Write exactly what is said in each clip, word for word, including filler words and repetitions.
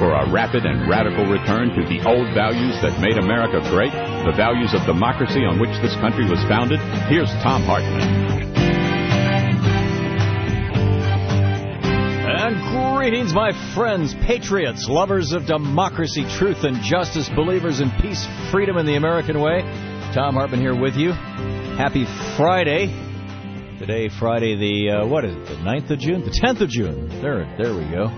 for a rapid and radical return to the old values that made America great, the values of democracy on which this country was founded? Here's Thom Hartmann. And greetings, my friends, patriots, lovers of democracy, truth, and justice, believers in peace, freedom, and the American way. Thom Hartmann here with you. Happy Friday. Today, Friday, the, uh, what is it, the ninth of June? The tenth of June. There, there we go.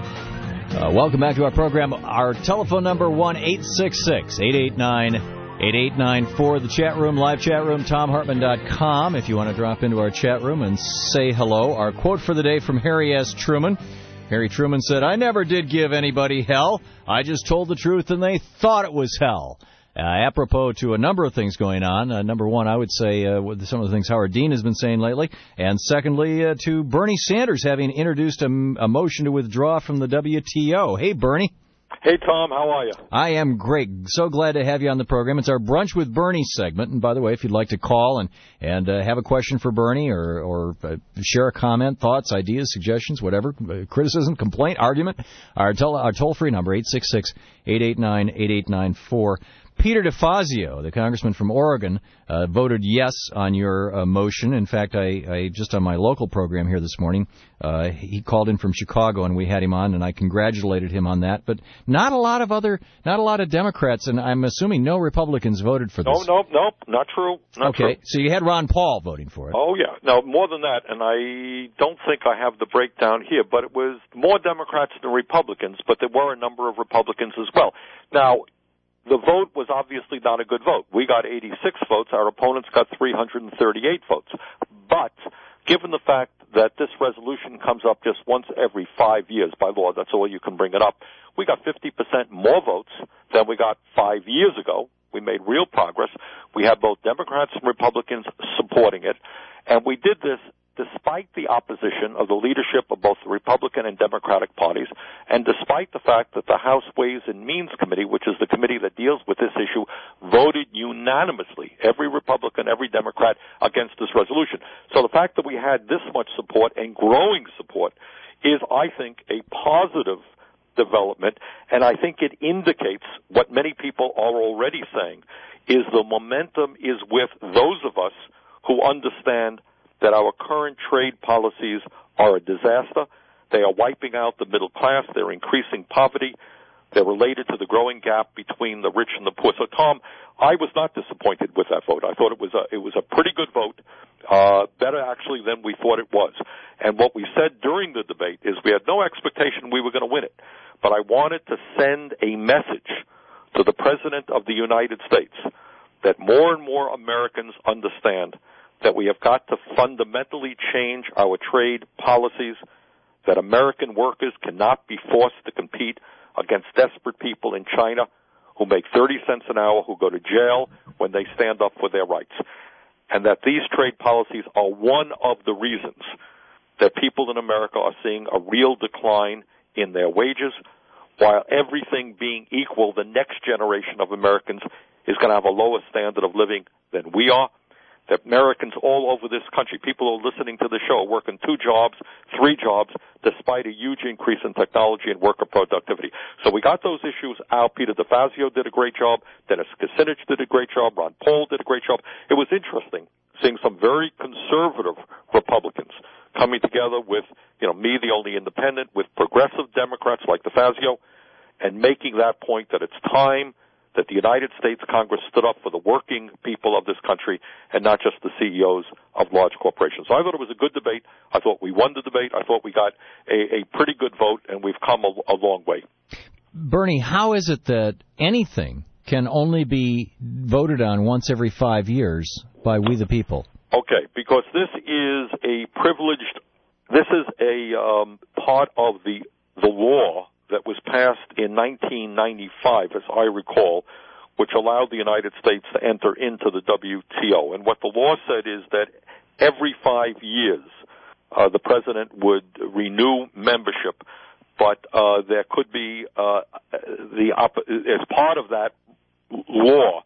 Uh, welcome back to our program. Our telephone number, one eight six six, eight eight nine, eight eight nine four. The chat room, live chat room, thom hartmann dot com if you want to drop into our chat room and say hello. Our quote for the day from Harry S. Truman. Harry Truman said, "I never did give anybody hell. I just told the truth and they thought it was hell." Uh, apropos to a number of things going on. Uh, number one, I would say uh, with some of the things Howard Dean has been saying lately. And secondly, uh, to Bernie Sanders having introduced a, a motion to withdraw from the W T O. Hey, Bernie. Hey, Tom. How are you? I am great. So glad to have you on the program. It's our Brunch with Bernie segment. And by the way, if you'd like to call and, and uh, have a question for Bernie or, or uh, share a comment, thoughts, ideas, suggestions, whatever, uh, criticism, complaint, argument, our, tel- our toll-free number, eight six six, eight eight nine, eight eight nine four. Peter DeFazio, the congressman from Oregon, uh, voted yes on your uh, motion. In fact, I, I just on my local program here this morning, uh, he called in from Chicago and we had him on, and I congratulated him on that. But not a lot of other, not a lot of Democrats, and I'm assuming no Republicans voted for this. No, no, no, not true. Not okay, true. So you had Ron Paul voting for it. Oh yeah, no, more than that, and I don't think I have the breakdown here, but it was more Democrats than Republicans, but there were a number of Republicans as well. Now, the vote was obviously not a good vote. We got eighty-six votes. Our opponents got three hundred thirty-eight votes. But given the fact that this resolution comes up just once every five years by law, that's all you can bring it up, we got fifty percent more votes than we got five years ago. We made real progress. We had both Democrats and Republicans supporting it. And we did this despite the opposition of the leadership of both the Republican and Democratic parties, and despite the fact that the House Ways and Means Committee, which is the committee that deals with this issue, voted unanimously, every Republican, every Democrat, against this resolution. So the fact that we had this much support and growing support is, I think, a positive development, and I think it indicates what many people are already saying, is the momentum is with those of us who understand that our current trade policies are a disaster. They are wiping out the middle class. They're increasing poverty. They're related to the growing gap between the rich and the poor. So, Tom, I was not disappointed with that vote. I thought it was a, it was a pretty good vote, uh, better actually than we thought it was. And what we said during the debate is we had no expectation we were going to win it, but I wanted to send a message to the President of the United States that more and more Americans understand that we have got to fundamentally change our trade policies, that American workers cannot be forced to compete against desperate people in China who make thirty cents an hour, who go to jail when they stand up for their rights, and that these trade policies are one of the reasons that people in America are seeing a real decline in their wages, while everything being equal, the next generation of Americans is going to have a lower standard of living than we are. That Americans all over this country, people who are listening to the show, are working two jobs, three jobs, despite a huge increase in technology and worker productivity. So we got those issues out. Peter DeFazio did a great job. Dennis Kucinich did a great job. Ron Paul did a great job. It was interesting seeing some very conservative Republicans coming together with, you know, me, the only independent, with progressive Democrats like DeFazio, and making that point that it's time that the United States Congress stood up for the working people of this country and not just the C E Os of large corporations. So I thought it was a good debate. I thought we won the debate. I thought we got a, a pretty good vote, and we've come a, a long way. Bernie, how is it that anything can only be voted on once every five years by we the people? Okay, because this is a privileged, this is a um, part of the the law that was passed in nineteen ninety-five, as I recall, which allowed the United States to enter into the W T O. And what the law said is that every five years, uh, the president would renew membership, but uh, there could be, uh, the op- as part of that law,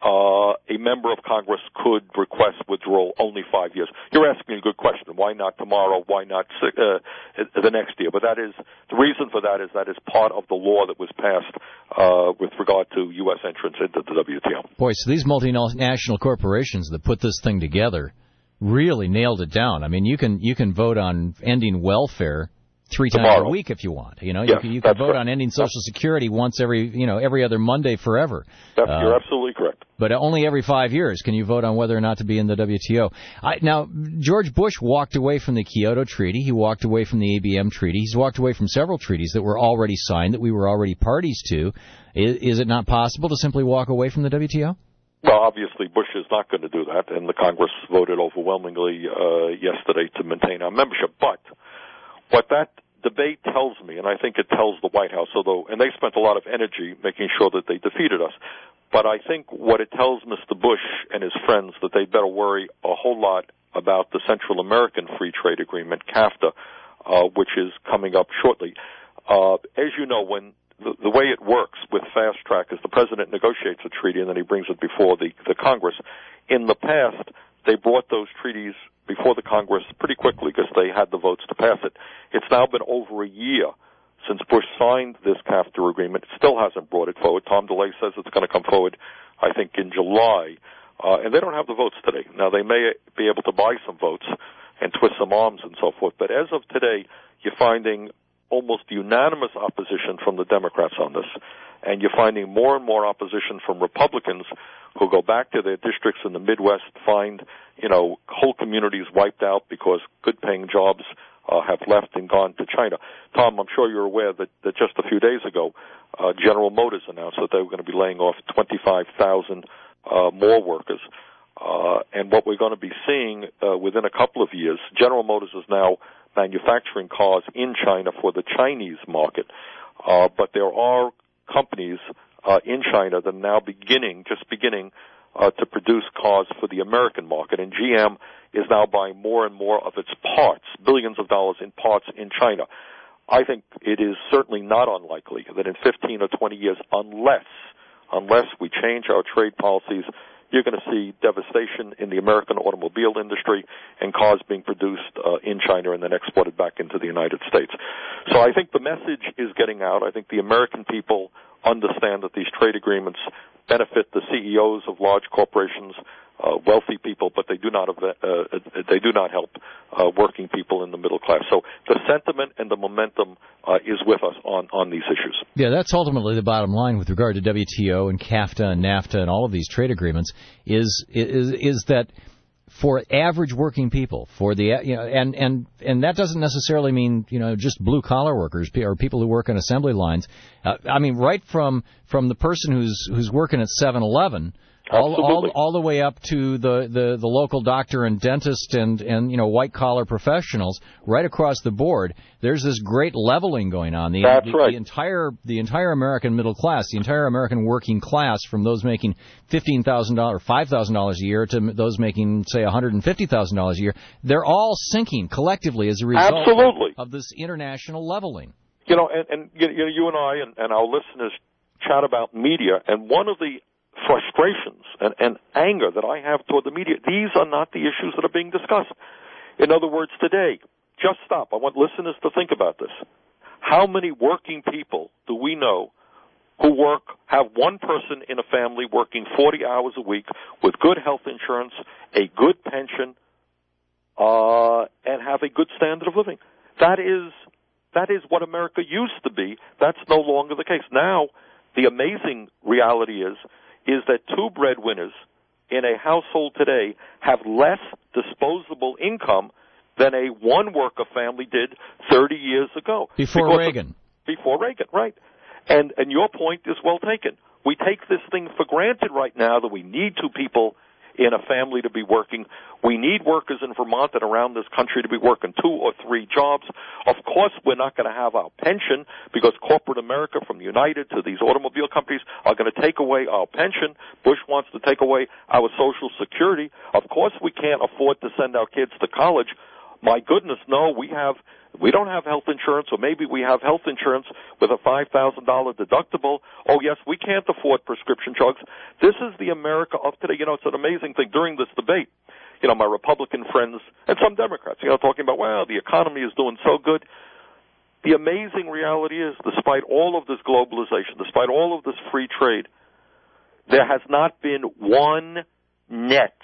uh, a member of Congress could request withdrawal only five years. You're asking a good question. Why not tomorrow? Why not uh, the next year? But that is, the reason for that is that is part of the law that was passed uh, with regard to U S entrance into the W T O. Boy, so these multinational corporations that put this thing together really nailed it down. I mean, you can you can vote on ending welfare three times Tomorrow. a week if you want. You know, yes, you can, you can vote correct. on ending Social Security once every, you know, every other Monday forever. That's, uh, you're absolutely correct. But only every five years can you vote on whether or not to be in the W T O. I, now, George Bush walked away from the Kyoto Treaty. He walked away from the A B M Treaty. He's walked away from several treaties that were already signed, that we were already parties to. Is, is it not possible to simply walk away from the W T O? Well, obviously, Bush is not going to do that, and the Congress voted overwhelmingly uh, yesterday to maintain our membership. But what that debate tells me, and I think it tells the White House, although, and they spent a lot of energy making sure that they defeated us, but I think what it tells Mister Bush and his friends that they better worry a whole lot about the Central American Free Trade Agreement, CAFTA, uh, which is coming up shortly. Uh, as you know, when the, the way it works with fast track is the president negotiates a treaty and then he brings it before the, the Congress. In the past, they brought those treaties before the Congress pretty quickly because they had the votes to pass it. It's now been over a year since Bush signed this CAFTA agreement. It still hasn't brought it forward. Tom DeLay says it's going to come forward, I think, in July. Uh, and they don't have the votes today. Now, they may be able to buy some votes and twist some arms and so forth. But as of today, you're finding almost unanimous opposition from the Democrats on this. And you're finding more and more opposition from Republicans who go back to their districts in the Midwest, find, you know, whole communities wiped out because good-paying jobs uh, have left and gone to China. Tom, I'm sure you're aware that, that just a few days ago, uh, General Motors announced that they were going to be laying off twenty-five thousand uh, more workers. Uh, and what we're going to be seeing uh, within a couple of years, General Motors is now manufacturing cars in China for the Chinese market. Uh, but there are companies uh, in China that are now beginning, just beginning, uh, to produce cars for the American market. And G M is now buying more and more of its parts, billions of dollars in parts in China. I think it is certainly not unlikely that in fifteen or twenty years, unless, unless we change our trade policies, you're going to see devastation in the American automobile industry and cars being produced uh, in China and then exported back into the United States. So I think the message is getting out. I think the American people understand that these trade agreements benefit the C E Os of large corporations, uh, wealthy people, but they do not uh, they do not help uh, working people in the middle class. So the sentiment and the momentum uh, is with us on, on these issues. Yeah, that's ultimately the bottom line with regard to W T O and CAFTA and NAFTA and all of these trade agreements is is is that for average working people, for the you know, and and and that doesn't necessarily mean you know just blue collar workers or people who work on assembly lines. Uh, I mean, right from from the person who's who's working at seven eleven. All, all, all the way up to the, the, the local doctor and dentist and, and you know white collar professionals, right across the board. There's this great leveling going on. The, That's the, right. the entire the entire American middle class, the entire American working class, from those making fifteen thousand dollars, five thousand dollars a year to those making say one hundred and fifty thousand dollars a year, they're all sinking collectively as a result Absolutely. of this international leveling. You know, and, and you, know, you and I and, and our listeners chat about media, and one of the frustrations and, and anger that I have toward the media, these are not the issues that are being discussed. In other words, today, just stop. I want listeners to think about this. How many working people do we know who work, have one person in a family working forty hours a week with good health insurance, a good pension, uh, and have a good standard of living? That is, that is what America used to be. That's no longer the case. Now, the amazing reality is, is that two breadwinners in a household today have less disposable income than a one-worker family did thirty years ago. Before because Reagan. Of, before Reagan, right. And, and your point is well taken. We take this thing for granted right now that we need two people in a family to be working. We need workers in Vermont and around this country to be working two or three jobs. Of course, we're not going to have our pension because corporate America, from United to these automobile companies, are going to take away our pension. Bush wants to take away our Social Security. Of course, we can't afford to send our kids to college. My goodness, no, we have We don't have health insurance, or maybe we have health insurance with a five thousand dollars deductible. Oh, yes, we can't afford prescription drugs. This is the America of today. You know, it's an amazing thing. During this debate, you know, my Republican friends and some Democrats, you know, talking about, well, the economy is doing so good. The amazing reality is, despite all of this globalization, despite all of this free trade, there has not been one net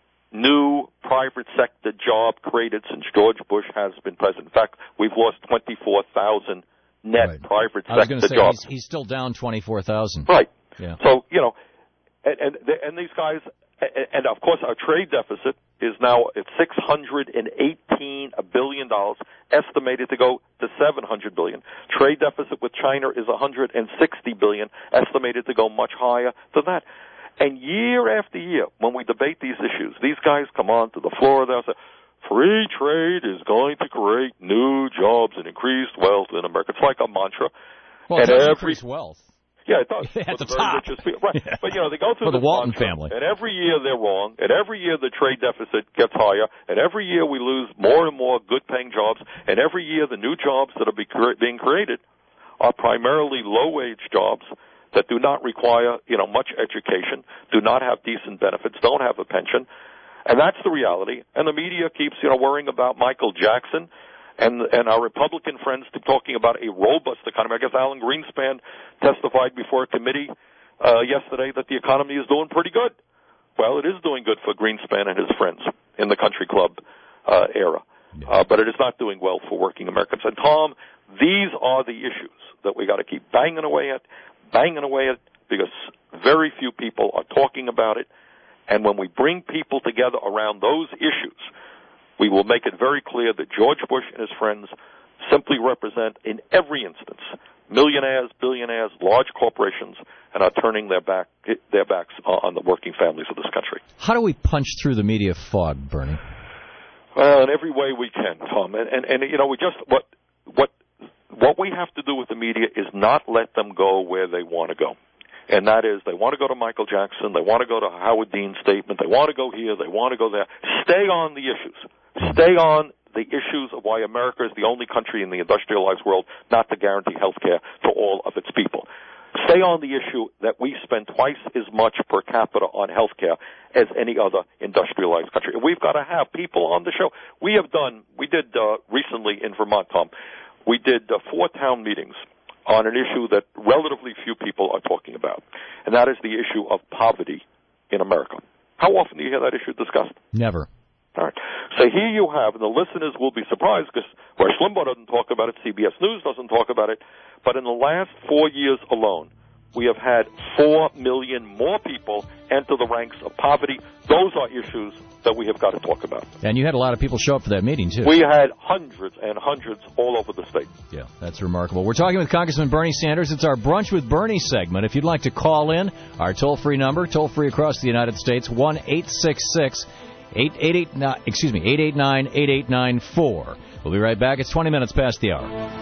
new private sector job created since George Bush has been president. In fact, we've lost twenty-four thousand net right. private I was sector say, jobs. He's, he's still down twenty-four thousand. Right. Yeah. So, you know, and, and, and these guys, and, and of course our trade deficit is now at six hundred eighteen billion dollars, estimated to go to seven hundred billion dollars. Trade deficit with China is one hundred sixty billion dollars, estimated to go much higher than that. And year after year, when we debate these issues, these guys come on to the floor, they'll say, free trade is going to create new jobs and increased wealth in America. It's like a mantra. Well, it and does every, increase wealth. Yeah, it does. At the the very top. richest people. Right. Yeah. But, you know, they go through For the this Walton mantra, family. and every year they're wrong, and every year the trade deficit gets higher, and every year we lose more and more good-paying jobs, and every year the new jobs that are be cre- being created are primarily low-wage jobs that do not require, you know, much education, do not have decent benefits, don't have a pension. And that's the reality. And the media keeps, you know, worrying about Michael Jackson, and and our Republican friends keep talking about a robust economy. I guess Alan Greenspan testified before a committee uh, yesterday that the economy is doing pretty good. Well, it is doing good for Greenspan and his friends in the country club uh, era. Uh, but it is not doing well for working Americans. And, Tom, these are the issues that we got to keep banging away at, banging away at, because very few people are talking about it. And when we bring people together around those issues, we will make it very clear that George Bush and his friends simply represent, in every instance, millionaires, billionaires, large corporations, and are turning their back their backs on the working families of this country. How do we punch through the media fog, Bernie? Well, in every way we can, Tom. And, and, and you know, we just what what what we have to do with the media is not let them go where they want to go. And that is, they want to go to Michael Jackson, they want to go to Howard Dean's statement, they want to go here, they want to go there. Stay on the issues. Stay on the issues of why America is the only country in the industrialized world not to guarantee health care to all of its people. Stay on the issue that we spend twice as much per capita on health care as any other industrialized country. We've got to have people on the show. We have done, we did uh, recently in Vermont, Tom, we did uh, four town meetings on an issue that relatively few people are talking about, and that is the issue of poverty in America. How often do you hear that issue discussed? Never. All right. So here you have, and the listeners will be surprised because Rush Limbaugh doesn't talk about it, C B S News doesn't talk about it, but in the last four years alone, we have had four million more people enter the ranks of poverty. Those are issues that we have got to talk about. And you had a lot of people show up for that meeting, too. We had hundreds and hundreds all over the state. Yeah, that's remarkable. We're talking with Congressman Bernie Sanders. It's our Brunch with Bernie segment. If you'd like to call in, our toll-free number, toll-free across the United States, one eight six six, eight eight nine, excuse me, eight eight nine, eight eight nine four. We'll be right back. It's twenty minutes past the hour.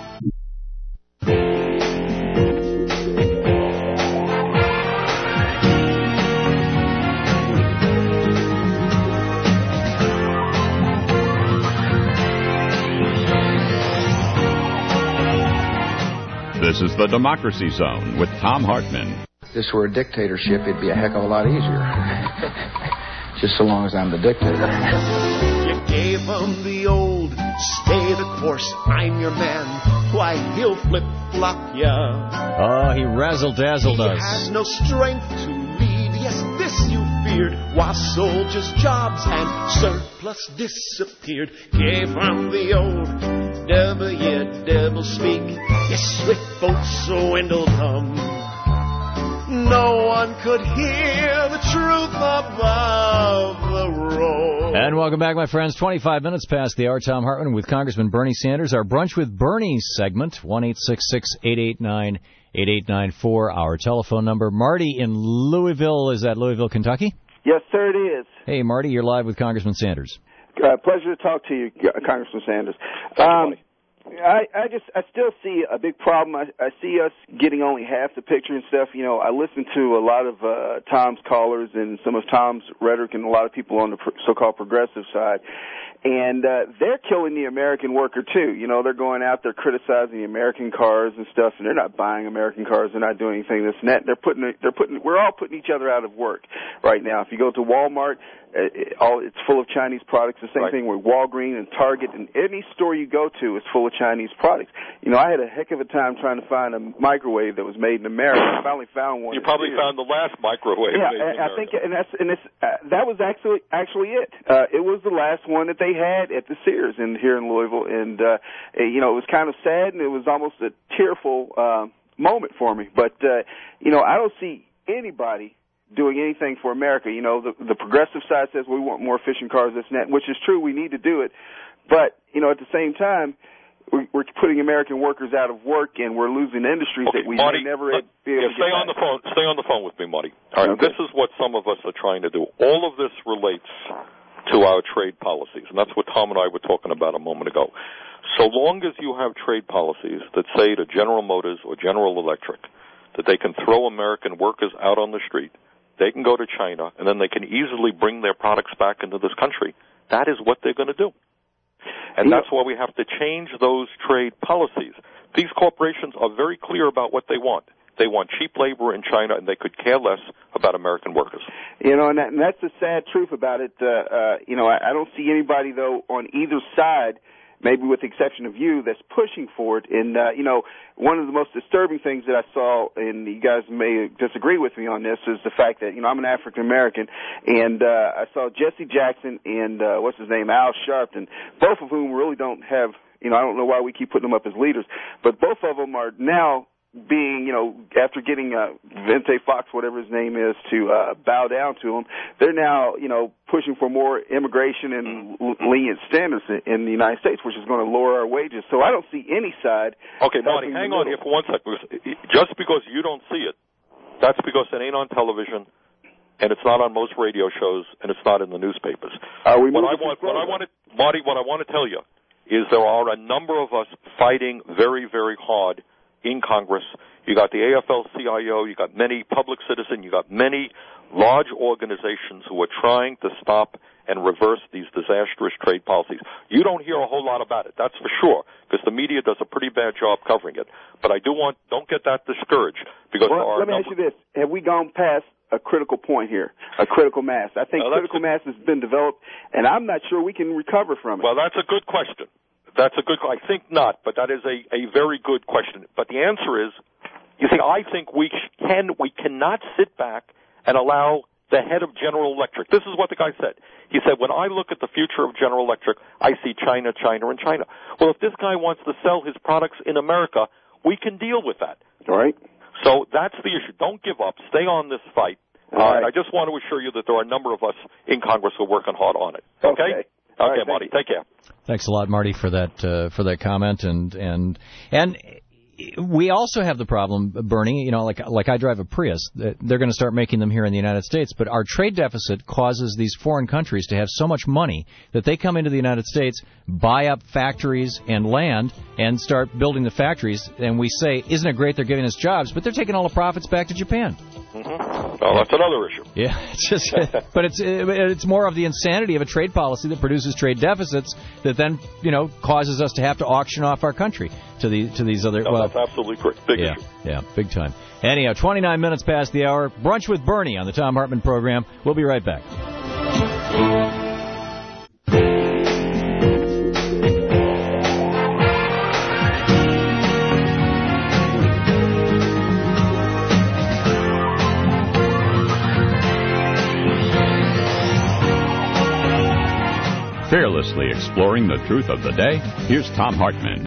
This is the Democracy Zone with Tom Hartman. If this were a dictatorship, it'd be a heck of a lot easier. Just so long as I'm the dictator. You gave him the old, stay the course, I'm your man. Why, he'll flip-flop ya. Oh, he razzle-dazzled he us. He has no strength to lead. Yes, this you feared. While soldiers' jobs and surplus disappeared. Gave him the old W double speak. Yes, swift boats swindled him. No one could hear the truth above the road. And welcome back, my friends. twenty-five minutes past the hour. Tom Hartman with Congressman Bernie Sanders. Our Brunch with Bernie segment, one eight six six, eight eight nine, eight eight nine four. Our telephone number. Marty in Louisville. Is that Louisville, Kentucky? Yes, sir, it is. Hey, Marty, you're live with Congressman Sanders. Uh, pleasure to talk to you, Congressman Sanders. Um, I, I just, I still see a big problem. I, I see us getting only half the picture and stuff. You know, I listen to a lot of uh, Tom's callers and some of Tom's rhetoric and a lot of people on the so-called progressive side. And uh, they're killing the American worker, too. You know, they're going out there criticizing the American cars and stuff, and they're not buying American cars. They're not doing anything this and that. They're putting, they're putting, we're all putting each other out of work right now. If you go to Walmart, uh, it, all, it's full of Chinese products. The same right. thing with Walgreens and Target, and any store you go to is full of Chinese products. You know, I had a heck of a time trying to find a microwave that was made in America. I finally found one. You probably found the last microwave yeah, made in I, I think, and that's, and it's, uh, that was actually, actually it. Uh, it was the last one that they had at the Sears in here in Louisville, and uh, you know, it was kind of sad, and it was almost a tearful uh, moment for me. But uh, you know, I don't see anybody doing anything for America. You know, the, the progressive side says we want more efficient cars, this and that, which is true. We need to do it, but you know, at the same time, we're putting American workers out of work, and we're losing industries okay, that we Marty, may never let, be able yeah, to stay get on back. the phone. Stay on the phone with me, Marty. All right, okay. This is what some of us are trying to do. All of this relates to our trade policies, and that's what Tom and I were talking about a moment ago. So long as you have trade policies that say to General Motors or General Electric that they can throw American workers out on the street, they can go to China, and then they can easily bring their products back into this country, that is what they're going to do. And that's why we have to change those trade policies. These corporations are very clear about what they want. They want cheap labor in China, and they could care less about American workers. You know, and, that, and that's the sad truth about it. Uh, uh, you know, I, I don't see anybody, though, on either side, maybe with the exception of you, that's pushing for it. And, uh, you know, one of the most disturbing things that I saw, and you guys may disagree with me on this, is the fact that, you know, I'm an African-American, and uh, I saw Jesse Jackson and, uh, what's his name, Al Sharpton, both of whom really don't have, you know, I don't know why we keep putting them up as leaders, but both of them are now being, you know, after getting uh, Vente Fox, whatever his name is, to uh, bow down to him, they're now, you know, pushing for more immigration and lenient standards in the United States, which is going to lower our wages. So I don't see any side. Okay, Marty, hang on here for one second. Just because you don't see it, that's because it ain't on television, and it's not on most radio shows, and it's not in the newspapers. Are we what I want, what I want to, Marty, what I want to tell you is there are a number of us fighting very, very hard in Congress. You got the A F L C I O, you got many public citizen, you got many large organizations who are trying to stop and reverse these disastrous trade policies. You don't hear a whole lot about it, that's for sure, because the media does a pretty bad job covering it. But I do want, don't get that discouraged, because well, there are let me number- ask you this. Have we gone past a critical point here, a critical mass? I think well, critical mass has been developed, and I'm not sure we can recover from it. Well, that's a good question. That's a good, I think not, but that is a, a very good question. But the answer is, you see, I think we can, we cannot sit back and allow the head of General Electric. This is what the guy said. He said, when I look at the future of General Electric, I see China, China, and China. Well, if this guy wants to sell his products in America, we can deal with that. All right. So that's the issue. Don't give up. Stay on this fight. All right. Uh, I just want to assure you that there are a number of us in Congress who are working hard on it. Okay? Okay. Okay, right, Marty. Take care. Thanks a lot, Marty, for that uh, for that comment, and and and we also have the problem, Bernie. You know, like like I drive a Prius. They're going to start making them here in the United States, but our trade deficit causes these foreign countries to have so much money that they come into the United States, buy up factories and land, and start building the factories. And we say, isn't it great they're giving us jobs? But they're taking all the profits back to Japan. Mm-hmm. Well, that's another issue. Yeah, it's just, but it's it's more of the insanity of a trade policy that produces trade deficits that then, you know, causes us to have to auction off our country to the to these other. No, well, that's absolutely correct. Big yeah, issue. Yeah, big time. Anyhow, twenty-nine minutes past the hour. Brunch with Bernie on the Thom Hartmann program. We'll be right back. Fearlessly exploring the truth of the day, here's Thom Hartmann.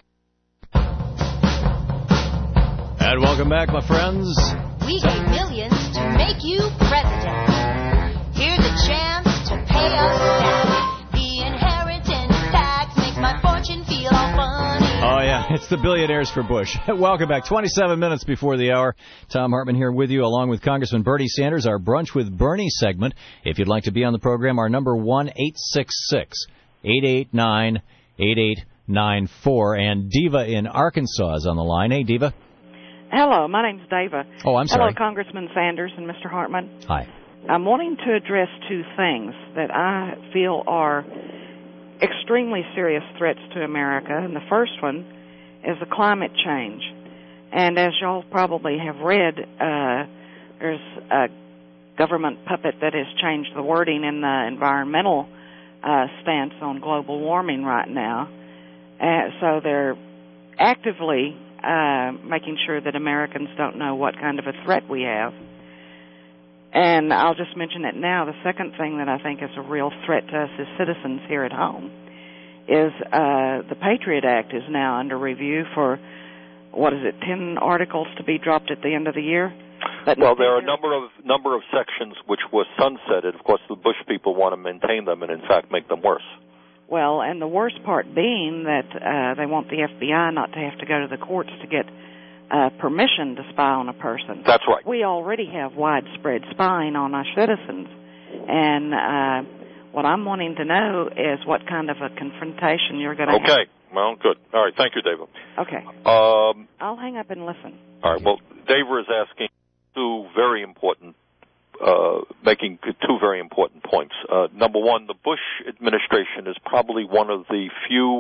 And welcome back, my friends. We gave millions to make you president. Here's a chance to pay us back. The inheritance tax makes my fortune feel all funny. Oh, yeah, it's the billionaires for Bush. Welcome back. twenty-seven minutes before the hour. Thom Hartmann here with you, along with Congressman Bernie Sanders, our Brunch with Bernie segment. If you'd like to be on the program, our number one eight six six, eight eight nine, eight eight nine four. And Diva in Arkansas is on the line. Hey, Diva. Hello, my name's Diva. Oh, I'm sorry. Hello, Congressman Sanders and Mister Hartmann. Hi. I'm wanting to address two things that I feel are extremely serious threats to America, and the first one is the climate change. And as y'all probably have read, uh, there's a government puppet that has changed the wording in the environmental uh, stance on global warming right now. Uh, so they're actively uh, making sure that Americans don't know what kind of a threat we have. And I'll just mention it now. The second thing that I think is a real threat to us as citizens here at home is uh, the Patriot Act is now under review for, what is it, ten articles to be dropped at the end of the year? But well, there are a number of number of sections which were sunsetted. Of course, the Bush people want to maintain them and, in fact, make them worse. Well, and the worst part being that uh, they want the F B I not to have to go to the courts to get uh, permission to spy on a person. That's right. We already have widespread spying on our citizens. And uh, what I'm wanting to know is what kind of a confrontation you're going to okay. have. Okay. Well, good. All right. Thank you, David. Okay. Um, I'll hang up and listen. All right. Well, David is asking two very important, uh, making two very important points. Uh, number one, the Bush administration is probably one of the few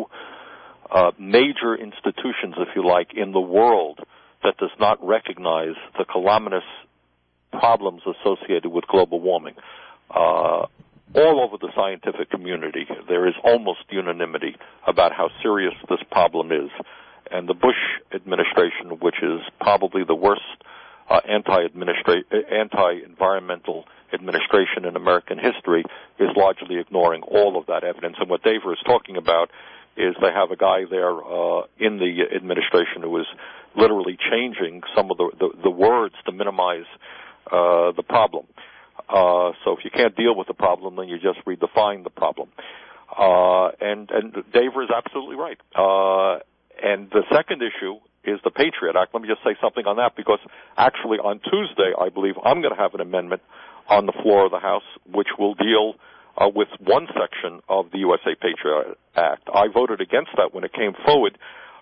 uh, major institutions, if you like, in the world that does not recognize the calamitous problems associated with global warming. Uh, all over the scientific community, there is almost unanimity about how serious this problem is. And the Bush administration, which is probably the worst uh, anti-administra- anti-environmental administration in American history, is largely ignoring all of that evidence. And what David is talking about is they have a guy there uh, in the administration who is literally changing some of the, the, the words to minimize uh, the problem. Uh, so if you can't deal with the problem, then you just redefine the problem. Uh, and, and David is absolutely right. Uh, and the second issue is the Patriot Act. Let me just say something on that, because actually on Tuesday, I believe, I'm going to have an amendment on the floor of the House which will deal uh, with one section of the U S A Patriot Act. I voted against that when it came forward.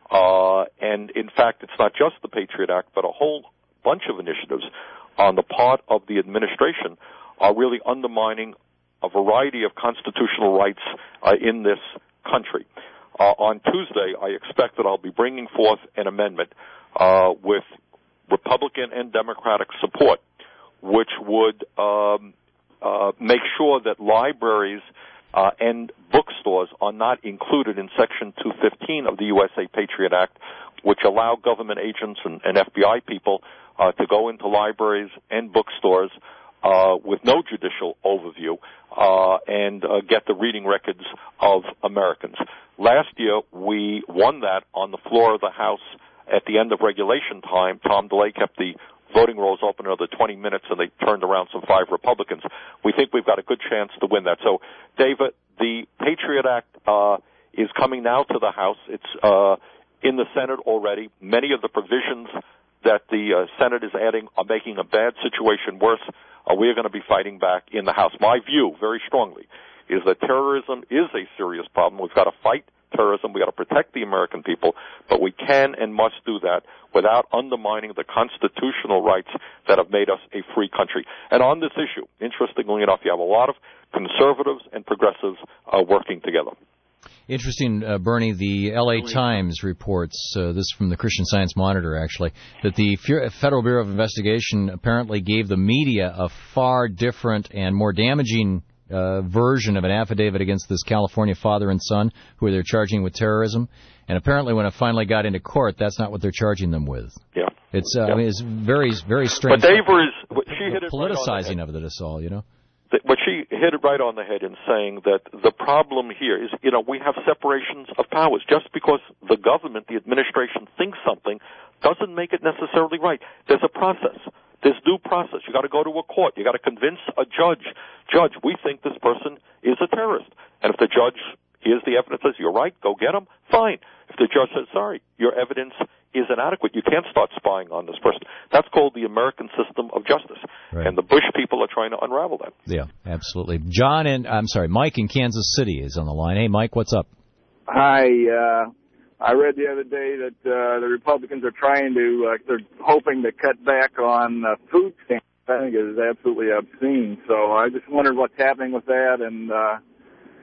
Uh, and in fact, it's not just the Patriot Act, but a whole bunch of initiatives on the part of the administration are really undermining a variety of constitutional rights uh, in this country. Uh, on Tuesday, I expect that I'll be bringing forth an amendment uh, with Republican and Democratic support, which would um, uh, make sure that libraries uh, and bookstores are not included in Section two fifteen of the U S A Patriot Act, which allow government agents and, and F B I people uh, to go into libraries and bookstores uh, with no judicial overview uh, and uh, get the reading records of Americans. Last year, we won that on the floor of the House at the end of regulation time. Tom DeLay kept the voting rolls open another twenty minutes, and they turned around some five Republicans. We think we've got a good chance to win that. So, David, the Patriot Act uh, is coming now to the House. It's uh, in the Senate already. Many of the provisions that the uh, Senate is adding are making a bad situation worse. Uh, we are going to be fighting back in the House. My view, very strongly, is that terrorism is a serious problem. We've got to fight terrorism. We've got to protect the American people, but we can and must do that without undermining the constitutional rights that have made us a free country. And on this issue, interestingly enough, you have a lot of conservatives and progressives uh, working together. Interesting, uh, Bernie, the L A Times reports, uh, this from the Christian Science Monitor, actually, that the Federal Bureau of Investigation apparently gave the media a far different and more damaging uh, version of an affidavit against this California father and son who they're charging with terrorism. And apparently when it finally got into court, that's not what they're charging them with. Yeah. It's, uh, yeah. I mean, it's very, very strange. But Davers, she hit it politicizing right of this all, you know. But she hit it right on the head in saying that the problem here is, you know, we have separations of powers. Just because the government, the administration, thinks something doesn't make it necessarily right. There's a process. There's due process. You got to go to a court. You got to convince a judge. Judge, we think this person is a terrorist. And if the judge hears the evidence, says, you're right, go get him, fine. If the judge says, sorry, your evidence is inadequate, you can't start spying on this person. That's called the American system of justice. Right. And the Bush people are trying to unravel that. Yeah, absolutely. John and, I'm sorry, Mike in Kansas City is on the line. Hey, Mike, what's up? Hi. Uh, I read the other day that uh, the Republicans are trying to, uh, they're hoping to cut back on uh, food stamps. I think it is absolutely obscene. So I just wondered what's happening with that, and uh,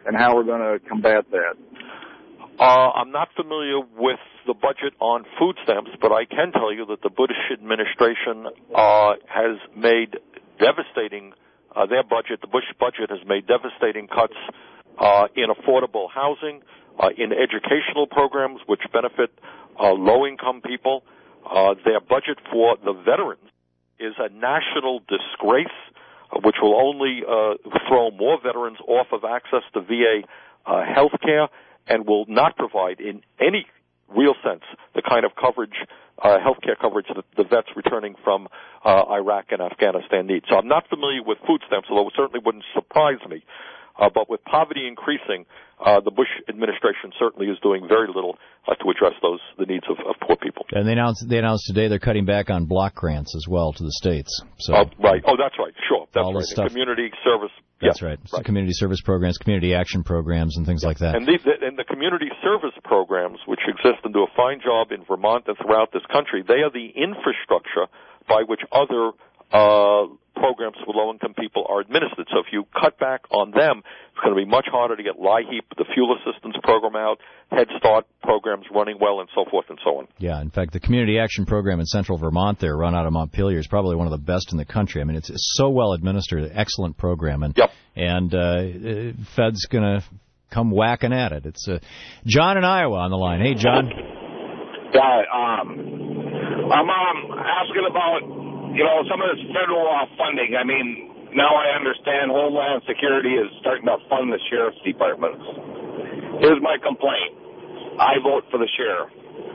and how we're going to combat that? Uh, I'm not familiar with the budget on food stamps, but I can tell you that the Bush administration uh, has made devastating, uh, their budget, the Bush budget has made devastating cuts uh, in affordable housing, uh, in educational programs which benefit uh, low-income people. Uh, their budget for the veterans is a national disgrace, uh, which will only uh, throw more veterans off of access to V A uh, health care, and will not provide in any real sense the kind of coverage, uh, health care coverage that the vets returning from uh, Iraq and Afghanistan need. So I'm not familiar with food stamps, although it certainly wouldn't surprise me. Uh, but with poverty increasing, uh, the Bush administration certainly is doing very little uh, to address those the needs of, of poor people. And they announced they announced today they're cutting back on block grants as well to the states. So uh, right. Oh, that's right. Sure. That's all right. this stuff. Community service. That's yeah, right. So right. Community service programs, community action programs, and things yeah. like that. And, these, and the community service programs, which exist and do a fine job in Vermont and throughout this country, they are the infrastructure by which other uh programs for low-income people are administered. So if you cut back on them, it's going to be much harder to get LIHEAP, the fuel assistance program out, Head Start programs running well, and so forth and so on. Yeah, in fact, the Community Action Program in central Vermont there, run out of Montpelier, is probably one of the best in the country. I mean, it's, it's so well administered, excellent program. And, yep. and uh, Fed's going to come whacking at it. It's uh, John in Iowa on the line. Hey, John. Yeah, um, I'm um, asking about... You know, some of this federal uh, funding, I mean, now I understand Homeland Security is starting to fund the sheriff's departments. Here's my complaint. I vote for the sheriff.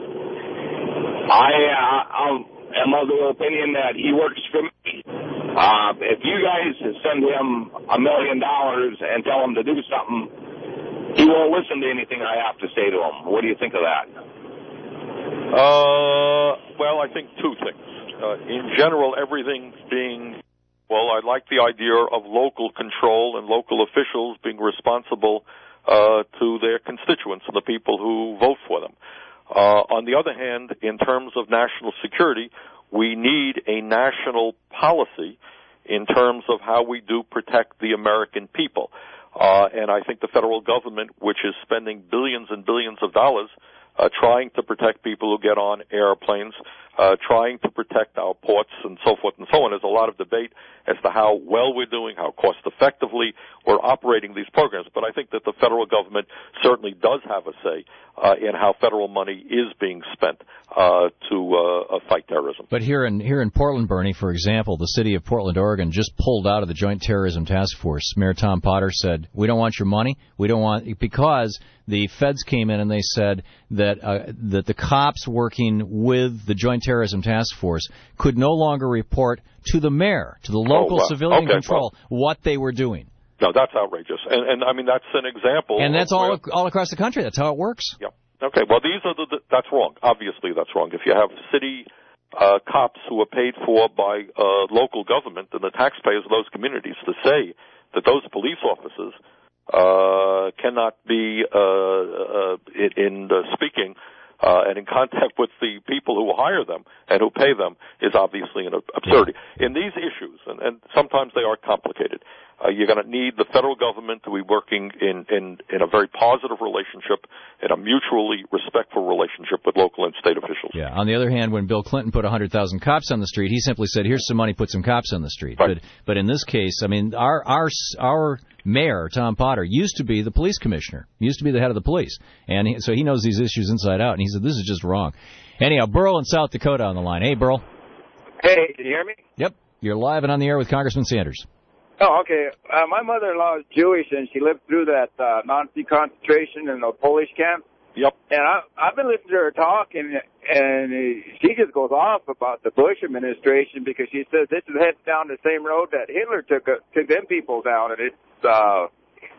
I uh, am of the opinion that he works for me. Uh, if you guys send him a million dollars and tell him to do something, he won't listen to anything I have to say to him. What do you think of that? Uh, well, I think two things. Uh, in general, everything being, well, I like the idea of local control and local officials being responsible uh, to their constituents and the people who vote for them. Uh, on the other hand, in terms of national security, we need a national policy in terms of how we do protect the American people. Uh, and I think the federal government, which is spending billions and billions of dollars uh, trying to protect people who get on airplanes, uh, trying to protect our ports and so forth and so on. There's a lot of debate as to how well we're doing, how cost effectively we're operating these programs. But I think that the federal government certainly does have a say uh, in how federal money is being spent uh, to uh, fight terrorism. But here in here in Portland, Bernie, for example, the city of Portland, Oregon, just pulled out of the Joint Terrorism Task Force. Mayor Tom Potter said, "We don't want your money. We don't want," because the feds came in and they said that uh, that the cops working with the Joint Terrorism Task Force could no longer report to the mayor, to the local oh, well, civilian okay, control, well, what they were doing. No, that's outrageous. And, and I mean, that's an example. And that's all where, all across the country. That's how it works. Yeah. Okay. Well, these are the, that's wrong. Obviously, that's wrong. If you have city uh, cops who are paid for by uh, local government and the taxpayers of those communities to say that those police officers uh, cannot be uh, uh, in, in uh, speaking Uh, and in contact with the people who hire them and who pay them is obviously an absurdity. In these issues, and, and sometimes they are complicated, uh, you're going to need the federal government to be working in, in, in a very positive relationship, in a mutually respectful relationship with local and state officials. Yeah. On the other hand, when Bill Clinton put one hundred thousand cops on the street, he simply said, here's some money, put some cops on the street. Right. But, but in this case, I mean, our, our, our mayor, Tom Potter, used to be the police commissioner, used to be the head of the police. And he, so he knows these issues inside out. And he said, this is just wrong. Anyhow, Burl in South Dakota on the line. Hey, Burl. Hey, can you hear me? Yep. You're live and on the air with Congressman Sanders. Oh, okay. Uh, my mother-in-law is Jewish, and she lived through that uh, Nazi concentration in the Polish camp. Yep. And I, I've been listening to her talk, and and she just goes off about the Bush administration because she says this is heading down the same road that Hitler took uh, took them people down, and it's uh,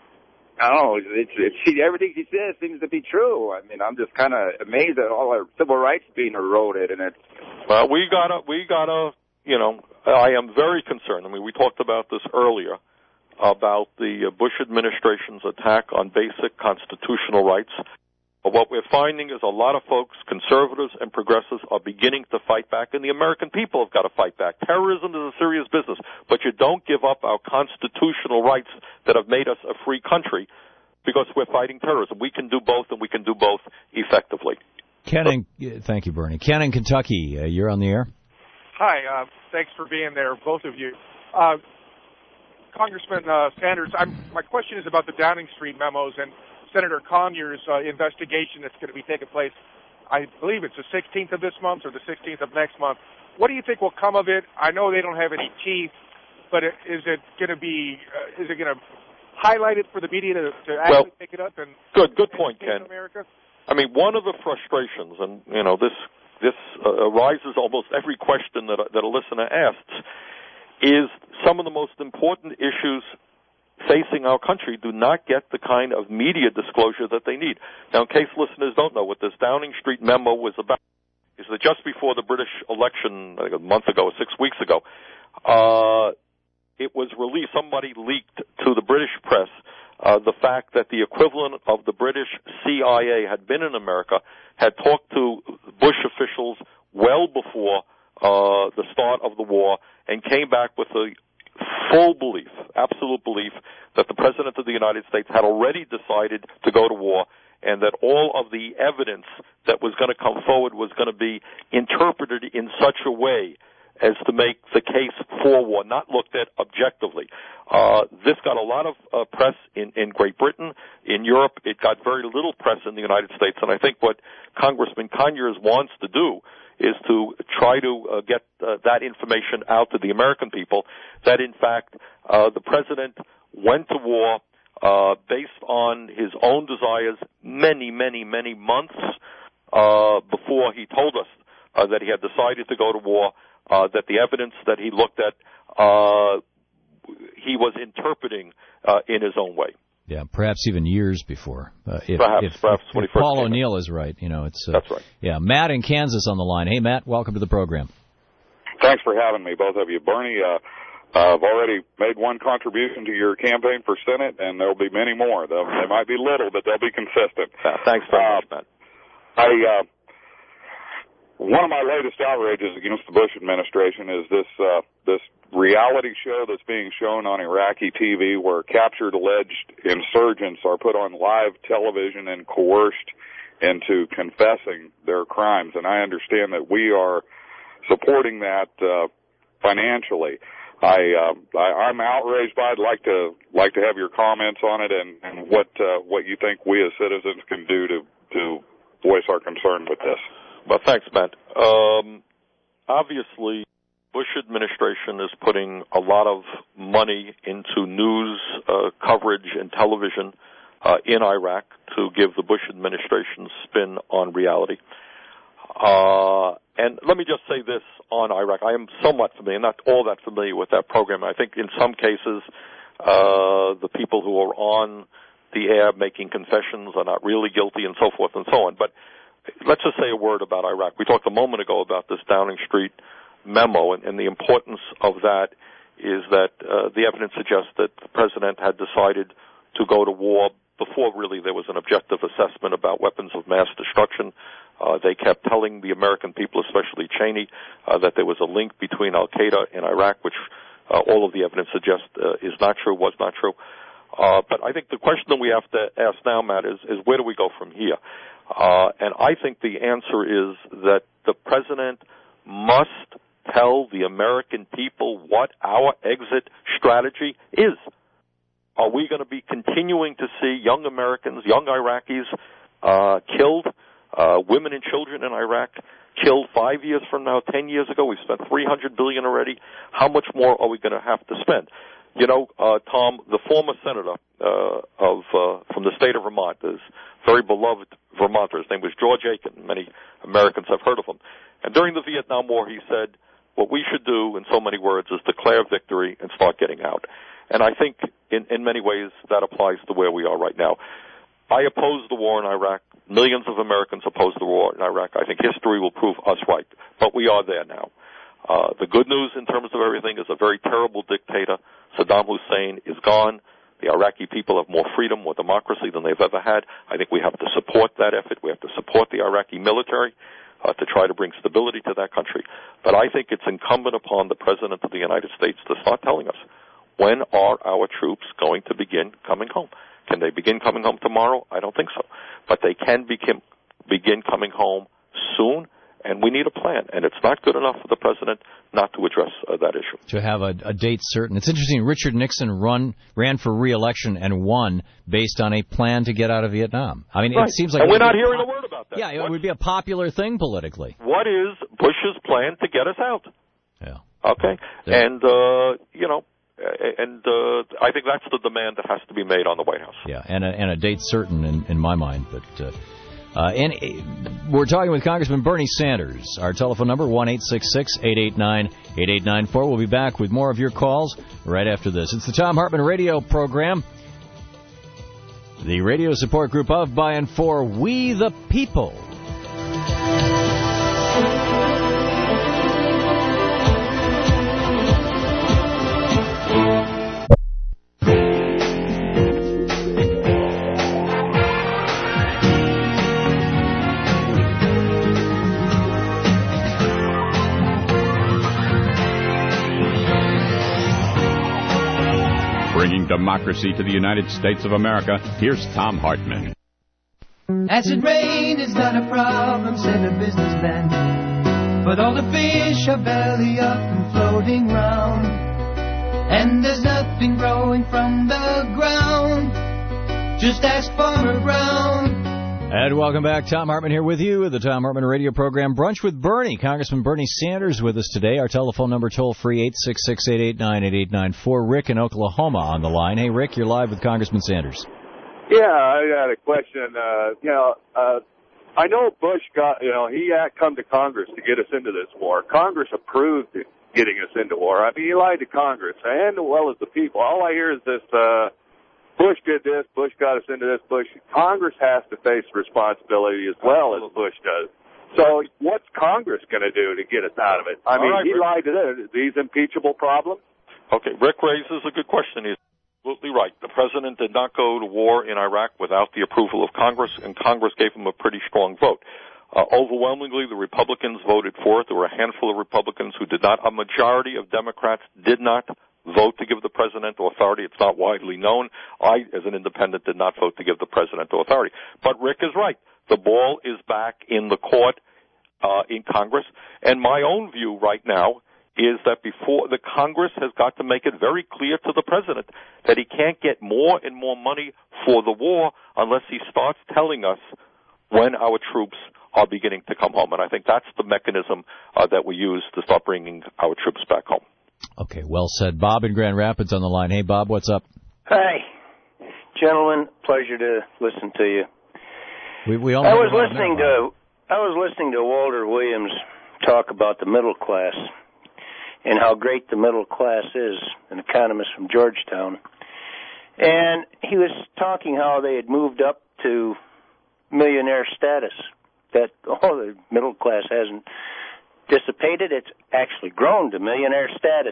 I don't know, it's, it's she, everything she says seems to be true. I mean, I'm just kind of amazed at all our civil rights being eroded, and it's. Well, we gotta, we gotta, you know, I am very concerned. I mean, we talked about this earlier about the Bush administration's attack on basic constitutional rights. But what we're finding is a lot of folks, conservatives and progressives, are beginning to fight back, and the American people have got to fight back. Terrorism is a serious business, but you don't give up our constitutional rights that have made us a free country because we're fighting terrorism. We can do both, and we can do both effectively. Ken, in, thank you, Bernie. Ken in Kentucky, uh, you're on the air. Hi, uh, thanks for being there, both of you. Uh, Congressman uh, Sanders, I'm, my question is about the Downing Street memos and Senator Conyers' uh, investigation that's going to be taking place. I believe it's the sixteenth of this month or the sixteenth of next month. What do you think will come of it? I know they don't have any teeth, but is it going to be? Uh, is it going to highlight it for the media to, to actually well, pick it up and good, good point, Ken. America? I mean, one of the frustrations, and you know, this this uh, arises almost every question that a, that a listener asks, is some of the most important issues facing our country do not get the kind of media disclosure that they need. Now, in case listeners don't know what this Downing Street memo was about, is that just before the British election, I think a month ago or six weeks ago, uh, it was released, somebody leaked to the British press uh, the fact that the equivalent of the British C I A had been in America, had talked to Bush officials well before uh, the start of the war, and came back with a full belief, absolute belief, that the President of the United States had already decided to go to war, and that all of the evidence that was going to come forward was going to be interpreted in such a way as to make the case for war, not looked at objectively. Uh, this got a lot of uh, press in, in Great Britain. In Europe, it got very little press in the United States, and I think what Congressman Conyers wants to do is to try to uh, get uh, that information out to the American people, that in fact uh, the President went to war uh, based on his own desires many, many, many months uh, before he told us uh, that he had decided to go to war, uh, that the evidence that he looked at, uh, he was interpreting uh, in his own way. Yeah, perhaps even years before. Uh, if, perhaps, if, perhaps if, when if he first Paul came O'Neill in. is right, you know, it's uh, that's right. Yeah, Matt in Kansas on the line. Hey, Matt, welcome to the program. Thanks for having me, both of you. Bernie, uh, I've already made one contribution to your campaign for Senate, and there'll be many more. They'll, they might be little, but they'll be consistent. Uh, thanks very uh, much, Matt. I, uh, one of my latest outrages against the Bush administration is this uh, this reality show that's being shown on Iraqi T V where captured alleged insurgents are put on live television and coerced into confessing their crimes. And I understand that we are supporting that uh, financially. I, uh, I I'm outraged by it. I'd like to like to have your comments on it and, and what uh, what you think we as citizens can do to to voice our concern with this. Well, thanks, Matt. Um, obviously, Bush administration is putting a lot of money into news uh, coverage and television uh, in Iraq to give the Bush administration spin on reality. Uh, and let me just say this on Iraq. I am somewhat familiar, not all that familiar with that program. I think in some cases, uh, the people who are on the air making confessions are not really guilty and so forth and so on. But let's just say a word about Iraq. We talked a moment ago about this Downing Street memo, and, and the importance of that is that uh, the evidence suggests that the president had decided to go to war before really there was an objective assessment about weapons of mass destruction. Uh, they kept telling the American people, especially Cheney, uh, that there was a link between Al-Qaeda and Iraq, which uh, all of the evidence suggests uh, is not true, was not true. Uh, but I think the question that we have to ask now, Matt, is, is where do we go from here? Uh, and I think the answer is that the president must tell the American people what our exit strategy is. Are we going to be continuing to see young Americans, young Iraqis uh, killed, uh, women and children in Iraq killed five years from now, ten years ago? We've spent three hundred billion dollars already. How much more are we going to have to spend? You know, uh, Tom, the former senator uh, of uh, from the state of Vermont, is very beloved Vermonter. His name was George Aiken. Many Americans have heard of him. And during the Vietnam War, he said, what we should do, in so many words, is declare victory and start getting out. And I think in, in many ways that applies to where we are right now. I oppose the war in Iraq. Millions of Americans oppose the war in Iraq. I think history will prove us right. But we are there now. Uh, the good news in terms of everything is a very terrible dictator, Saddam Hussein, is gone. The Iraqi people have more freedom, more democracy than they've ever had. I think we have to support that effort. We have to support the Iraqi military uh, to try to bring stability to that country. But I think it's incumbent upon the President of the United States to start telling us, when are our troops going to begin coming home? Can they begin coming home tomorrow? I don't think so. But they can begin, begin coming home soon, and we need a plan. And it's not good enough for the president not to address uh, that issue. To have a, a date certain. It's interesting, Richard Nixon run ran for re-election and won based on a plan to get out of Vietnam. I mean, right. it seems like... And we're not hearing a word about that. Yeah, it what, would be a popular thing politically. What is Bush's plan to get us out? Yeah. Okay? Yeah. And, uh, you know, and uh, I think that's the demand that has to be made on the White House. Yeah, and a, and a date certain in, in my mind. But uh, uh, and uh, we're talking with Congressman Bernie Sanders. Our telephone number, one eight six six, eight eight nine, eight eight nine four. We'll be back with more of your calls right after this. It's the Thom Hartmann Radio Program, the radio support group of, by, and for We the People. Bringing democracy to the United States of America, here's Thom Hartmann. Acid rain is not a problem, said a businessman. But all the fish are belly up and floating round. And there's nothing growing from the ground. Just ask Farmer Brown. And welcome back. Thom Hartmann here with you at the Thom Hartmann Radio Program. Brunch with Bernie. Congressman Bernie Sanders with us today. Our telephone number toll-free, eight six six, eight eight nine, eight eight nine four. Rick in Oklahoma on the line. Hey, Rick, you're live with Congressman Sanders. Yeah, I got a question. Uh, you know, uh, I know Bush got, you know, he had come to Congress to get us into this war. Congress approved getting us into war. I mean, he lied to Congress and as well as the people. All I hear is this, uh, Bush did this, Bush got us into this, Bush. Congress has to face responsibility as well as Bush does. So what's Congress going to do to get us out of it? I mean, right, he Rick. lied to this. These impeachable problems? Okay, Rick raises a good question. He's absolutely right. The president did not go to war in Iraq without the approval of Congress, and Congress gave him a pretty strong vote. Uh, overwhelmingly, the Republicans voted for it. There were a handful of Republicans who did not. A majority of Democrats did not vote to give the president authority. It's not widely known. I, as an independent, did not vote to give the president authority. But Rick is right. The ball is back in the court uh, in Congress. And my own view right now is that before the Congress has got to make it very clear to the president that he can't get more and more money for the war unless he starts telling us when our troops are beginning to come home. And I think that's the mechanism uh, that we use to start bringing our troops back home. Okay, well said. Bob in Grand Rapids on the line. Hey, Bob, what's up? Hi, gentlemen. Pleasure to listen to you. We, we all I was listening to I was listening to Walter Williams talk about the middle class and how great the middle class is, an economist from Georgetown. And he was talking how they had moved up to millionaire status, that, oh, the middle class hasn't dissipated, it's actually grown to millionaire status.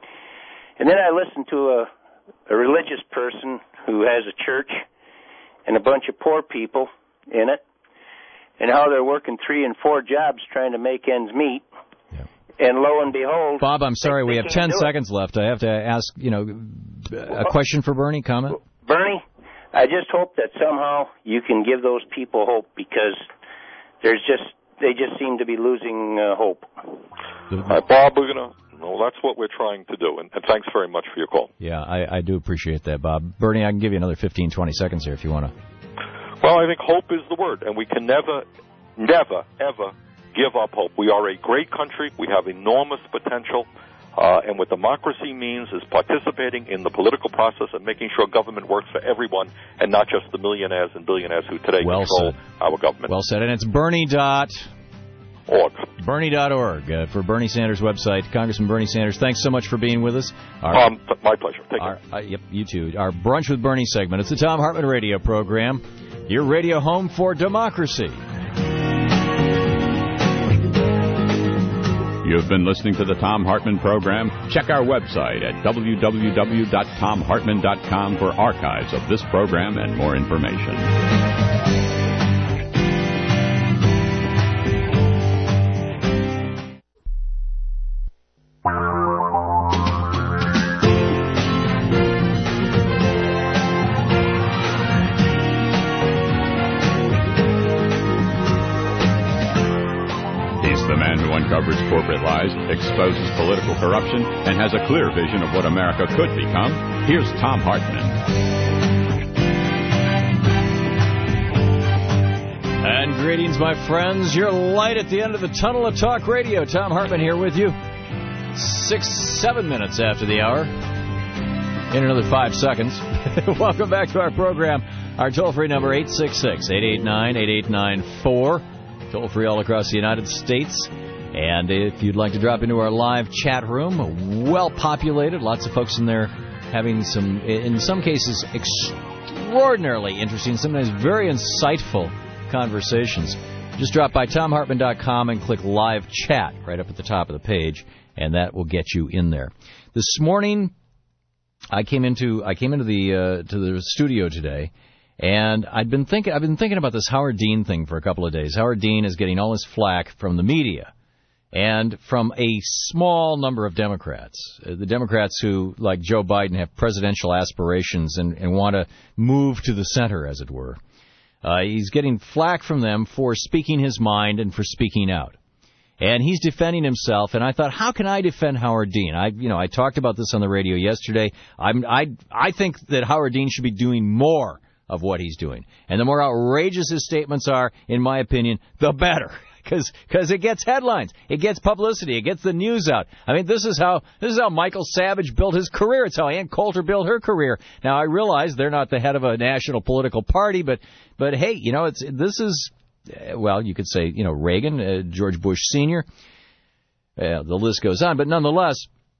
And then I listened to a, a religious person who has a church and a bunch of poor people in it, and how they're working three and four jobs trying to make ends meet. Yeah. And lo and behold... Bob, I'm sorry, they, we they have ten seconds it. left. I have to ask, you know, a question for Bernie, comment? Bernie, I just hope that somehow you can give those people hope, because there's just... they just seem to be losing uh, hope. Uh, Bob, we're gonna. Well, that's what we're trying to do, and, and thanks very much for your call. Yeah, I, I do appreciate that, Bob. Bernie, I can give you another fifteen, twenty seconds here if you want to. Well, I think hope is the word, and we can never, never, ever give up hope. We are a great country. We have enormous potential, uh, and what democracy means is participating in the political process and making sure government works for everyone and not just the millionaires and billionaires who today well control said. our government. Well said, and it's Bernie dot org. Bernie dot org uh, for Bernie Sanders' website. Congressman Bernie Sanders, thanks so much for being with us. Our, um, my pleasure. Take our, care. Uh, yep, you too. Our Brunch with Bernie segment. It's the Thom Hartmann Radio Program, your radio home for democracy. You've been listening to the Thom Hartmann Program. Check our website at w w w dot thom hartmann dot com for archives of this program and more information. uncovers corporate lies, exposes political corruption, and has a clear vision of what America could become. Here's Thom Hartmann. And greetings, my friends. Your light at the end of the tunnel of talk radio. Thom Hartmann here with you. Six, seven minutes after the hour. In another five seconds. Welcome back to our program. Our toll-free number, eight six six, eight eight nine, eight eight nine four. Toll-free all across the United States. And if you'd like to drop into our live chat room, well-populated. Lots of folks in there having some, in some cases, extraordinarily interesting, sometimes very insightful conversations. Just drop by tom hartmann dot com and click live chat right up at the top of the page, and that will get you in there. This morning, I came into I came into the uh, to the studio today, and I'd been thinking I've been thinking about this Howard Dean thing for a couple of days. Howard Dean is getting all his flack from the media and from a small number of Democrats. Uh, the Democrats who, like Joe Biden, have presidential aspirations and, and want to move to the center, as it were. Uh, he's getting flack from them for speaking his mind and for speaking out. And he's defending himself, and I thought, how can I defend Howard Dean? I, you know, I talked about this on the radio yesterday. I'm, I, I think that Howard Dean should be doing more of what he's doing. And the more outrageous his statements are, in my opinion, the better. Because because it gets headlines, it gets publicity, it gets the news out. I mean, this is how this is how Michael Savage built his career. It's how Ann Coulter built her career. Now, I realize they're not the head of a national political party, but but hey, you know, it's this is. Well, you could say, you know, Reagan, uh, George Bush Senior Uh, the list goes on. But nonetheless,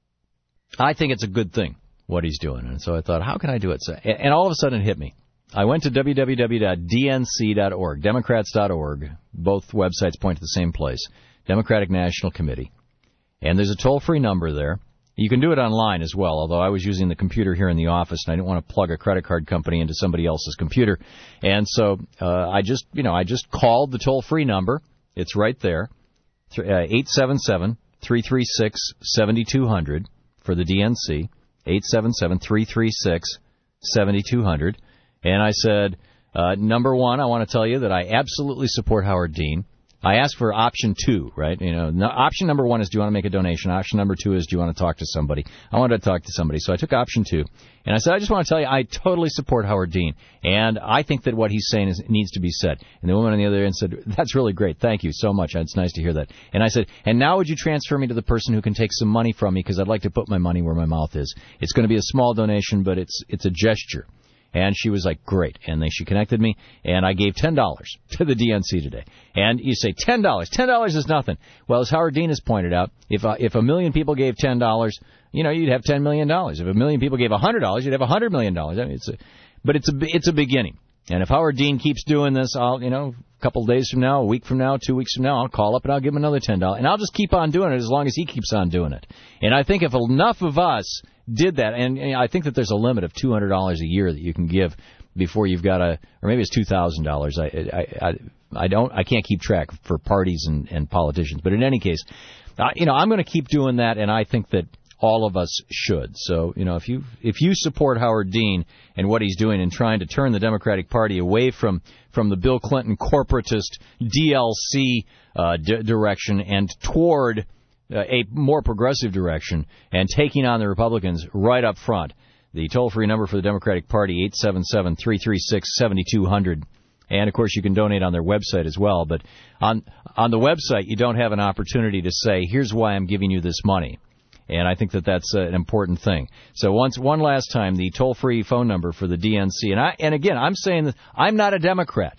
I think it's a good thing, what he's doing. And so I thought, how can I do it? So, and all of a sudden it hit me. I went to w w w dot d n c dot org, democrats dot org. Both websites point to the same place, Democratic National Committee. And there's a toll-free number there. You can do it online as well, although I was using the computer here in the office, and I didn't want to plug a credit card company into somebody else's computer. And so uh, I just, you know, I just called the toll-free number. It's right there, eight seven seven, three three six, seven two zero zero for the D N C, eight seven seven, three three six, seven two zero zero. And I said, uh, number one, I want to tell you that I absolutely support Howard Dean. I asked for option two, right? You know, no, option number one is, do you want to make a donation? Option number two is, do you want to talk to somebody? I wanted to talk to somebody, so I took option two. And I said, I just want to tell you, I totally support Howard Dean, and I think that what he's saying is, needs to be said. And the woman on the other end said, that's really great. Thank you so much. It's nice to hear that. And I said, and now would you transfer me to the person who can take some money from me, because I'd like to put my money where my mouth is. It's going to be a small donation, but it's it's a gesture. And she was like, great. And then she connected me, and I gave ten dollars to the D N C today. And you say, ten dollars. ten dollars is nothing. Well, as Howard Dean has pointed out, if uh, if a million people gave ten dollars, you know, you'd have ten million dollars. If a million people gave one hundred dollars, you'd have one hundred million dollars. I mean, it's a, but it's a, it's a beginning. And if Howard Dean keeps doing this, I'll, you know, a couple of days from now, a week from now, two weeks from now, I'll call up and I'll give him another ten dollars. And I'll just keep on doing it as long as he keeps on doing it. And I think if enough of us did that, and, and I think that there's a limit of two hundred dollars a year that you can give before you've got a, or maybe it's two thousand dollars. I, I, I, I don't, I can't keep track for parties and, and politicians. But in any case, uh, you know, I'm going to keep doing that, and I think that all of us should. So, you know, if you if you support Howard Dean and what he's doing in trying to turn the Democratic Party away from from the Bill Clinton corporatist D L C uh, d- direction and toward uh, a more progressive direction and taking on the Republicans right up front, the toll-free number for the Democratic Party, eight seven seven, three three six, seven two zero zero. And, of course, you can donate on their website as well. But on on the website, you don't have an opportunity to say, here's why I'm giving you this money. And I think that that's uh, an important thing. So once, one last time, the toll-free phone number for the D N C. And, I, and again, I'm saying that I'm not a Democrat.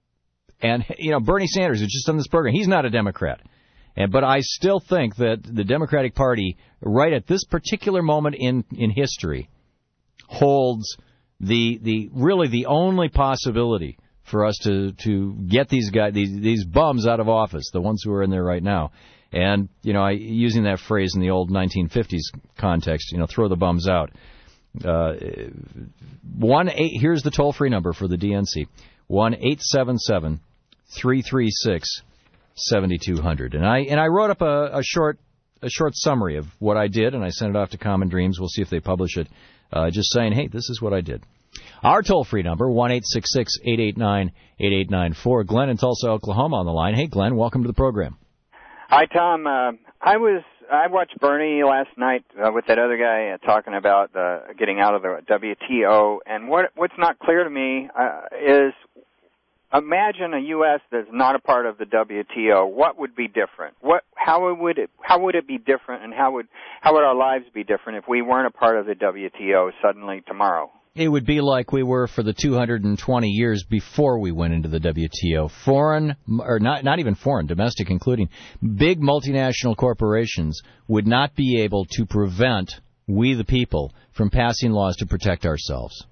And, you know, Bernie Sanders, who's just on this program, he's not a Democrat. And, but I still think that the Democratic Party, right at this particular moment in, in history, holds the the really the only possibility for us to, to get these guys, these, these bums out of office, the ones who are in there right now. And, you know, I, using that phrase in the old nineteen fifties context, you know, throw the bums out. Uh, one eight. Here's the toll-free number for the D N C: one eight seven seven three three six seven two zero zero. And I and I wrote up a, a short a short summary of what I did, and I sent it off to Common Dreams. We'll see if they publish it. Uh, just saying, hey, this is what I did. Our toll-free number, one eight six six, eight eight nine, eight eight nine four. Glenn in Tulsa, Oklahoma on the line. Hey, Glenn, welcome to the program. Hi, Tom. Uh, I was I watched Bernie last night uh, with that other guy uh, talking about uh, getting out of the W T O, and what what's not clear to me uh, is, imagine a U S that's not a part of the W T O. What would be different? What how would it how would it be different, and how would how would our lives be different if we weren't a part of the W T O suddenly tomorrow? It would be like we were for the two hundred twenty years before we went into the W T O. Foreign, or not not even foreign, domestic including, big multinational corporations would not be able to prevent we the people from passing laws to protect ourselves.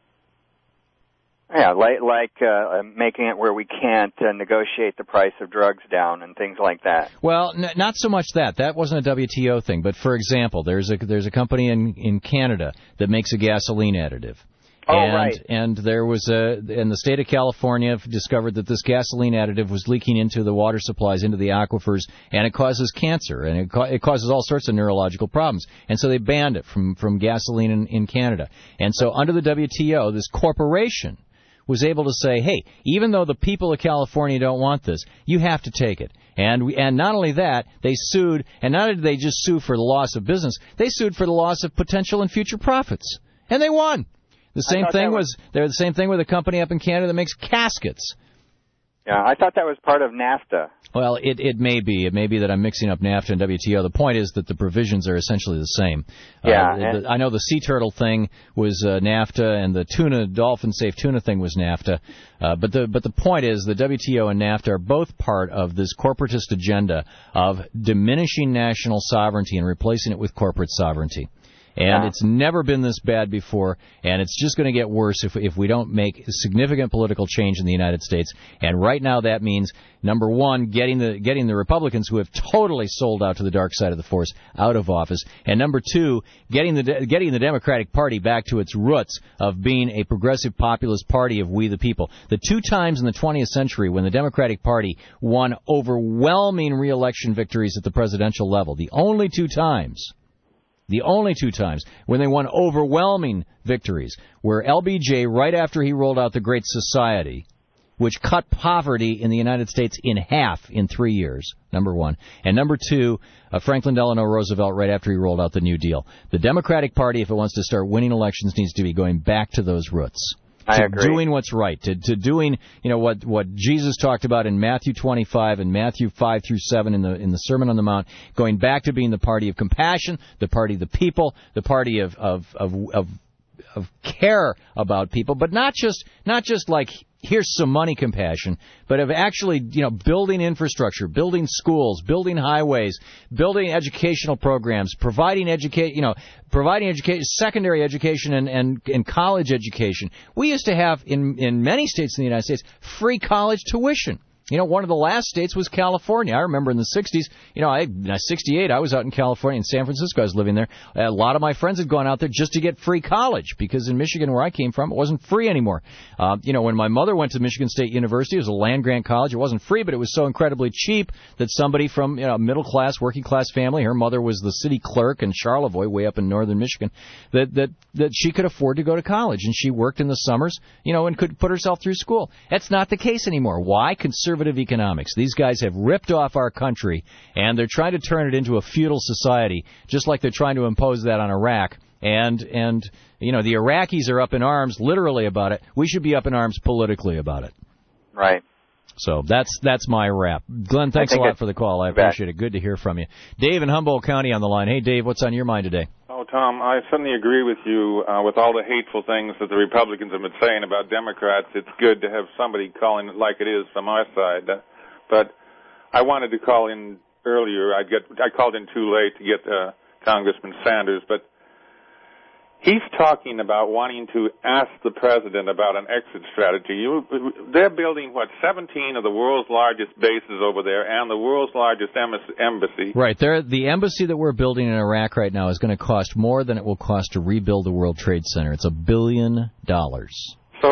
Yeah, like, like uh, making it where we can't uh, negotiate the price of drugs down and things like that. Well, n- not so much that. That wasn't a W T O thing. But, for example, there's a there's a company in, in Canada that makes a gasoline additive. Oh, and, right. And there was a, and the state of California discovered that this gasoline additive was leaking into the water supplies, into the aquifers, and it causes cancer, and it, ca- it causes all sorts of neurological problems. And so they banned it from, from gasoline in, in Canada. And so under the W T O, this corporation was able to say, hey, even though the people of California don't want this, you have to take it. And we, and not only that, they sued, and not only did they just sue for the loss of business, they sued for the loss of potential and future profits. And they won. The same thing was, was they're the same thing with a company up in Canada that makes caskets. Yeah, I thought that was part of NAFTA. Well, it, it may be. It may be that I'm mixing up NAFTA and W T O. The point is that the provisions are essentially the same. Yeah. Uh, the, I know the sea turtle thing was uh, NAFTA, and the tuna, dolphin-safe tuna thing was NAFTA. Uh, but the but the point is the W T O and NAFTA are both part of this corporatist agenda of diminishing national sovereignty and replacing it with corporate sovereignty. And yeah. It's never been this bad before, and it's just going to get worse if if we don't make significant political change in the United States. And right now that means, number one, getting the getting the Republicans who have totally sold out to the dark side of the force out of office, and number two, getting the getting the Democratic Party back to its roots of being a progressive populist party of we the people. The two times in the twentieth century when the Democratic Party won overwhelming re-election victories at the presidential level, the only two times. The only two times when they won overwhelming victories were L B J right after he rolled out the Great Society, which cut poverty in the United States in half in three years, number one. And number two, uh, Franklin Delano Roosevelt right after he rolled out the New Deal. The Democratic Party, if it wants to start winning elections, needs to be going back to those roots. I to agree. doing what's right, to, to doing, you know, what, what Jesus talked about in Matthew twenty-five and Matthew five through seven in the in the Sermon on the Mount, going back to being the party of compassion, the party of the people, the party of of of of, of care about people, but not just not just like here's some money compassion, but of actually, you know, building infrastructure, building schools, building highways, building educational programs, providing educate, you know, providing education, secondary education and, and, and college education. We used to have in, in many states in the United States free college tuition. You know, one of the last states was California. I remember in the sixties, you know, I, in sixty-eight, I was out in California, in San Francisco. I was living there. A lot of my friends had gone out there just to get free college because in Michigan, where I came from, it wasn't free anymore. Uh, you know, when my mother went to Michigan State University, it was a land-grant college. It wasn't free, but it was so incredibly cheap that somebody from, you know, a middle-class, working-class family, her mother was the city clerk in Charlevoix, way up in northern Michigan, that, that, that she could afford to go to college. And she worked in the summers, you know, and could put herself through school. That's not the case anymore. Why? Conservative economics. These guys have ripped off our country, and they're trying to turn it into a feudal society, just like they're trying to impose that on Iraq. And, and you know, the Iraqis are up in arms literally about it. We should be up in arms politically about it. Right. So that's that's my wrap. Glenn, thanks a lot for the call. I appreciate it. Good to hear from you. Dave in Humboldt County on the line. Hey, Dave, what's on your mind today? Oh, Tom, I certainly agree with you uh, with all the hateful things that the Republicans have been saying about Democrats. It's good to have somebody calling it like it is from our side. Uh, but I wanted to call in earlier. I get I called in too late to get uh, Congressman Sanders, but he's talking about wanting to ask the president about an exit strategy. You, they're building, what, seventeen of the world's largest bases over there and the world's largest embassy. Right. They're, the embassy that we're building in Iraq right now is going to cost more than it will cost to rebuild the World Trade Center. It's a billion dollars. So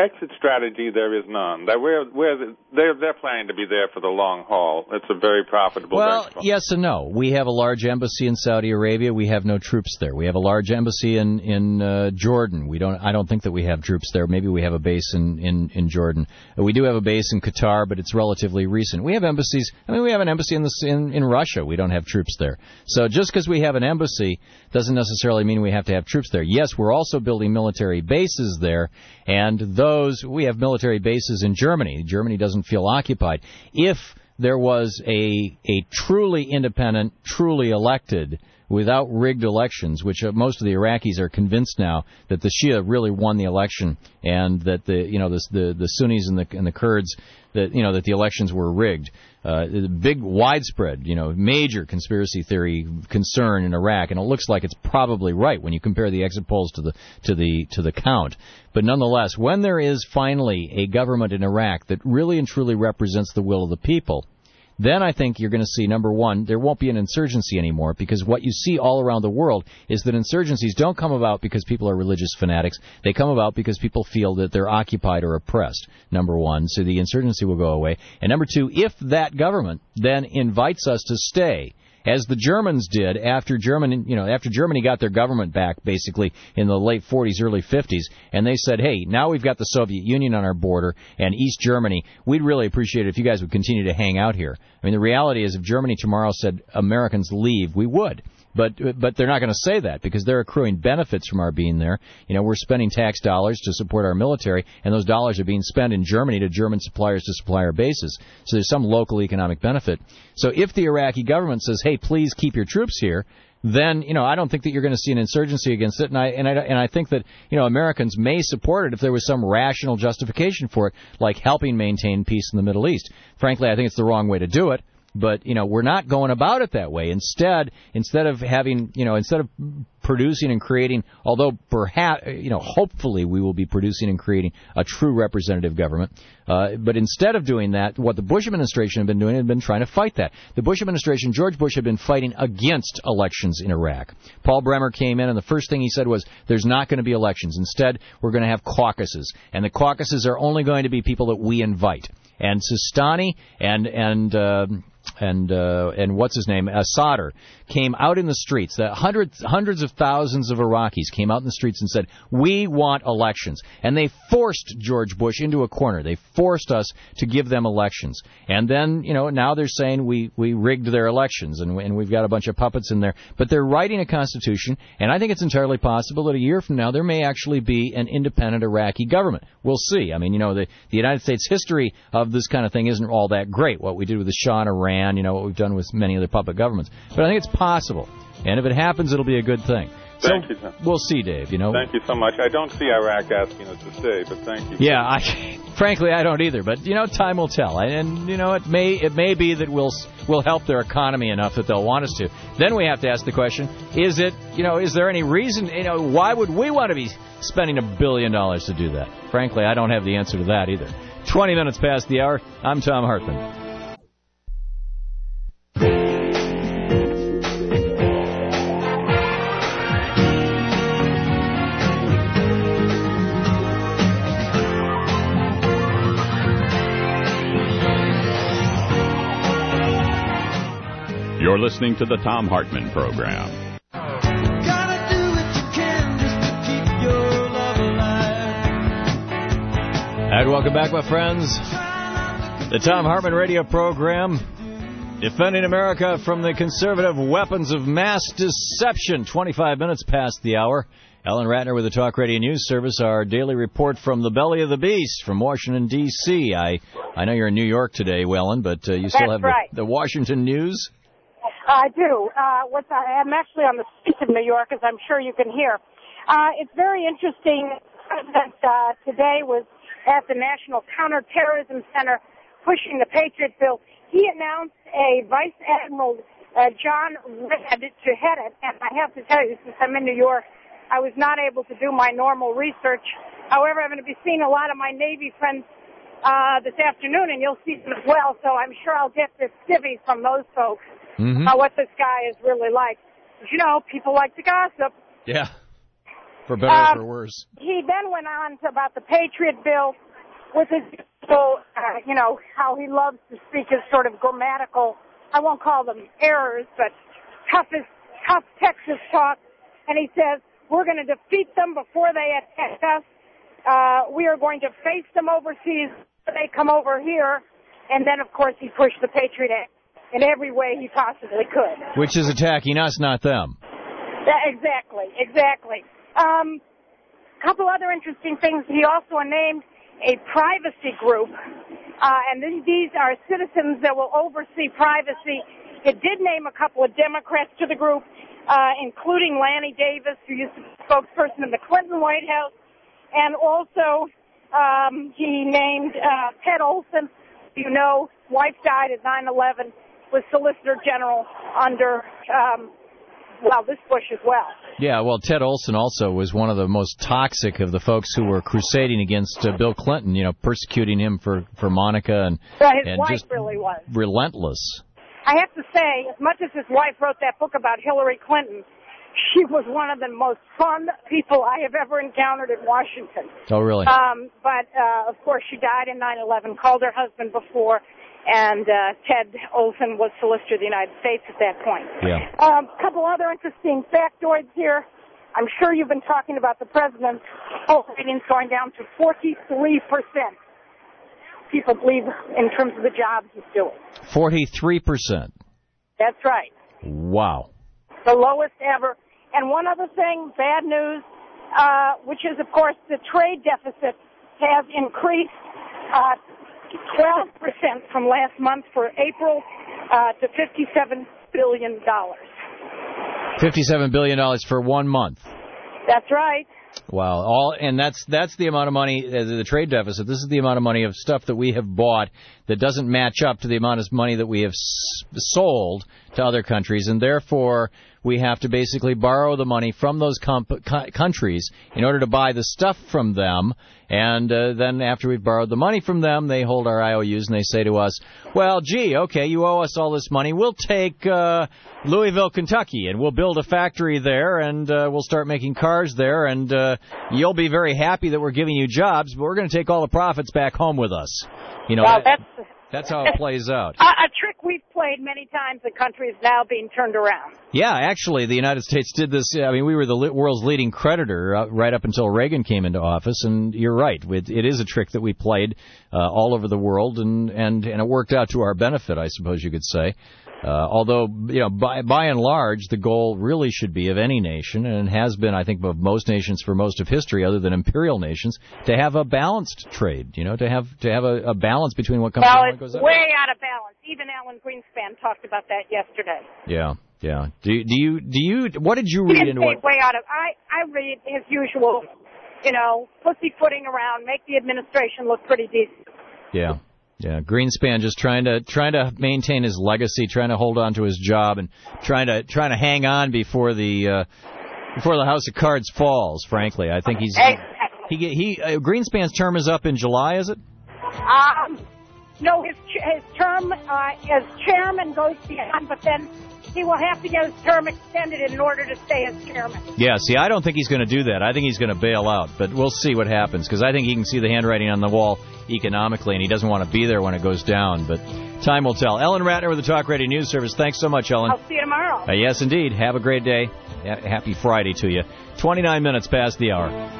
exit strategy, there is none. That we're, we're, they're, they're planning to be there for the long haul. It's a very profitable Well, venture. yes and no. We have a large embassy in Saudi Arabia. We have no troops there. We have a large embassy in in uh, Jordan. We don't. I don't think that we have troops there. Maybe we have a base in, in, in Jordan. We do have a base in Qatar, but it's relatively recent. We have embassies. I mean, we have an embassy in the in, in Russia. We don't have troops there. So just because we have an embassy doesn't necessarily mean we have to have troops there. Yes, we're also building military bases there, and those we have military bases in Germany. Germany doesn't feel occupied. If there was a a truly independent, truly elected, without rigged elections, which uh, most of the Iraqis are convinced now that the Shia really won the election, and that the you know the the, the Sunnis and the and the Kurds, that you know that the elections were rigged. Uh, big, widespread, you know, major conspiracy theory concern in Iraq, and it looks like it's probably right when you compare the exit polls to the to the to the count. But nonetheless, when there is finally a government in Iraq that really and truly represents the will of the people, then I think you're going to see, number one, there won't be an insurgency anymore, because what you see all around the world is that insurgencies don't come about because people are religious fanatics. They come about because people feel that they're occupied or oppressed, number one. So the insurgency will go away. And number two, if that government then invites us to stay, as the Germans did after Germany, you know, after Germany got their government back, basically in the late forties, early fifties, and they said, "Hey, now we've got the Soviet Union on our border and East Germany. We'd really appreciate it if you guys would continue to hang out here." I mean, the reality is, if Germany tomorrow said, "Americans leave," we would. But but they're not going to say that, because they're accruing benefits from our being there. You know, we're spending tax dollars to support our military, and those dollars are being spent in Germany to German suppliers to supply our bases. So there's some local economic benefit. So if the Iraqi government says, "Hey, please keep your troops here," then, you know, I don't think that you're going to see an insurgency against it, and I and I and I think that, you know, Americans may support it if there was some rational justification for it, like helping maintain peace in the Middle East. Frankly, I think it's the wrong way to do it. But, you know, we're not going about it that way. Instead, instead of having, you know, instead of producing and creating, although perhaps, you know, hopefully we will be producing and creating a true representative government. Uh, but instead of doing that, what the Bush administration had been doing had been trying to fight that. The Bush administration, George Bush, had been fighting against elections in Iraq. Paul Bremer came in, and the first thing he said was, there's not going to be elections. Instead, we're going to have caucuses. And the caucuses are only going to be people that we invite. And Sistani and, and, uh, and uh, and what's his name, uh, Sadr, came out in the streets. The hundreds, hundreds of thousands of Iraqis came out in the streets and said, "We want elections." And they forced George Bush into a corner. They forced us to give them elections. And then, you know, now they're saying we, we rigged their elections, and, and we've got a bunch of puppets in there. But they're writing a constitution, and I think it's entirely possible that a year from now there may actually be an independent Iraqi government. We'll see. I mean, you know, the, the United States history of this kind of thing isn't all that great. What we did with the Shah in Iran, you know, what we've done with many other puppet governments. But I think it's possible. And if it happens, it'll be a good thing. Thank so, you, sir. We'll see, Dave, you know. Thank you so much. I don't see Iraq asking us to stay, but thank you. Yeah, I, frankly, I don't either. But, you know, time will tell. And, you know, it may it may be that we'll, we'll help their economy enough that they'll want us to. Then we have to ask the question, is it, you know, is there any reason, you know, why would we want to be spending a billion dollars to do that? Frankly, I don't have the answer to that either. twenty minutes past the hour. I'm Tom Hartman. You're listening to the Tom Hartman Program. And welcome back, my friends. The Tom Hartman Radio Program, defending America from the conservative weapons of mass deception. twenty-five minutes past the hour. Ellen Ratner with the Talk Radio News Service, our daily report from the belly of the beast from Washington, D C I I know you're in New York today, Ellen, but uh, you still That's have right. the, the Washington News? I do. Uh, what's, I'm actually on the streets of New York, as I'm sure you can hear. Uh, it's very interesting. President uh, today was at the National Counterterrorism Center pushing the Patriot Bill. He announced a Vice Admiral uh, John Redd to head it, and I have to tell you, since I'm in New York, I was not able to do my normal research. However, I'm going to be seeing a lot of my Navy friends uh, this afternoon, and you'll see them as well, so I'm sure I'll get this civvy from those folks. Mm-hmm. Uh, what this guy is really like. But, you know, people like to gossip. Yeah. For better um, or for worse. He then went on to about the Patriot Bill with his, uh, you know, how he loves to speak his sort of grammatical, I won't call them errors, but toughest, tough Texas talk. And he says, we're going to defeat them before they attack us. Uh, we are going to face them overseas before they come over here. And then, of course, he pushed the Patriot Act in every way he possibly could. Which is attacking us, not them. Yeah, exactly, exactly. Um, a couple other interesting things. He also named a privacy group, uh, and th- these are citizens that will oversee privacy. It did name a couple of Democrats to the group, uh, including Lanny Davis, who used to be spokesperson in the Clinton White House, and also um, he named uh, Ted Olson. You know, wife died at nine eleven, was Solicitor General under, um, well, this Bush as well. Yeah, well, Ted Olson also was one of the most toxic of the folks who were crusading against uh, Bill Clinton, you know, persecuting him for, for Monica and, yeah, his and wife just really was. relentless. I have to say, as much as his wife wrote that book about Hillary Clinton, she was one of the most fun people I have ever encountered in Washington. Oh, really? Um, but, uh, of course, she died in nine eleven, called her husband before, and uh, Ted Olson was Solicitor of the United States at that point. Yeah. A um, couple other interesting factoids here. I'm sure you've been talking about the president's poll ratings going down to forty-three percent. People believe in terms of the jobs he's doing. forty-three percent. That's right. Wow. The lowest ever. And one other thing, bad news, uh, which is, of course, the trade deficit has increased uh, twelve percent from last month for April uh, to fifty-seven billion dollars. fifty-seven billion dollars for one month. That's right. Wow. All and that's that's the amount of money, uh, the trade deficit. This is the amount of money of stuff that we have bought that doesn't match up to the amount of money that we have s- sold to other countries, and therefore we have to basically borrow the money from those comp- co- countries in order to buy the stuff from them. And uh, then after we've borrowed the money from them, they hold our I O Us and they say to us, well, gee, okay, you owe us all this money. We'll take uh, Louisville, Kentucky, and we'll build a factory there, and uh, we'll start making cars there, and uh, you'll be very happy that we're giving you jobs, but we're going to take all the profits back home with us. You know, well, that, that's, that's how it plays out. A, a trick we've played many times. The country is now being turned around. Yeah, actually, the United States did this. I mean, we were the world's leading creditor uh, right up until Reagan came into office, and you're right. It, it is a trick that we played uh, all over the world, and, and, and it worked out to our benefit, I suppose you could say. Uh, although, you know, by, by and large, the goal really should be of any nation, and has been, I think, of most nations for most of history, other than imperial nations, to have a balanced trade. You know, to have to have a, a balance between what comes well, in and what goes out. out. Well, it's way out of balance. Even Alan Greenspan talked about that yesterday. Yeah, yeah. Do do you do you? What did you He read didn't into say what? way out of. I I read his usual, you know, pussyfooting around, make the administration look pretty decent. Yeah. Yeah, Greenspan just trying to trying to maintain his legacy, trying to hold on to his job, and trying to trying to hang on before the uh, before the house of cards falls. Frankly, I think he's he he, he uh, Greenspan's term is up in July, is it? Um, no, his his term uh, as chairman goes beyond, but then he will have to get his term extended in order to stay as chairman. Yeah, see, I don't think he's going to do that. I think he's going to bail out, but we'll see what happens, because I think he can see the handwriting on the wall economically, and he doesn't want to be there when it goes down, but time will tell. Ellen Ratner with the Talk Radio News Service. Thanks so much, Ellen. I'll see you tomorrow. Uh, yes, indeed. Have a great day. Happy Friday to you. twenty-nine minutes past the hour.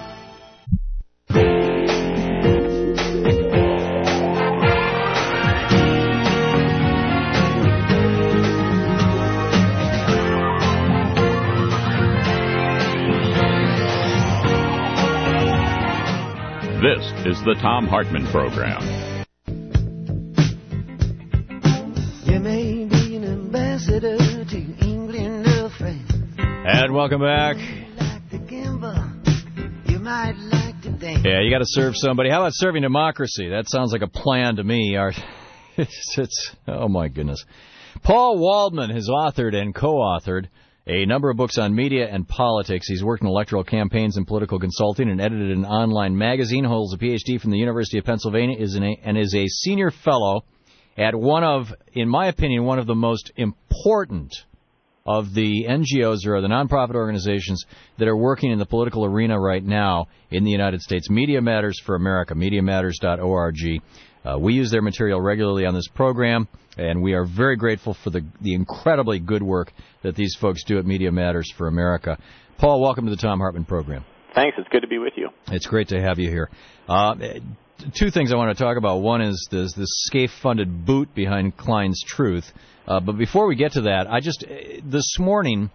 This is the Thom Hartmann Program. You may be an ambassador to England or France. And welcome back. Like to gamble, you might like to dance. Yeah, you got to serve somebody. How about serving democracy? That sounds like a plan to me. It's, it's oh my goodness. Paul Waldman has authored and co-authored a number of books on media and politics. He's worked in electoral campaigns and political consulting and edited an online magazine, holds a P H D from the University of Pennsylvania, is an, and is a senior fellow at one of, in my opinion, one of the most important of the N G Os or the nonprofit organizations that are working in the political arena right now in the United States. Media Matters for America, media matters dot org. Uh, we use their material regularly on this program, and we are very grateful for the, the incredibly good work that these folks do at Media Matters for America. Paul, welcome to the Thom Hartmann program. Thanks. It's good to be with you. It's great to have you here. Uh, two things I want to talk about. One is this, this Scaife-funded boot behind Klein's Truth. Uh, but before we get to that, I just, this morning,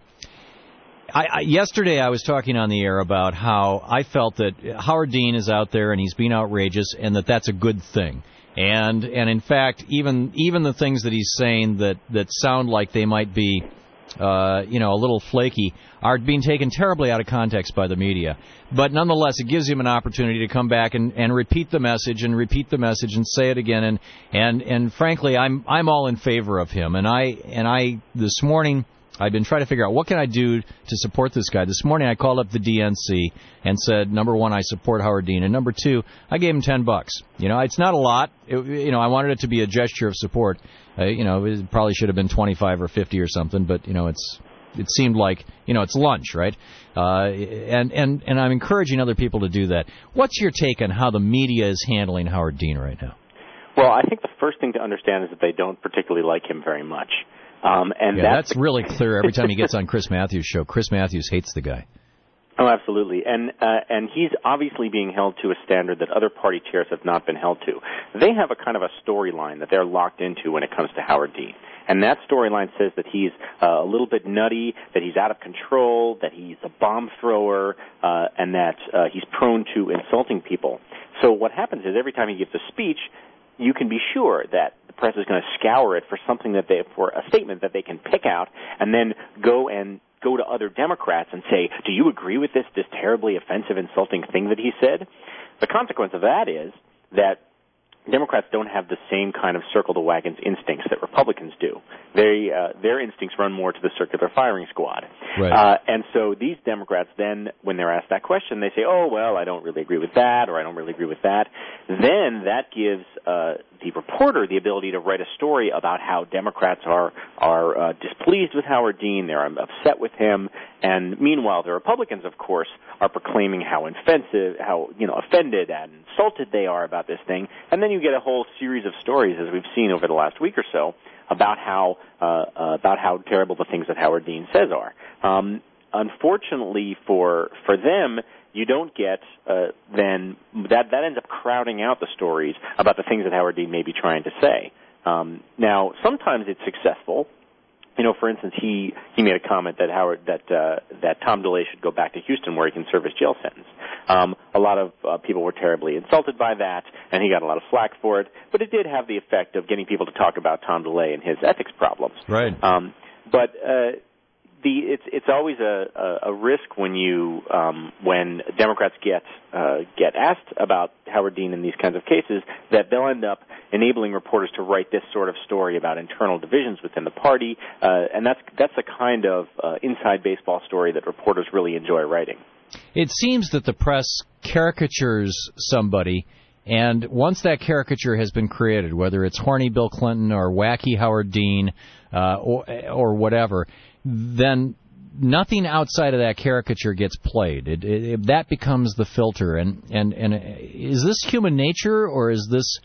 I, I, yesterday I was talking on the air about how I felt that Howard Dean is out there and he's being outrageous and that that's a good thing. And and in fact, even even the things that he's saying that, that sound like they might be, uh, you know, a little flaky are being taken terribly out of context by the media. But nonetheless, it gives him an opportunity to come back and, and repeat the message and repeat the message and say it again. And and and frankly, I'm I'm all in favor of him. And I and I this morning, I've been trying to figure out what can I do to support this guy. This morning I called up the D N C and said, number one, I support Howard Dean, and number two, I gave him ten bucks. You know, it's not a lot. It, you know, I wanted it to be a gesture of support. Uh, you know, it probably should have been twenty-five or fifty or something, but you know, it's it seemed like, you know, it's lunch, right? Uh, and and and I'm encouraging other people to do that. What's your take on how the media is handling Howard Dean right now? Well, I think the first thing to understand is that they don't particularly like him very much. Um, and yeah, that's, that's really clear every time he gets on Chris Matthews' show. Chris Matthews hates the guy. Oh, absolutely. And uh, and he's obviously being held to a standard that other party chairs have not been held to. They have a kind of a storyline that they're locked into when it comes to Howard Dean. And that storyline says that he's uh, a little bit nutty, that he's out of control, that he's a bomb thrower, uh, and that uh, he's prone to insulting people. So what happens is every time he gives a speech, you can be sure that the press is going to scour it for something that they, for a statement that they can pick out and then go and go to other Democrats and say, do you agree with this, this terribly offensive, insulting thing that he said? The consequence of that is that Democrats don't have the same kind of circle the wagons instincts that Republicans do. They, uh, their instincts run more to the circular firing squad. Right. Uh, and so these Democrats then, when they're asked that question, they say, oh, well, I don't really agree with that, or I don't really agree with that. Then that gives uh, the reporter the ability to write a story about how Democrats are, are uh, displeased with Howard Dean, they're upset with him, and meanwhile the Republicans, of course, are proclaiming how offensive, how, you know, offended and insulted they are about this thing, and then you get a whole series of stories, as we've seen over the last week or so, about how uh, uh, about how terrible the things that Howard Dean says are. Um, unfortunately for for them, you don't get uh, then that that ends up crowding out the stories about the things that Howard Dean may be trying to say. Um, now, sometimes it's successful. You know, for instance, he, he made a comment that Howard that uh, that Tom DeLay should go back to Houston where he can serve his jail sentence. Um, a lot of uh, people were terribly insulted by that, and he got a lot of flack for it. But it did have the effect of getting people to talk about Tom DeLay and his ethics problems. Right. Um, but uh, the it's it's always a, a, a risk when you um, when Democrats get uh, get asked about Howard Dean in these kinds of cases that they'll end up enabling reporters to write this sort of story about internal divisions within the party, uh, and that's that's the kind of uh, inside baseball story that reporters really enjoy writing. It seems that the press caricatures somebody, and once that caricature has been created, whether it's horny Bill Clinton or wacky Howard Dean uh, or, or whatever, then nothing outside of that caricature gets played. It, it, it, that becomes the filter. And, and, and is this human nature, or is this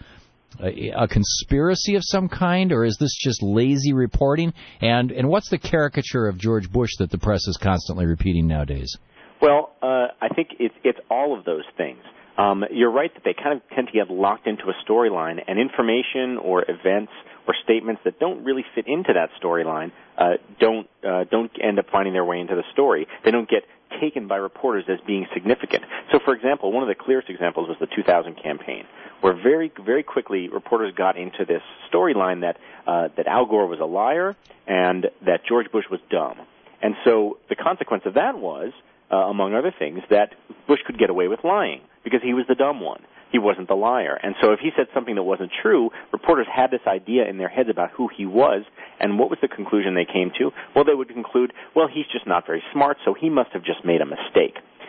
a, a conspiracy of some kind, or is this just lazy reporting? And, and what's the caricature of George Bush that the press is constantly repeating nowadays? Well, uh, I think it's, it's all of those things. Um, you're right that they kind of tend to get locked into a storyline, and information or events or statements that don't really fit into that storyline uh, don't uh, don't end up finding their way into the story. They don't get taken by reporters as being significant. So, for example, one of the clearest examples was the two thousand campaign, where very very quickly reporters got into this storyline that uh, that Al Gore was a liar and that George Bush was dumb. And so the consequence of that was, Uh, among other things, that Bush could get away with lying because he was the dumb one. He wasn't the liar. And so if he said something that wasn't true, reporters had this idea in their heads about who he was, and what was the conclusion they came to? Well, they would conclude, well, he's just not very smart, so he must have just made a mistake.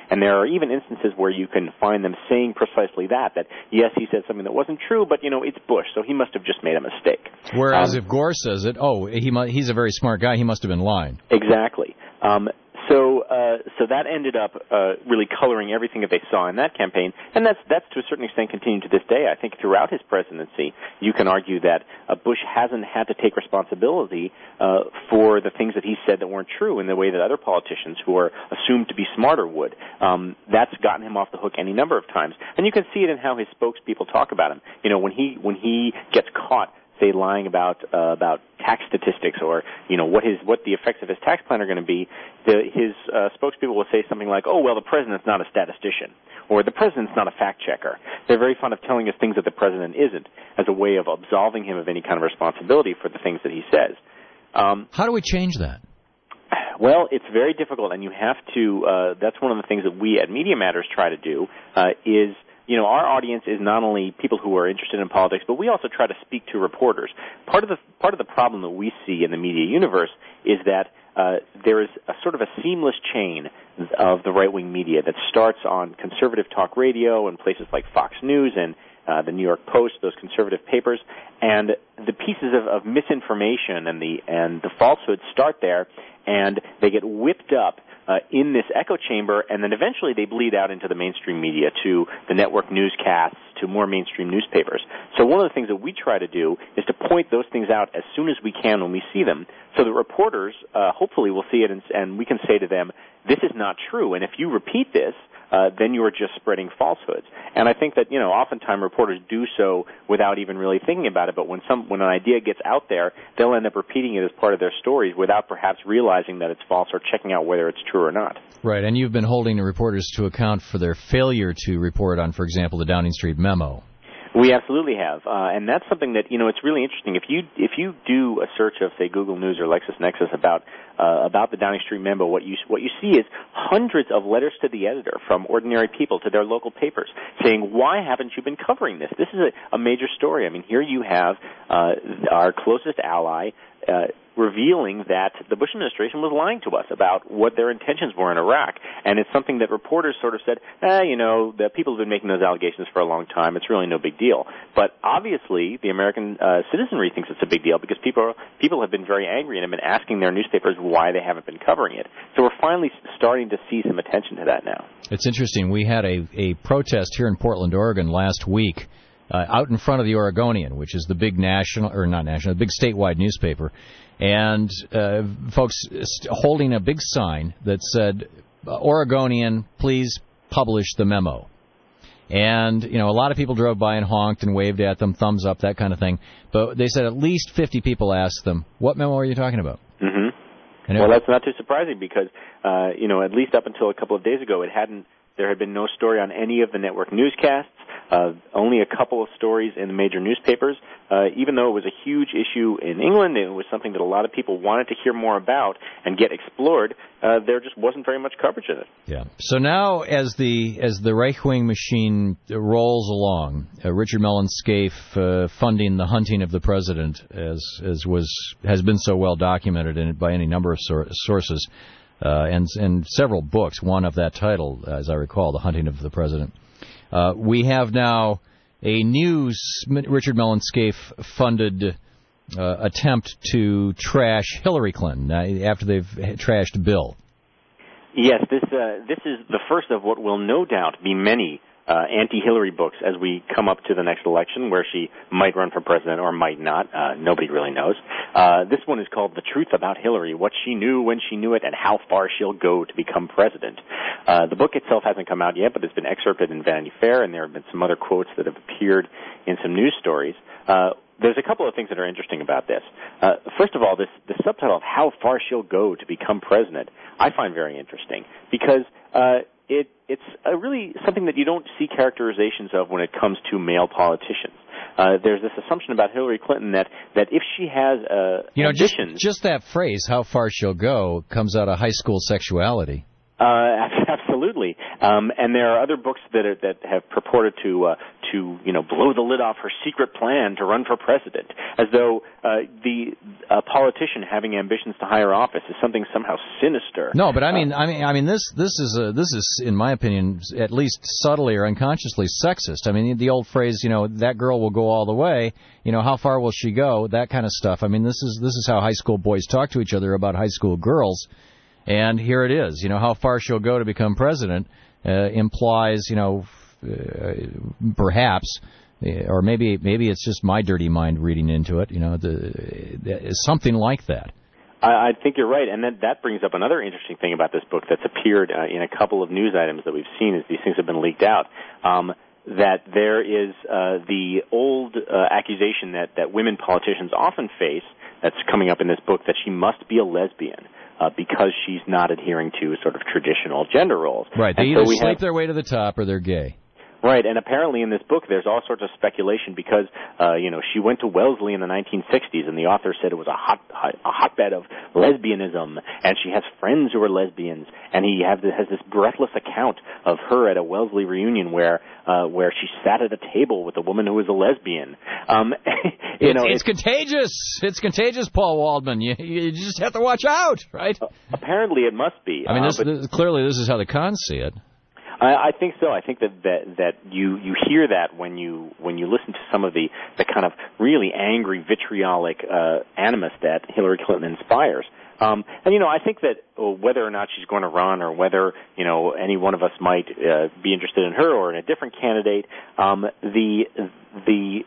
And there are even instances where you can find them saying precisely that, that, yes, he said something that wasn't true, but, you know, it's Bush, so he must have just made a mistake. Whereas um, if Gore says it, oh, he mu- he's a very smart guy, he must have been lying. Exactly. Um, so uh, so that ended up uh, really coloring everything that they saw in that campaign, and that's that's to a certain extent continued to this day. I think throughout his presidency, you can argue that uh, Bush hasn't had to take responsibility uh, for the things that he said that weren't true in the way that other politicians who are assumed to be smarter would. Um, that's gotten him off the hook any number of times, and you can see it in how his spokespeople talk about him. You know, when he when he gets caught, say, lying about uh, about tax statistics, or you know what his what the effects of his tax plan are going to be, the, his uh, spokespeople will say something like, "Oh well, the president's not a statistician," or "The president's not a fact checker." They're very fond of telling us things that the president isn't, as a way of absolving him of any kind of responsibility for the things that he says. Um, How do we change that? Well, it's very difficult, and you have to. Uh, that's one of the things that we at Media Matters try to do. Uh, is You know, our audience is not only people who are interested in politics, but we also try to speak to reporters. Part of the part of the problem that we see in the media universe is that uh, there is a sort of a seamless chain of the right-wing media that starts on conservative talk radio and places like Fox News and uh, the New York Post, those conservative papers, and the pieces of, of misinformation and the and the falsehoods start there, and they get whipped up Uh, in this echo chamber, and then eventually they bleed out into the mainstream media, to the network newscasts, to more mainstream newspapers. So one of the things that we try to do is to point those things out as soon as we can when we see them, so that reporters uh, hopefully will see it and, and we can say to them, this is not true, and if you repeat this, uh, then you are just spreading falsehoods. And I think that, you know, oftentimes reporters do so without even really thinking about it, but when some when an idea gets out there, they'll end up repeating it as part of their stories without perhaps realizing that it's false or checking out whether it's true or not. Right, and you've been holding the reporters to account for their failure to report on, for example, the Downing Street memo. We absolutely have, uh, and that's something that, you know, it's really interesting. If you if you do a search of, say, Google News or LexisNexis about uh, about the Downing Street memo, what you what you see is hundreds of letters to the editor from ordinary people to their local papers saying, why haven't you been covering this? This is a, a major story. I mean, here you have uh, our closest ally uh, revealing that the Bush administration was lying to us about what their intentions were in Iraq. And it's something that reporters sort of said, eh, you know, the people have been making those allegations for a long time. It's really no big deal. But obviously, the American uh, citizenry thinks it's a big deal because people people have been very angry and have been asking their newspapers why they haven't been covering it. So we're finally starting to see some attention to that now. It's interesting. We had a, a protest here in Portland, Oregon last week uh, out in front of the Oregonian, which is the big national, or not national, the big statewide newspaper. And uh, folks holding a big sign that said, Oregonian, please publish the memo. And, you know, a lot of people drove by and honked and waved at them, thumbs up, that kind of thing. But they said at least fifty people asked them, what memo are you talking about? Mm-hmm. Well, that's not too surprising because, uh, you know, at least up until a couple of days ago, it hadn't, there had been no story on any of the network newscasts. Uh, only a couple of stories in the major newspapers. Uh, even though it was a huge issue in England, it was something that a lot of people wanted to hear more about and get explored. Uh, there just wasn't very much coverage of it. Yeah. So now, as the as the right-wing machine rolls along, uh, Richard Mellon Scaife uh, funding the hunting of the president, as as was has been so well documented in it by any number of sor- sources, uh, and and several books. One of that title, as I recall, The Hunting of the President. Uh, we have now a new Richard Mellon Scaife funded uh, attempt to trash Hillary Clinton uh, after they've trashed Bill. Yes, this uh, this is the first of what will no doubt be many uh, anti-Hillary books as we come up to the next election, where she might run for president or might not. Uh, nobody really knows. Uh, this one is called The Truth About Hillary, What She Knew When She Knew It, and How Far She'll Go to Become President. Uh, the book itself hasn't come out yet, but it's been excerpted in Vanity Fair, and there have been some other quotes that have appeared in some news stories. Uh, there's a couple of things that are interesting about this. Uh, first of all, this the subtitle of How Far She'll Go to Become President, I find very interesting because uh, it it's a really something that you don't see characterizations of when it comes to male politicians. Uh, there's this assumption about Hillary Clinton that, that if she has uh, you know, ambitions... Just, just that phrase, how far she'll go, comes out of high school sexuality. Uh, absolutely. Um, and there are other books that are, that have purported to uh, to you know blow the lid off her secret plan to run for president, as though uh, the uh, politician having ambitions to higher office is something somehow sinister. No, but I mean, uh, I mean, I mean, this this is a, this is, in my opinion, at least subtly or unconsciously sexist. I mean, the old phrase, you know, that girl will go all the way. You know, how far will she go? That kind of stuff. I mean, this is this is how high school boys talk to each other about high school girls. And here it is. You know, how far she'll go to become president uh, implies, you know, uh, perhaps, or maybe maybe it's just my dirty mind reading into it. You know, the, the, something like that. I, I think you're right, and that that brings up another interesting thing about this book that's appeared uh, in a couple of news items that we've seen as these things have been leaked out. Um, that there is uh, the old uh, accusation that that women politicians often face, that's coming up in this book, that she must be a lesbian. Uh, because she's not adhering to sort of traditional gender roles. Right. They and either so we sleep have, their way to the top or they're gay. Right, and apparently in this book there's all sorts of speculation because, uh, you know, she went to Wellesley in the nineteen sixties, and the author said it was a hot, hot a hotbed of lesbianism, and she has friends who are lesbians, and he have, has this breathless account of her at a Wellesley reunion where uh, where she sat at a table with a woman who was a lesbian. Um, you it's, know, it's, it's contagious. It's contagious, Paul Waldman. You, you just have to watch out, right? Uh, apparently it must be. I mean, this, uh, but, this, clearly this is how the cons see it. I, I think so. I think that, that that you you hear that when you when you listen to some of the, the kind of really angry, vitriolic uh, animus that Hillary Clinton inspires. Um, and you know, I think that uh, whether or not she's going to run, or whether you know any one of us might uh, be interested in her or in a different candidate, um, the the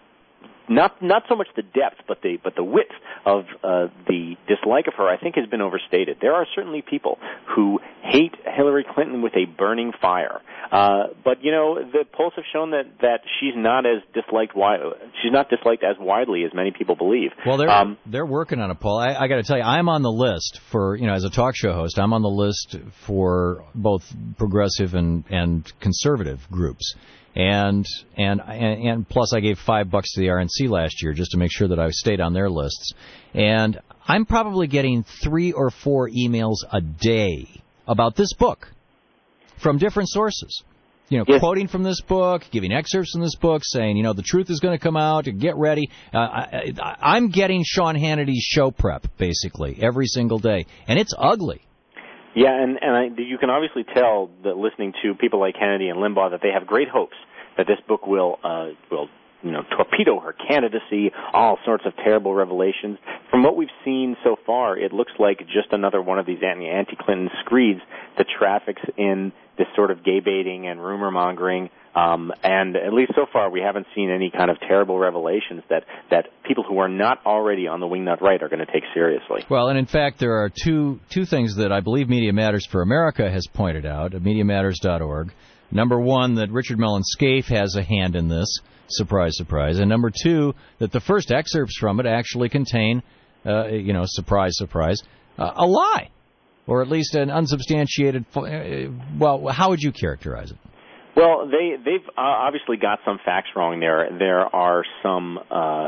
Not not so much the depth, but the but the width of uh, the dislike of her, I think, has been overstated. There are certainly people who hate Hillary Clinton with a burning fire, uh, but you know the polls have shown that, that she's not as disliked. She's not disliked as widely as many people believe. Well, they're um, they're working on it, Paul. I, I got to tell you, I'm on the list for you know as a talk show host. I'm on the list for both progressive and and conservative groups. And, and and and plus I gave five bucks to the R N C last year just to make sure that I stayed on their lists. And I'm probably getting three or four emails a day about this book from different sources. You know, yes. Quoting from this book, giving excerpts from this book, saying, you know, the truth is going to come out, get ready. Uh, I, I, I'm getting Sean Hannity's show prep, basically, every single day. And it's ugly. Yeah, and, and I, you can obviously tell that listening to people like Hannity and Limbaugh that they have great hopes that this book will uh, will you know torpedo her candidacy, all sorts of terrible revelations. From what we've seen so far, it looks like just another one of these anti-Clinton screeds that traffics in this sort of gay baiting and rumor mongering. Um, and at least so far, we haven't seen any kind of terrible revelations that, that people who are not already on the wingnut right are going to take seriously. Well, and in fact, there are two two things that I believe Media Matters for America has pointed out at media matters dot org. Number one, that Richard Mellon Scaife has a hand in this. Surprise, surprise. And number two, that the first excerpts from it actually contain, uh, you know, surprise, surprise, uh, a lie. Or at least an unsubstantiated, uh, well, how would you characterize it? Well, they they've uh, obviously got some facts wrong there. There are some uh,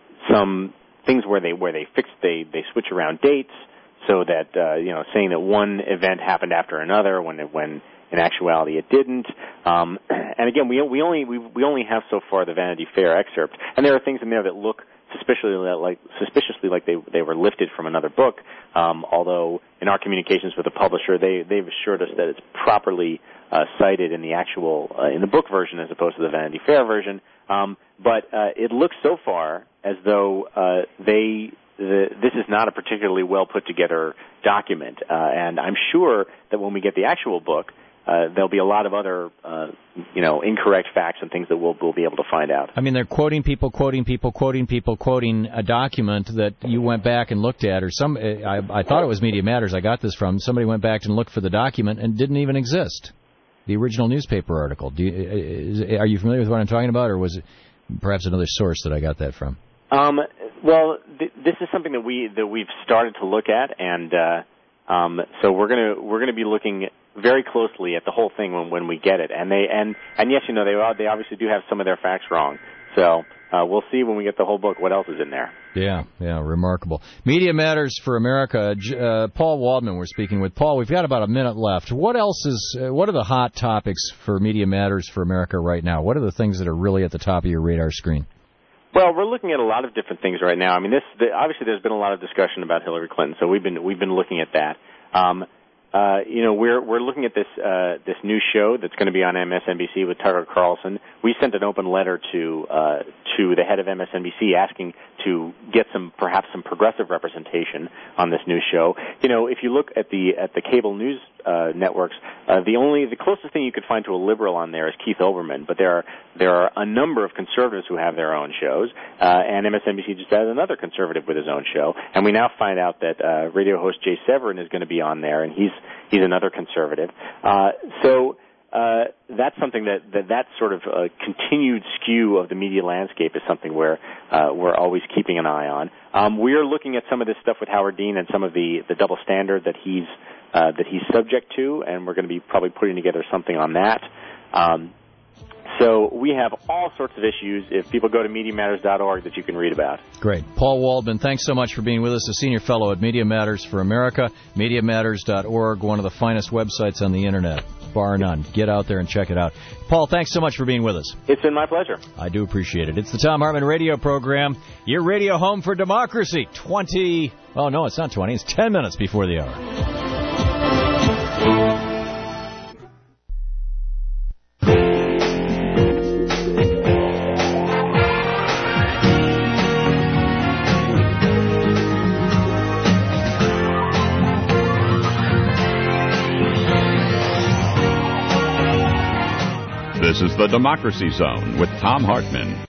some things where they where they fix they they switch around dates so that uh, you know saying that one event happened after another when it, when in actuality it didn't. Um, and again, we we only we we only have so far the Vanity Fair excerpt, and there are things in there that look suspiciously like suspiciously like they they were lifted from another book. Um, although in our communications with the publisher, they they've assured us that it's properly Uh, cited in the actual uh, in the book version as opposed to the Vanity Fair version, um, but uh, it looks so far as though uh, they the, this is not a particularly well put together document, uh, and I'm sure that when we get the actual book, uh, there'll be a lot of other uh, you know incorrect facts and things that we'll we'll be able to find out. I mean, they're quoting people, quoting people, quoting people, quoting a document that you went back and looked at, or some I, I thought it was Media Matters I got this from. Somebody went back and looked for the document and didn't even exist. The original newspaper article. Do you, is, are you familiar with what I'm talking about, or was it perhaps another source that I got that from? Um, well, th- this is something that we that we've started to look at, and uh, um, so we're gonna we're gonna be looking very closely at the whole thing when, when we get it. And they and, and yes, you know they they obviously do have some of their facts wrong. So uh, we'll see when we get the whole book what else is in there. Yeah, yeah, remarkable. Media Matters for America. Uh, Paul Waldman we're speaking with. Paul, we've got about a minute left. What else is, uh, what are the hot topics for Media Matters for America right now? What are the things that are really at the top of your radar screen? Well, we're looking at a lot of different things right now. I mean, this the, obviously there's been a lot of discussion about Hillary Clinton, so we've been we've been looking at that. Um, uh, you know, we're we're looking at this uh, this new show that's going to be on M S N B C with Tucker Carlson. We sent an open letter to uh, to the head of M S N B C asking to get some perhaps some progressive representation on this new show. You know, if you look at the at the cable news uh, networks, uh, the only the closest thing you could find to a liberal on there is Keith Olbermann, but there are there are a number of conservatives who have their own shows, uh, and M S N B C just has another conservative with his own show, and we now find out that uh, radio host Jay Severin is going to be on there, and he's he's another conservative. Uh, so. Uh, that's something that, that that sort of uh, continued skew of the media landscape is something where uh, we're always keeping an eye on. Um, we are looking at some of this stuff with Howard Dean and some of the, the double standard that he's uh, that he's subject to, and we're going to be probably putting together something on that. Um, so we have all sorts of issues, if people go to media matters dot org, that you can read about. Great. Paul Waldman, thanks so much for being with us, a senior fellow at Media Matters for America, media matters dot org, one of the finest websites on the Internet, bar none. Get out there and check it out. Paul, thanks so much for being with us. It's been my pleasure. I do appreciate it. It's the Thom Hartmann Radio Program, your radio home for democracy. twenty, oh no, it's not twenty, it's ten minutes before the hour. This is the Democracy Zone with Thom Hartmann.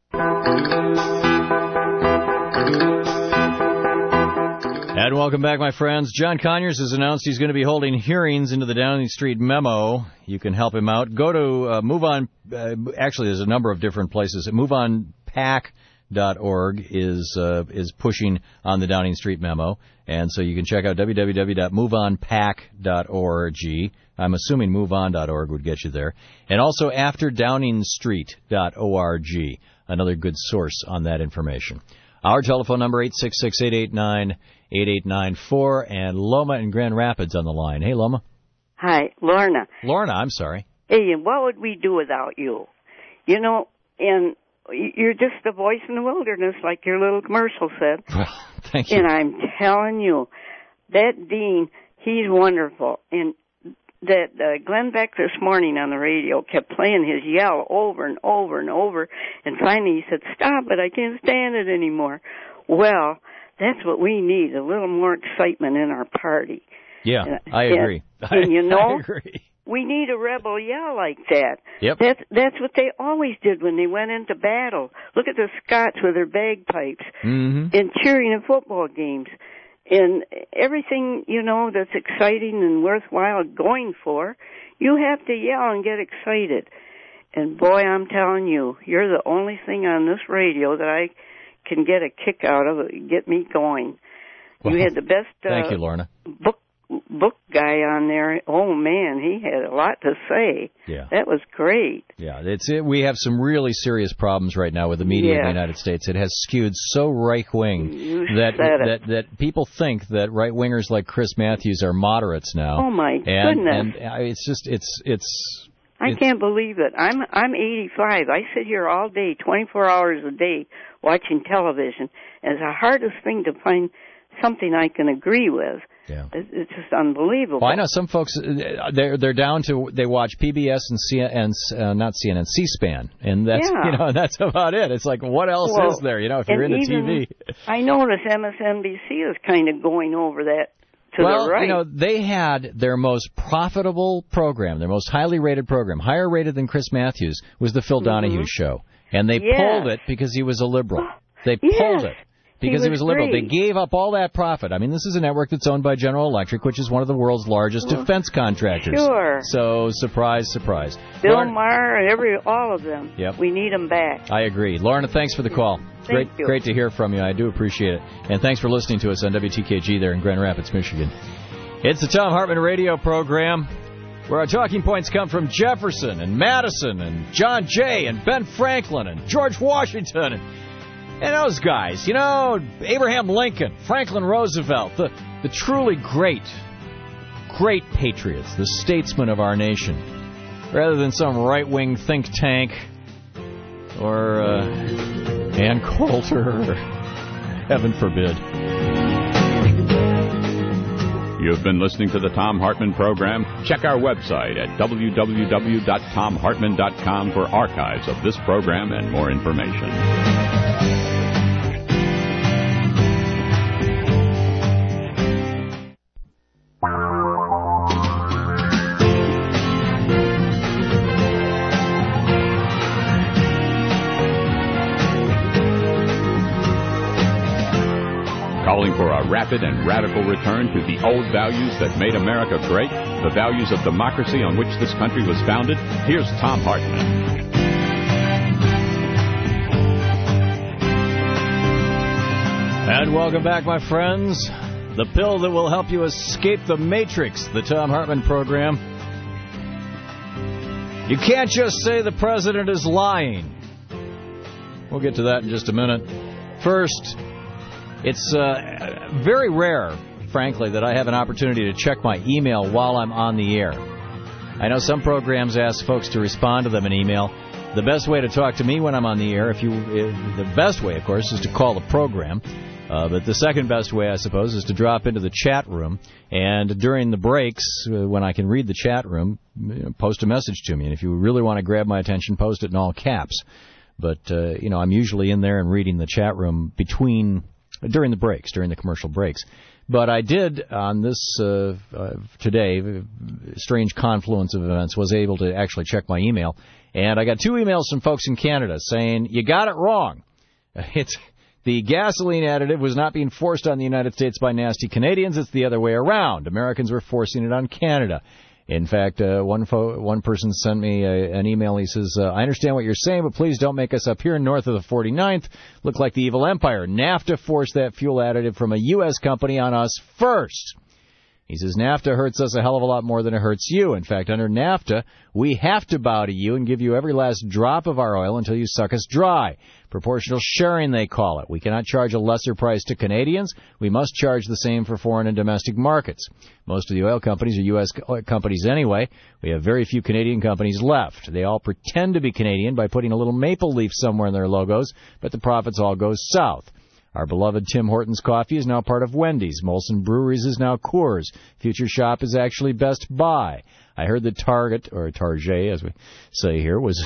And welcome back, my friends. John Conyers has announced he's going to be holding hearings into the Downing Street memo. You can help him out. Go to uh, Move On. Uh, actually, there's a number of different places. Move On Pac dot org is uh, is pushing on the Downing Street memo, and so you can check out w w w dot move on pac dot org. I'm assuming move on dot org would get you there, and also after downing street dot org, another good source on that information. Our telephone number eight six six, eight eight nine, eight eight nine four, and Loma in Grand Rapids on the line. Hey, Loma. Hi, Lorna. Lorna, I'm sorry. Hey, what would we do without you? You know, and you're just the voice in the wilderness, like your little commercial said. Thank you. And I'm telling you, that Dean, he's wonderful. And that uh, Glenn Beck this morning on the radio kept playing his yell over and over and over. And finally he said, stop it, I can't stand it anymore. Well, that's what we need, a little more excitement in our party. Yeah, and, I agree. And, and you know, I agree. We need a rebel yell like that. Yep. That's that's what they always did when they went into battle. Look at the Scots with their bagpipes mm-hmm. and cheering in football games and everything, you know, that's exciting and worthwhile going for. You have to yell and get excited. And boy, I'm telling you, you're the only thing on this radio that I can get a kick out of, get me going. Well, you had the best uh, thank you, Lorna. book book guy on there. Oh man, he had a lot to say. Yeah, that was great. Yeah, it's it. We have some really serious problems right now with the media yeah. in the United States. It has skewed so right wing that that that people think that right wingers like Chris Matthews are moderates now. Oh my and, goodness! And it's just it's it's. I it's, can't believe it. I'm I'm eighty-five. I sit here all day, twenty-four hours a day, watching television. And it's the hardest thing to find something I can agree with. Yeah. It's just unbelievable. Well, I know some folks, they're they're down to, they watch P B S and C and uh, not C N N, C-SPAN, and that's yeah. you know that's about it. It's like, what else well, is there? You know, if you're into even, T V. I notice M S N B C is kind of going over that to well, the right. you know, they had their most profitable program, their most highly rated program, higher rated than Chris Matthews, was the Phil Donahue mm-hmm. show, and they yes. pulled it because he was a liberal. They yes. pulled it. Because he was, he was a liberal. great. They gave up all that profit. I mean, this is a network that's owned by General Electric, which is one of the world's largest well, defense contractors. Sure. So, surprise, surprise. Bill Lauren, Maher, every, all of them. Yep. We need them back. I agree. Lorna, thanks for the call. Thank great, you. Great to hear from you. I do appreciate it. And thanks for listening to us on W T K G there in Grand Rapids, Michigan. It's the Thom Hartmann Radio Program, where our talking points come from Jefferson and Madison and John Jay and Ben Franklin and George Washington and And those guys, you know, Abraham Lincoln, Franklin Roosevelt, the, the truly great, great patriots, the statesmen of our nation, rather than some right-wing think tank or uh, Ann Coulter, or heaven forbid. You've been listening to the Thom Hartmann Program. Check our website at w w w dot tom hartmann dot com for archives of this program and more information. Calling for a rapid and radical return to the old values that made America great, the values of democracy on which this country was founded, here's Thom Hartmann. And welcome back, my friends. The pill that will help you escape the matrix, the Thom Hartmann Program. You can't just say the president is lying. We'll get to that in just a minute. First, it's uh, very rare, frankly, that I have an opportunity to check my email while I'm on the air. I know some programs ask folks to respond to them in email. The best way to talk to me when I'm on the air, if you, if, the best way, of course, is to call the program. Uh, but the second best way, I suppose, is to drop into the chat room. And during the breaks, uh, when I can read the chat room, you know, post a message to me. And if you really want to grab my attention, post it in all caps. But, uh, you know, I'm usually in there and reading the chat room between... during the breaks, during the commercial breaks. But I did, on this uh, uh, today, strange confluence of events, was able to actually check my email. And I got two emails from folks in Canada saying, you got it wrong. It's the gasoline additive was not being forced on the United States by nasty Canadians. It's the other way around. Americans were forcing it on Canada. In fact, uh, one fo- one person sent me a, an email. He says, uh, I understand what you're saying, but please don't make us up here north of the forty-ninth look like the evil empire. NAFTA forced that fuel additive from a U S company on us first. He says, NAFTA hurts us a hell of a lot more than it hurts you. In fact, under NAFTA, we have to bow to you and give you every last drop of our oil until you suck us dry. Proportional sharing, they call it. We cannot charge a lesser price to Canadians. We must charge the same for foreign and domestic markets. Most of the oil companies are U S companies anyway. We have very few Canadian companies left. They all pretend to be Canadian by putting a little maple leaf somewhere in their logos, but the profits all go south. Our beloved Tim Hortons Coffee is now part of Wendy's. Molson Breweries is now Coors. Future Shop is actually Best Buy. I heard that Target, or Target as we say here, was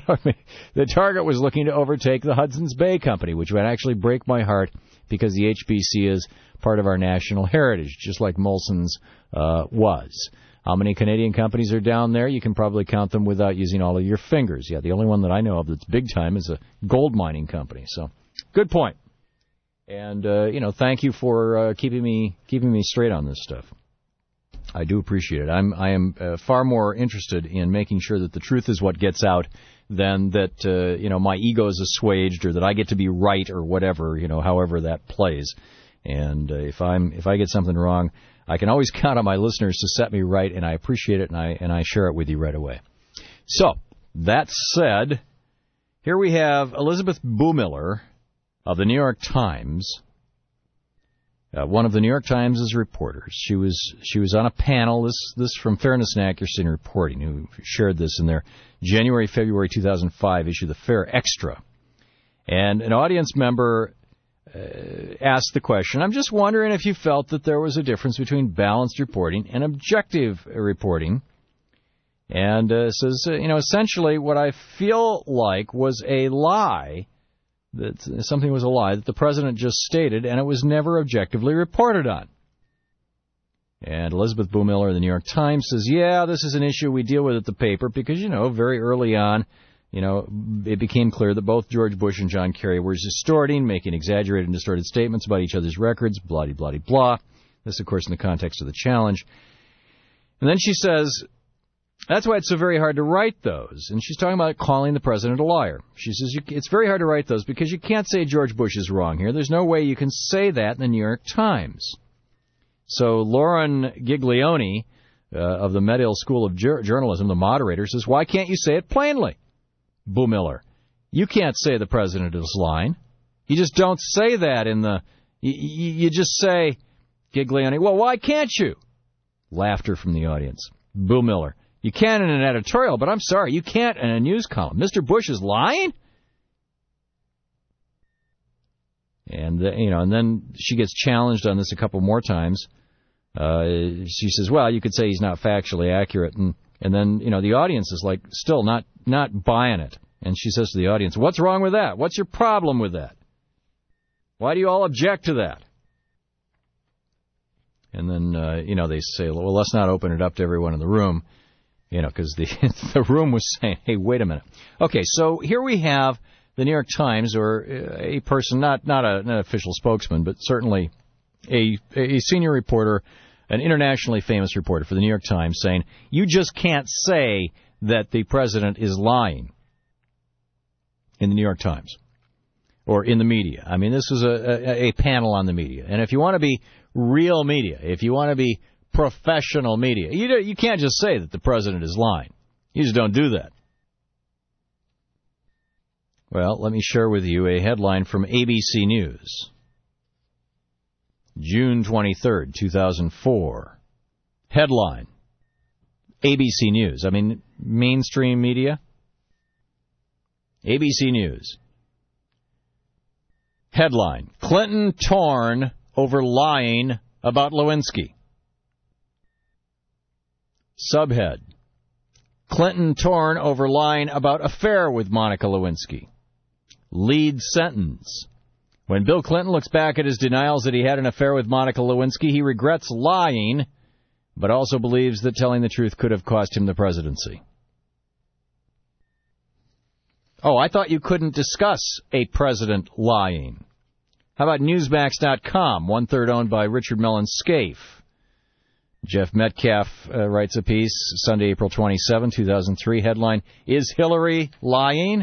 the Target was looking to overtake the Hudson's Bay Company, which would actually break my heart because the H B C is part of our national heritage, just like Molson's uh, was. How many Canadian companies are down there? You can probably count them without using all of your fingers. Yeah, the only one that I know of that's big time is a gold mining company. So, good point. And, uh, you know, thank you for uh, keeping me keeping me straight on this stuff. I do appreciate it. I'm I am uh, far more interested in making sure that the truth is what gets out than that, uh, you know, my ego is assuaged or that I get to be right or whatever, you know, however that plays. And uh, if I'm if I get something wrong, I can always count on my listeners to set me right, and I appreciate it, and I and I share it with you right away. So, that said, here we have Elizabeth Boomiller of the New York Times, uh, one of the New York Times' reporters. She was she was on a panel, this this from Fairness and Accuracy in Reporting, who shared this in their January February two thousand five issue, The Fair Extra. And an audience member uh, asked the question, I'm just wondering if you felt that there was a difference between balanced reporting and objective reporting. And uh, says, uh, you know, essentially what I feel like was a lie, that something was a lie that the president just stated, and it was never objectively reported on. And Elizabeth Boomiller of the New York Times says, yeah, this is an issue we deal with at the paper because, you know, very early on, you know, it became clear that both George Bush and John Kerry were distorting, making exaggerated and distorted statements about each other's records, blah, blah, blah, blah. This, of course, in the context of the challenge. And then she says, that's why it's so very hard to write those. And she's talking about calling the president a liar. She says you, it's very hard to write those because you can't say George Bush is wrong here. There's no way you can say that in the New York Times. So Lauren Giglione uh, of the Medill School of Jur- Journalism, the moderator, says, why can't you say it plainly? Boomiller, you can't say the president is lying. You just don't say that in the... You, you just say, Gigliani, well, why can't you? Laughter from the audience. Bill Miller, you can in an editorial, but I'm sorry, you can't in a news column. Mister Bush is lying? And, uh, you know, and then she gets challenged on this a couple more times. Uh, she says, well, you could say he's not factually accurate. And, and then, you know, the audience is like still not, not buying it. And she says to the audience, what's wrong with that? What's your problem with that? Why do you all object to that? And then, uh, you know, they say, well, let's not open it up to everyone in the room, you know, because the, the room was saying, hey, wait a minute. Okay, so here we have the New York Times, or a person, not not a, an official spokesman, but certainly a, a senior reporter, an internationally famous reporter for the New York Times, saying, you just can't say that the president is lying in the New York Times or in the media. I mean, this was a, a, a panel on the media. And if you want to be real media, if you want to be professional media, you, do, you can't just say that the president is lying. You just don't do that. Well, let me share with you a headline from A B C News, June twenty-third, two thousand four. Headline, A B C News. I mean, mainstream media. A B C News. Headline, Clinton torn over lying about Lewinsky. Subhead, Clinton torn over lying about affair with Monica Lewinsky. Lead sentence, when Bill Clinton looks back at his denials that he had an affair with Monica Lewinsky, he regrets lying, but also believes that telling the truth could have cost him the presidency. Oh, I thought you couldn't discuss a president lying. How about Newsmax dot com, one-third owned by Richard Mellon Scaife? Jeff Metcalf uh, writes a piece, Sunday, April twenty-seventh, two thousand three, headline, Is Hillary Lying?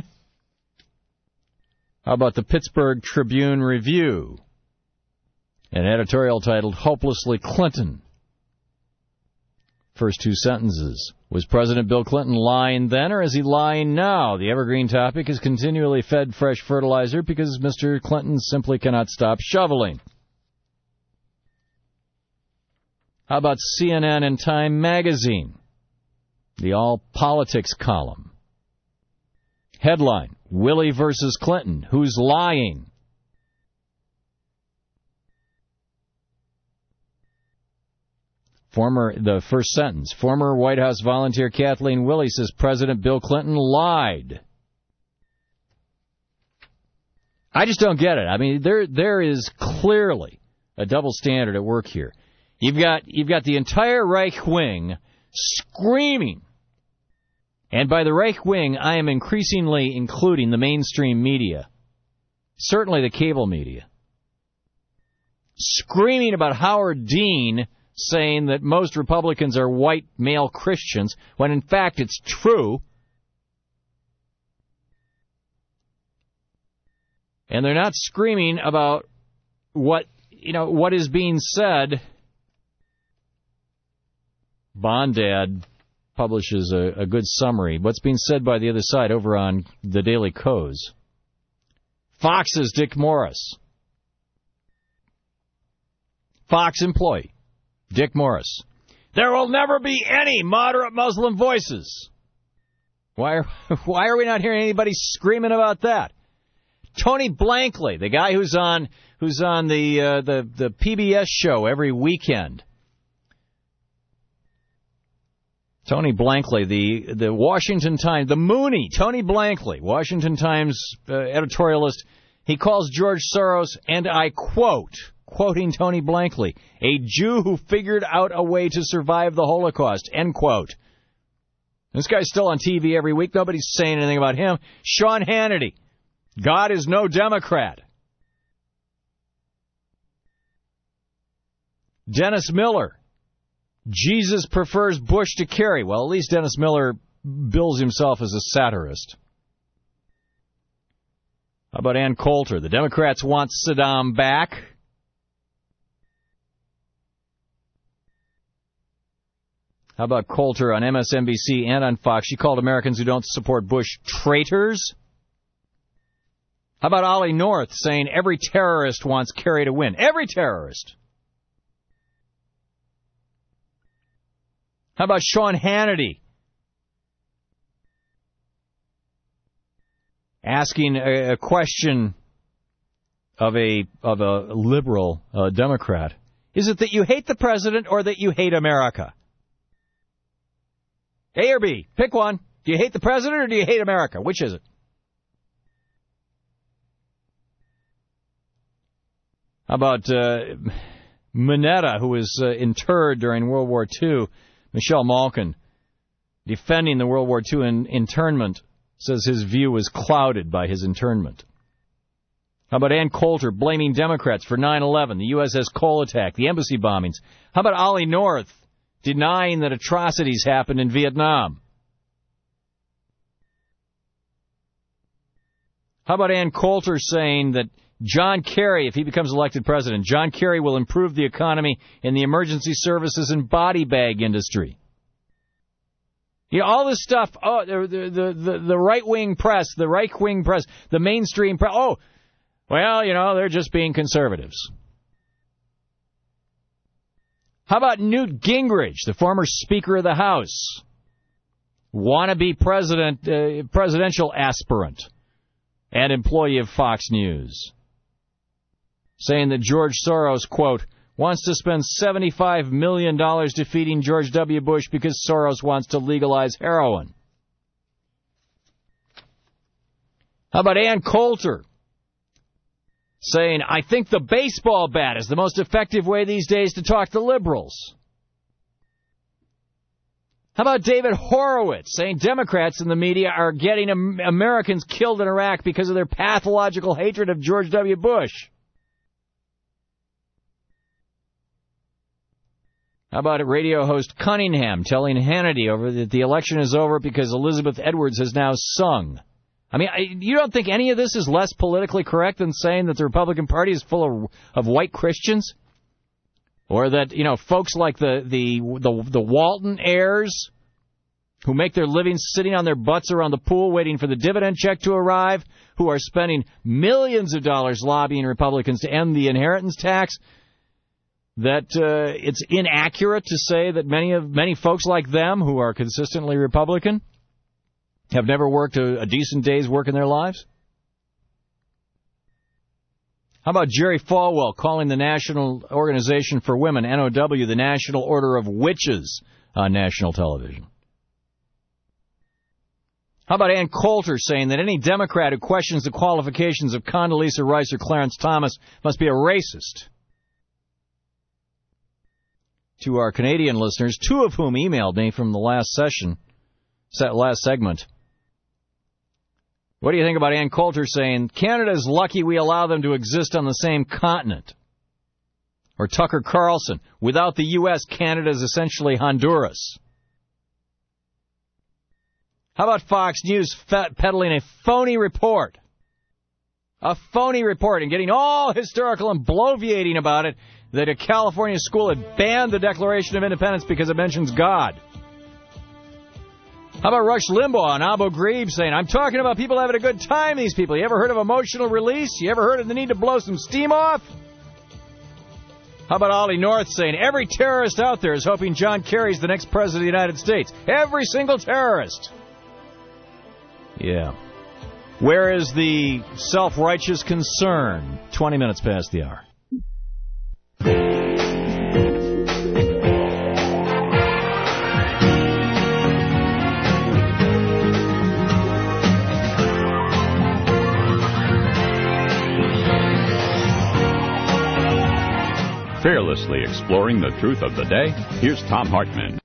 How about the Pittsburgh Tribune Review? An editorial titled, Hopelessly Clinton. First two sentences. Was President Bill Clinton lying then, or is he lying now? The evergreen topic is continually fed fresh fertilizer because Mister Clinton simply cannot stop shoveling. How about C N N and Time Magazine? The All Politics column. Headline, Willie versus Clinton. Who's lying? Former, the first sentence, former White House volunteer Kathleen Willey says President Bill Clinton lied. I just don't get it. I mean, there there is clearly a double standard at work here. You've got you've got the entire Reich wing screaming. And by the Reich wing, I am increasingly including the mainstream media, certainly the cable media, screaming about Howard Dean saying that most Republicans are white male Christians, when in fact it's true. And they're not screaming about what, you know, what is being said. Bondad publishes a, a good summary. What's being said by the other side over on the Daily Kos. Fox's Dick Morris. Fox employee, Dick Morris. There will never be any moderate Muslim voices. Why are, why are we not hearing anybody screaming about that? Tony Blankley, the guy who's on who's on the uh, the the P B S show every weekend. Tony Blankley, the the Washington Times, the Mooney, Tony Blankley, Washington Times uh, editorialist, he calls George Soros, and I quote, quoting Tony Blankley, a Jew who figured out a way to survive the Holocaust, end quote. This guy's still on T V every week. Nobody's saying anything about him. Sean Hannity, God is no Democrat. Dennis Miller, Jesus prefers Bush to Kerry. Well, at least Dennis Miller bills himself as a satirist. How about Ann Coulter? The Democrats want Saddam back. How about Coulter on M S N B C and on Fox? She called Americans who don't support Bush traitors. How about Ollie North saying every terrorist wants Kerry to win? Every terrorist. How about Sean Hannity asking a, a question of a of a liberal uh, Democrat? Is it that you hate the president or that you hate America? A or B? Pick one. Do you hate the president or do you hate America? Which is it? How about uh, Mineta, who was uh, interred during World War Two? Michelle Malkin, defending the World War Two in, internment, says his view was clouded by his internment. How about Ann Coulter blaming Democrats for nine eleven, the U S S Cole attack, the embassy bombings? How about Ollie North denying that atrocities happened in Vietnam? How about Ann Coulter saying that John Kerry, if he becomes elected president, John Kerry will improve the economy in the emergency services and body bag industry? You know, all this stuff, oh, the, the, the, the right-wing press, the right-wing press, the mainstream press, oh, well, you know, they're just being conservatives. How about Newt Gingrich, the former Speaker of the House, wannabe president, uh, presidential aspirant and employee of Fox News, saying that George Soros, quote, wants to spend seventy-five million dollars defeating George W. Bush because Soros wants to legalize heroin. How about Ann Coulter saying, I think the baseball bat is the most effective way these days to talk to liberals? How about David Horowitz saying Democrats in the media are getting Americans killed in Iraq because of their pathological hatred of George W. Bush? How about radio host Cunningham telling Hannity over that the election is over because Elizabeth Edwards has now sung? I mean, I, you don't think any of this is less politically correct than saying that the Republican Party is full of, of white Christians? Or that, you know, folks like the, the, the, the Walton heirs who make their living sitting on their butts around the pool waiting for the dividend check to arrive, who are spending millions of dollars lobbying Republicans to end the inheritance tax, that uh, it's inaccurate to say that many of many folks like them who are consistently Republican have never worked a, a decent day's work in their lives? How about Jerry Falwell calling the National Organization for Women, N O W, the National Order of Witches on national television? How about Ann Coulter saying that any Democrat who questions the qualifications of Condoleezza Rice or Clarence Thomas must be a racist? To our Canadian listeners, two of whom emailed me from the last session, last segment. What do you think about Ann Coulter saying, Canada's lucky we allow them to exist on the same continent? Or Tucker Carlson, without the U S, Canada's essentially Honduras. How about Fox News peddling a phony report? A phony report and getting all hysterical and bloviating about it that a California school had banned the Declaration of Independence because it mentions God. How about Rush Limbaugh and Abu Ghraib saying, I'm talking about people having a good time, these people. You ever heard of emotional release? You ever heard of the need to blow some steam off? How about Ollie North saying, every terrorist out there is hoping John Kerry's the next president of the United States. Every single terrorist. Yeah. Where is the self-righteous concern? twenty minutes past the hour. Fearlessly exploring the truth of the day, here's Tom Hartman.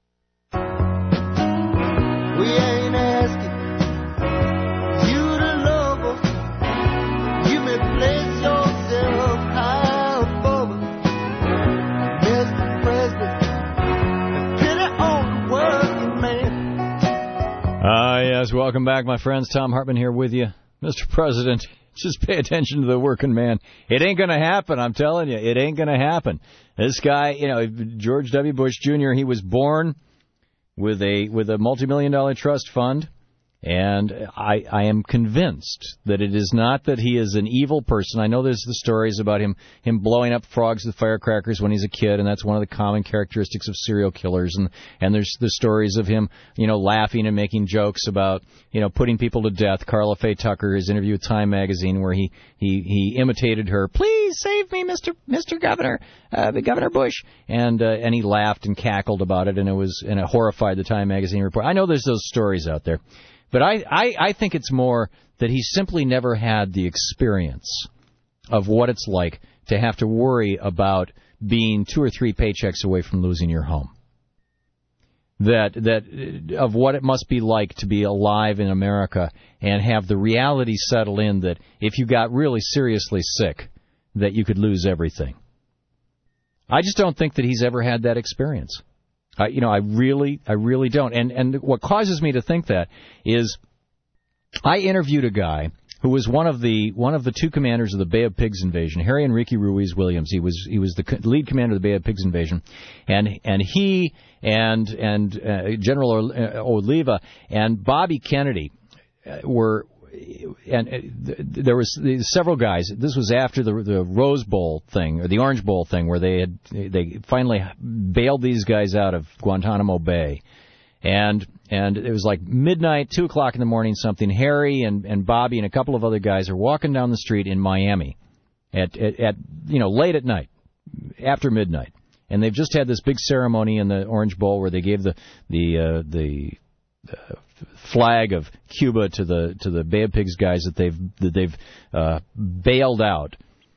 We ain't asking you to love us. You may place yourself high above us. Mister President, pity on the working man. Ah, yes, welcome back, my friends. Tom Hartman here with you. Mister President, just pay attention to the working man. It ain't going to happen, I'm telling you. It ain't going to happen. This guy, you know, George W. Bush Junior, he was born with a with a multi-million dollar trust fund. And I, I am convinced that it is not that he is an evil person. I know there's the stories about him him blowing up frogs with firecrackers when he's a kid, and that's one of the common characteristics of serial killers. And and there's the stories of him, you know, laughing and making jokes about, you know, putting people to death. Carla Faye Tucker, his interview with Time magazine, where he he, he imitated her, "Please save me, Mister Mister Governor, uh, Governor Bush," and uh, and he laughed and cackled about it, and it was and it horrified the Time magazine report. I know there's those stories out there. But I, I, I think it's more that he simply never had the experience of what it's like to have to worry about being two or three paychecks away from losing your home. That that of what it must be like to be alive in America and have the reality settle in that if you got really seriously sick, that you could lose everything. I just don't think that he's ever had that experience. Uh, you know, I really, I really don't. And and what causes me to think that is, I interviewed a guy who was one of the one of the two commanders of the Bay of Pigs invasion, Harry Enrique Ruiz Williams. He was he was the lead commander of the Bay of Pigs invasion, and and he and and uh, General Oliva and Bobby Kennedy were. And uh, there was several guys. This was after the the Rose Bowl thing or the Orange Bowl thing, where they had they finally bailed these guys out of Guantanamo Bay, and and it was like midnight, two o'clock in the morning, something. Harry and and Bobby and a couple of other guys are walking down the street in Miami, at at, at you know late at night, after midnight, and they've just had this big ceremony in the Orange Bowl where they gave the the uh, the uh, flag of Cuba to the to the Bay of Pigs guys that they've that they've uh, bailed out,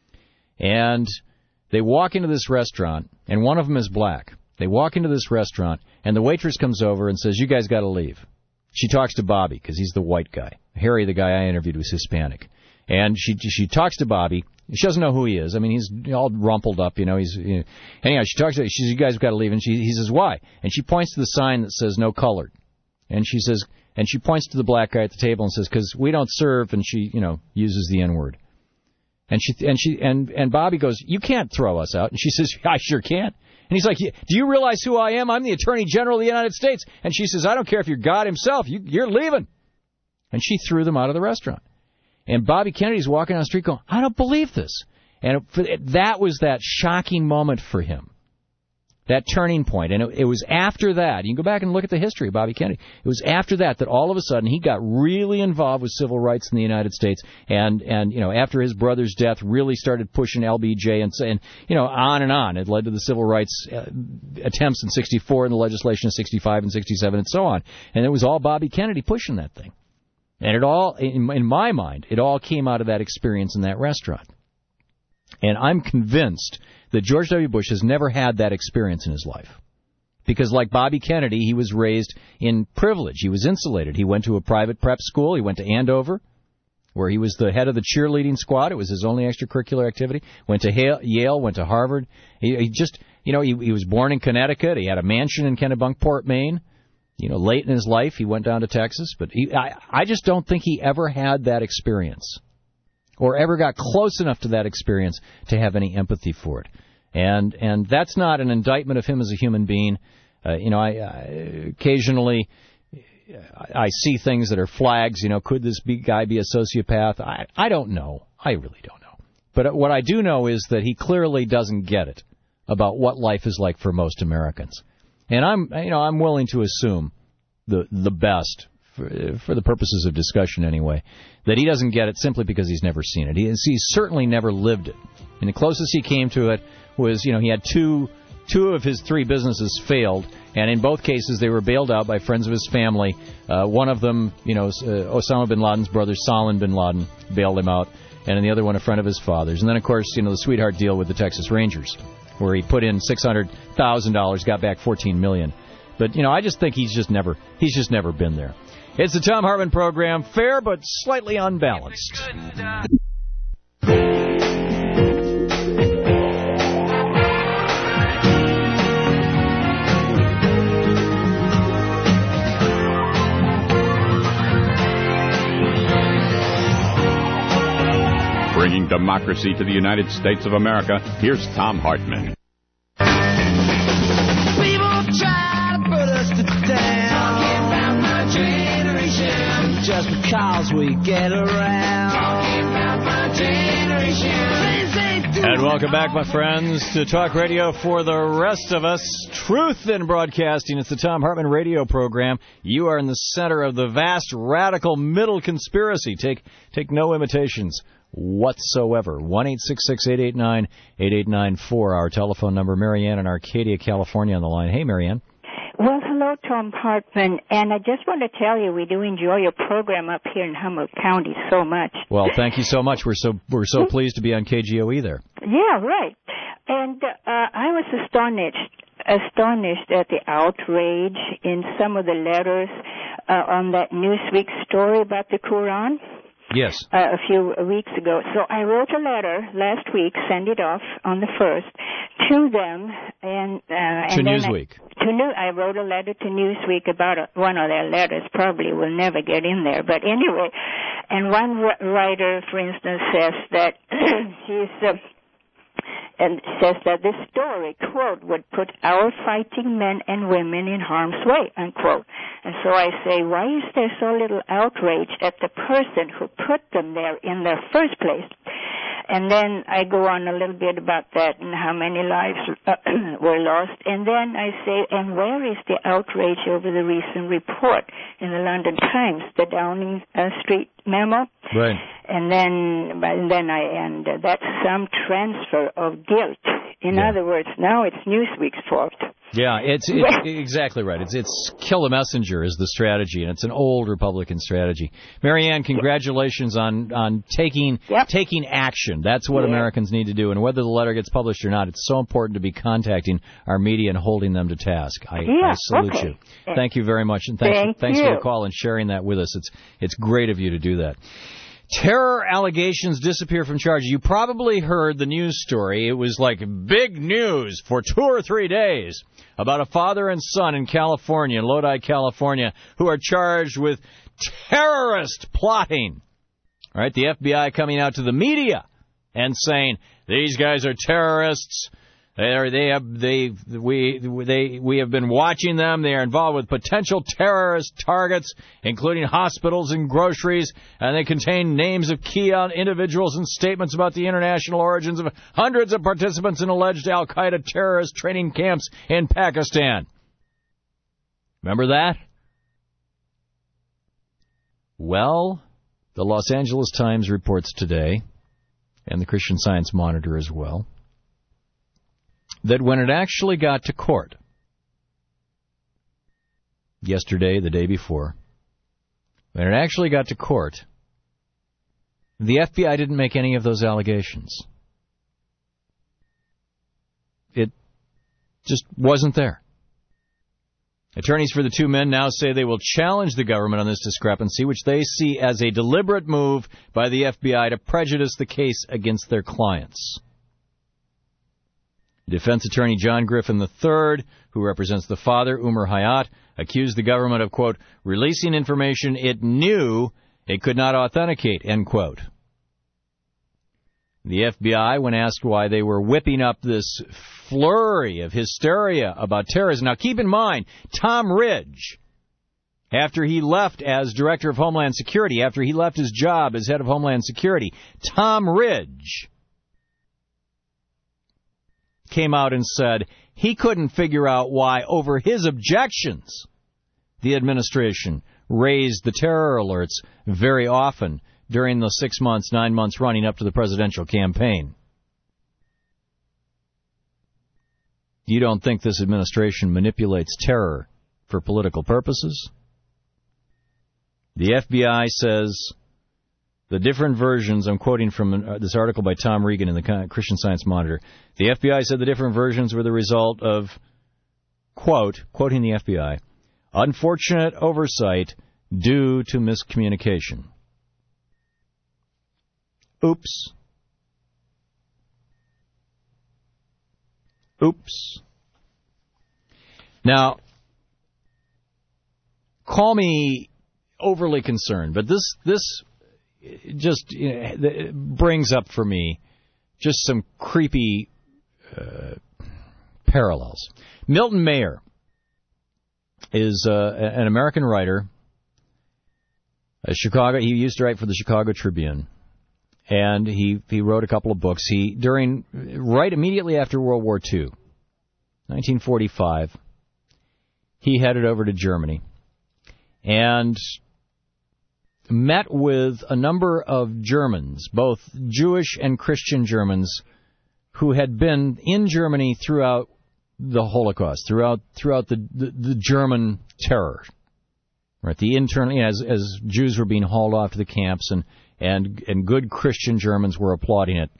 and they walk into this restaurant, and one of them is black. They walk into this restaurant, and the waitress comes over and says, "You guys got to leave." She talks to Bobby because he's the white guy. Harry, the guy I interviewed, was Hispanic, and she she talks to Bobby. She doesn't know who he is. I mean, he's all rumpled up, you know. He's you know. Anyhow, she talks to him. She says, "You guys got to leave," and she he says, "Why?" And she points to the sign that says "No colored." And she says, and she points to the black guy at the table and says, "Because we don't serve," and she, you know, uses the N-word. And she and she and and Bobby goes, "You can't throw us out." And she says, "I sure can." And he's like, "Do you realize who I am? I'm the Attorney General of the United States." And she says, "I don't care if you're God himself. You, you're leaving." And she threw them out of the restaurant. And Bobby Kennedy's walking down the street going, "I don't believe this." And it, that was that shocking moment for him. That turning point. And it, it was after that, you can go back and look at the history of Bobby Kennedy. It was after that that all of a sudden he got really involved with civil rights in the United States. And, and you know, after his brother's death, really started pushing L B J and, and you know, on and on. It led to the civil rights uh, attempts in sixty-four and the legislation in sixty-five and sixty-seven and so on. And it was all Bobby Kennedy pushing that thing. And it all, in, in my mind, it all came out of that experience in that restaurant. And I'm convinced that George W. Bush has never had that experience in his life. Because like Bobby Kennedy, he was raised in privilege. He was insulated. He went to a private prep school. He went to Andover, where he was the head of the cheerleading squad. It was his only extracurricular activity. Went to Yale, went to Harvard. He, he just, you know, he, he was born in Connecticut. He had a mansion in Kennebunkport, Maine. You know, late in his life, he went down to Texas. But he, I, I just don't think he ever had that experience, or ever got close enough to that experience to have any empathy for it. And and that's not an indictment of him as a human being. Uh, you know, I, I occasionally I see things that are flags. You know, could this be, guy be a sociopath? I I don't know. I really don't know. But what I do know is that he clearly doesn't get it about what life is like for most Americans. And I'm you know I'm willing to assume the the best. For, for the purposes of discussion anyway, that he doesn't get it simply because he's never seen it. He, he's certainly never lived it. And the closest he came to it was, you know, he had two two of his three businesses failed, and in both cases they were bailed out by friends of his family. Uh, one of them, you know, uh, Osama bin Laden's brother, Salman bin Laden, bailed him out, and in the other one, a friend of his father's. And then, of course, you know, the sweetheart deal with the Texas Rangers, where he put in six hundred thousand dollars, got back fourteen million dollars. But, you know, I just think he's just never he's just never been there. It's the Thom Hartmann program, fair but slightly unbalanced. Bringing democracy to the United States of America, here's Thom Hartmann. People try to put us to down. Talking about my generation. cause we get around. Talking about my generation. And welcome back, my friends, to Talk Radio for the rest of us. Truth in Broadcasting. It's the Thom Hartmann radio program. You are in the center of the vast, radical middle conspiracy. Take take no imitations whatsoever. one eight six six, eight eight nine, eight eight nine four, our telephone number. Marianne in Arcadia, California on the line. Hey, Marianne. Well, hello, Thom Hartmann, and I just want to tell you we do enjoy your program up here in Humboldt County so much. Well, thank you so much. We're so we're so pleased to be on K G O E there. Yeah, right. And uh, I was astonished astonished at the outrage in some of the letters uh, on that Newsweek story about the Quran. Yes. Uh, a few weeks ago. So I wrote a letter last week, sent it off on the first to them, and uh, to and Newsweek. I, to New, I wrote a letter to Newsweek about a, one of their letters. Probably will never get in there, but anyway. And one writer, for instance, says that he's. Uh, and says that this story, quote, would put our fighting men and women in harm's way, unquote. And so I say, why is there so little outrage at the person who put them there in the first place? And then I go on a little bit about that and how many lives uh, were lost. And then I say, and where is the outrage over the recent report in the London Times, the Downing uh, Street memo? Right. And then, and then I end. Uh, that's some transfer of guilt. In Yeah. other words, now it's Newsweek's fault. Yeah, it's, it's exactly right. It's it's kill the messenger is the strategy, and it's an old Republican strategy. Marianne, congratulations on on taking yep. taking action. That's what Yeah. Americans need to do, and whether the letter gets published or not, it's so important to be contacting our media and holding them to task. I, Yeah, I salute okay. you. Thank you very much, and thanks Thank thanks for you. the call and sharing that with us. It's it's great of you to do that. Terror allegations disappear from charges. You probably heard the news story. It was like big news for two or three days about a father and son in California, in Lodi, California, who are charged with terrorist plotting. All right, the F B I coming out to the media and saying these guys are terrorists. They are, they have they we they we have been watching them. They are involved with potential terrorist targets, including hospitals and groceries, and they contain names of key individuals and statements about the international origins of hundreds of participants in alleged al-Qaeda terrorist training camps in Pakistan. Remember that? Well, the Los Angeles Times reports today, and the Christian Science Monitor as well, that when it actually got to court, yesterday, the day before, when it actually got to court, the F B I didn't make any of those allegations. It just wasn't there. Attorneys for the two men now say they will challenge the government on this discrepancy, which they see as a deliberate move by the F B I to prejudice the case against their clients. Defense attorney John Griffin the third, who represents the father, Umar Hayat, accused the government of, quote, releasing information it knew it could not authenticate, end quote. The F B I, when asked why they were whipping up this flurry of hysteria about terrorism. Now, keep in mind, Tom Ridge, after he left as Director of Homeland Security, after he left his job as Head of Homeland Security, Tom Ridge came out and said he couldn't figure out why, over his objections, the administration raised the terror alerts very often during the six months, nine months running up to the presidential campaign. You don't think this administration manipulates terror for political purposes? The F B I says the different versions, I'm quoting from this article by Tom Regan in the Christian Science Monitor, the F B I said the different versions were the result of, quote, quoting the F B I, unfortunate oversight due to miscommunication. Oops. Oops. Now, call me overly concerned, but this this just you know, brings up for me just some creepy uh, parallels. Milton Mayer is uh, an American writer A Chicago. He used to write for the Chicago Tribune, and he he wrote a couple of books. He during right immediately after World War Two, nineteen forty-five, he headed over to Germany and met with a number of Germans, both Jewish and Christian Germans, who had been in Germany throughout the Holocaust, throughout throughout the the, the German terror. Right, the internal, you know, as as Jews were being hauled off to the camps, and and and good Christian Germans were applauding it,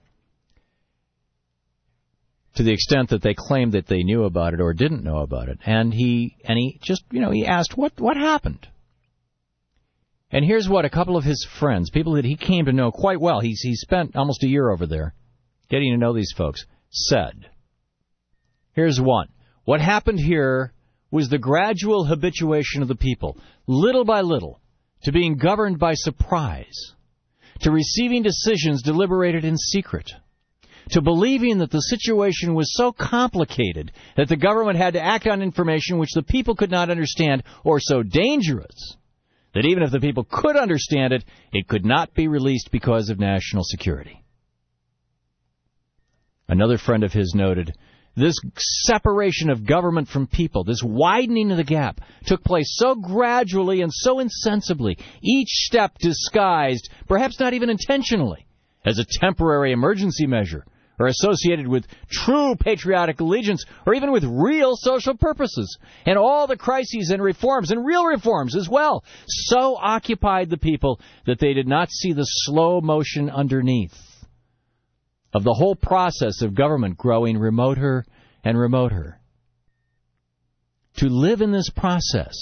to the extent that they claimed that they knew about it or didn't know about it. And he and he just, you know, he asked what what happened. And here's what a couple of his friends, people that he came to know quite well, he's he spent almost a year over there getting to know these folks, said. Here's one. What happened here was the gradual habituation of the people, little by little, to being governed by surprise, to receiving decisions deliberated in secret, to believing that the situation was so complicated that the government had to act on information which the people could not understand, or so dangerous that even if the people could understand it, it could not be released because of national security. Another friend of his noted, this separation of government from people, this widening of the gap, took place so gradually and so insensibly, each step disguised, perhaps not even intentionally, as a temporary emergency measure, or associated with true patriotic allegiance, or even with real social purposes. And all the crises and reforms, and real reforms as well, so occupied the people that they did not see the slow motion underneath of the whole process of government growing remoter and remoter. To live in this process,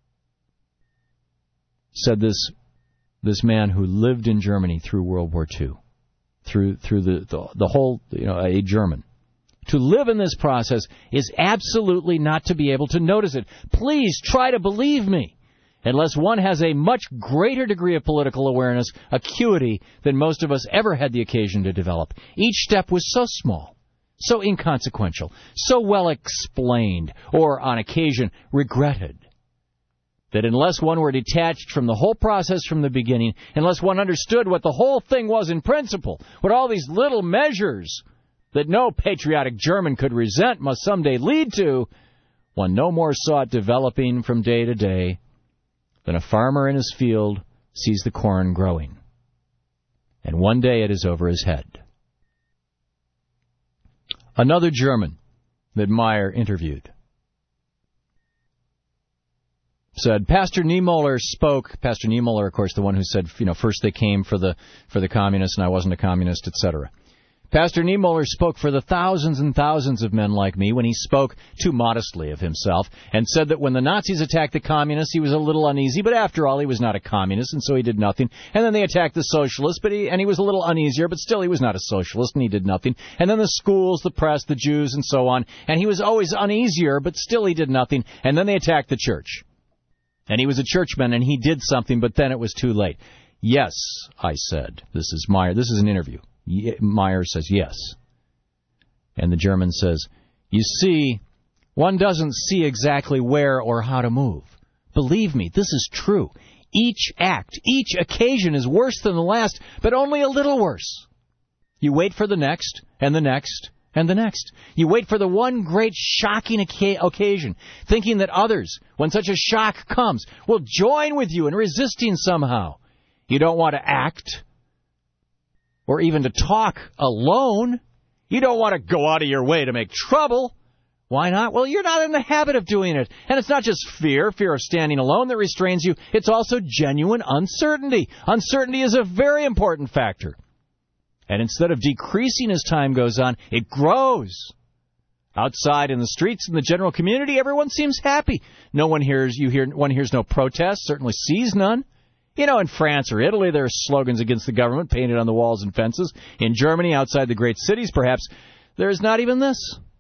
said this this man who lived in Germany through World War Two, through through the, the the whole, you know, a German. To live in this process is absolutely not to be able to notice it. Please try to believe me. Unless one has a much greater degree of political awareness, acuity, than most of us ever had the occasion to develop. Each step was so small, so inconsequential, so well explained, or, on occasion, regretted, that unless one were detached from the whole process from the beginning, unless one understood what the whole thing was in principle, what all these little measures that no patriotic German could resent must someday lead to, one no more saw it developing from day to day than a farmer in his field sees the corn growing. And one day it is over his head. Another German that Meyer interviewed said, Pastor Niemöller spoke, Pastor Niemöller, of course, the one who said, you know, first they came for the for the communists and I wasn't a communist, et cetera. Pastor Niemöller spoke for the thousands and thousands of men like me when he spoke too modestly of himself and said that when the Nazis attacked the communists, he was a little uneasy, but after all, he was not a communist, and so he did nothing. And then they attacked the socialists, but he, and he was a little uneasier, but still he was not a socialist, and he did nothing. And then the schools, the press, the Jews, and so on, and he was always uneasier, but still he did nothing. And then they attacked the church. And he was a churchman, and he did something, but then it was too late. Yes, I said. This is Meyer. This is an interview. Meyer says yes. And the German says, you see, one doesn't see exactly where or how to move. Believe me, this is true. Each act, each occasion is worse than the last, but only a little worse. You wait for the next, and the next, and the next. You wait for the one great shocking occasion, thinking that others, when such a shock comes, will join with you in resisting somehow. You don't want to act or even to talk alone. You don't want to go out of your way to make trouble. Why not? Well, you're not in the habit of doing it. And it's not just fear, fear of standing alone that restrains you. It's also genuine uncertainty. Uncertainty is a very important factor. And instead of decreasing as time goes on, it grows. Outside in the streets, in the general community, everyone seems happy. No one hears, you hear, one hears no protests, certainly sees none. You know, in France or Italy, there are slogans against the government painted on the walls and fences. In Germany, outside the great cities, perhaps, there is not even this.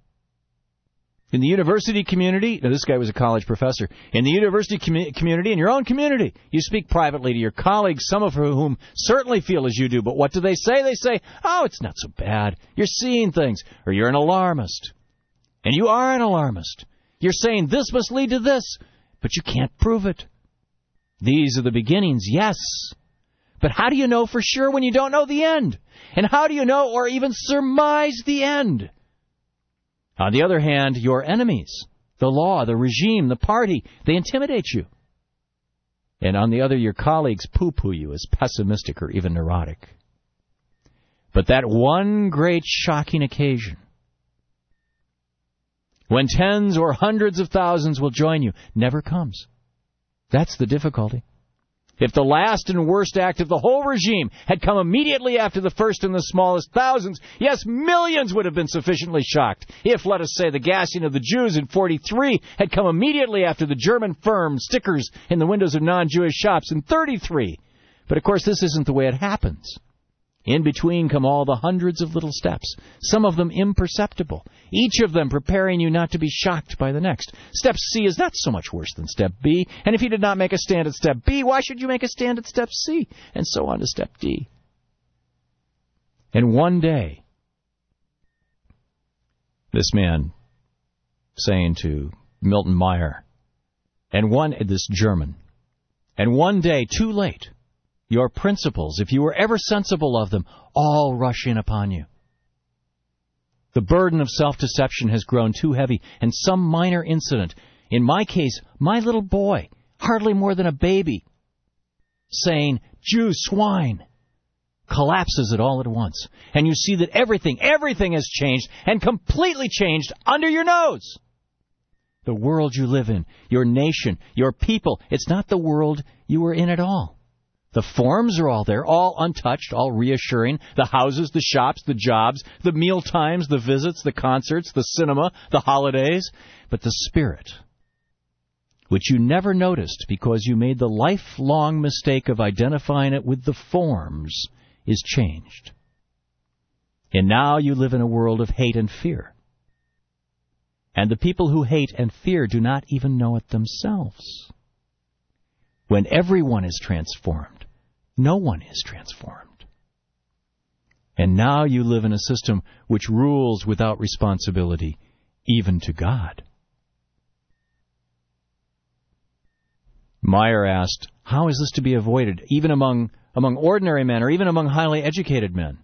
In the university community, now this guy was a college professor, in the university com- community, in your own community, you speak privately to your colleagues, some of whom certainly feel as you do, but what do they say? They say, oh, it's not so bad. You're seeing things, or you're an alarmist. And you are an alarmist. You're saying this must lead to this, but you can't prove it. These are the beginnings, yes. But how do you know for sure when you don't know the end? And how do you know or even surmise the end? On the other hand, your enemies, the law, the regime, the party, they intimidate you. And on the other, your colleagues poo-poo you as pessimistic or even neurotic. But that one great shocking occasion, when tens or hundreds of thousands will join you, never comes. That's the difficulty. If the last and worst act of the whole regime had come immediately after the first and the smallest thousands, yes, millions would have been sufficiently shocked. If, let us say, the gassing of the Jews in forty-three had come immediately after the German firm stickers in the windows of non-Jewish shops in thirty-three. But, of course, this isn't the way it happens. In between come all the hundreds of little steps, some of them imperceptible, each of them preparing you not to be shocked by the next. Step C is not so much worse than Step B, and if you did not make a stand at Step B, why should you make a stand at Step C, and so on to Step D? And one day, this man saying to Milton Meyer, and one, this German, and one day, too late, your principles, if you were ever sensible of them, all rush in upon you. The burden of self-deception has grown too heavy, and some minor incident, in my case, my little boy, hardly more than a baby, saying, Jew, swine, collapses it all at once. And you see that everything, everything has changed, and completely changed under your nose. The world you live in, your nation, your people, it's not the world you were in at all. The forms are all there, all untouched, all reassuring. The houses, the shops, the jobs, the meal times, the visits, the concerts, the cinema, the holidays. But the spirit, which you never noticed because you made the lifelong mistake of identifying it with the forms, is changed. And now you live in a world of hate and fear. And the people who hate and fear do not even know it themselves. When everyone is transformed, no one is transformed. And now you live in a system which rules without responsibility, even to God. Meyer asked, how is this to be avoided, even among, among ordinary men or even among highly educated men?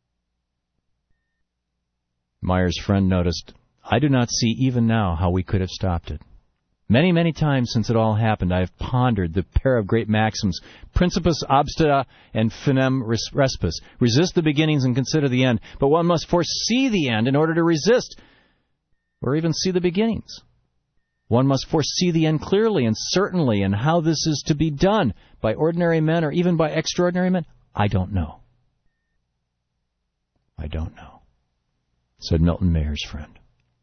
Meyer's friend noticed, I do not see even now how we could have stopped it. Many, many times since it all happened, I have pondered the pair of great maxims, principis obstea and finem respis. Resist the beginnings and consider the end. But one must foresee the end in order to resist, or even see the beginnings. One must foresee the end clearly and certainly, and how this is to be done by ordinary men or even by extraordinary men, I don't know. I don't know, said Milton Mayer's friend.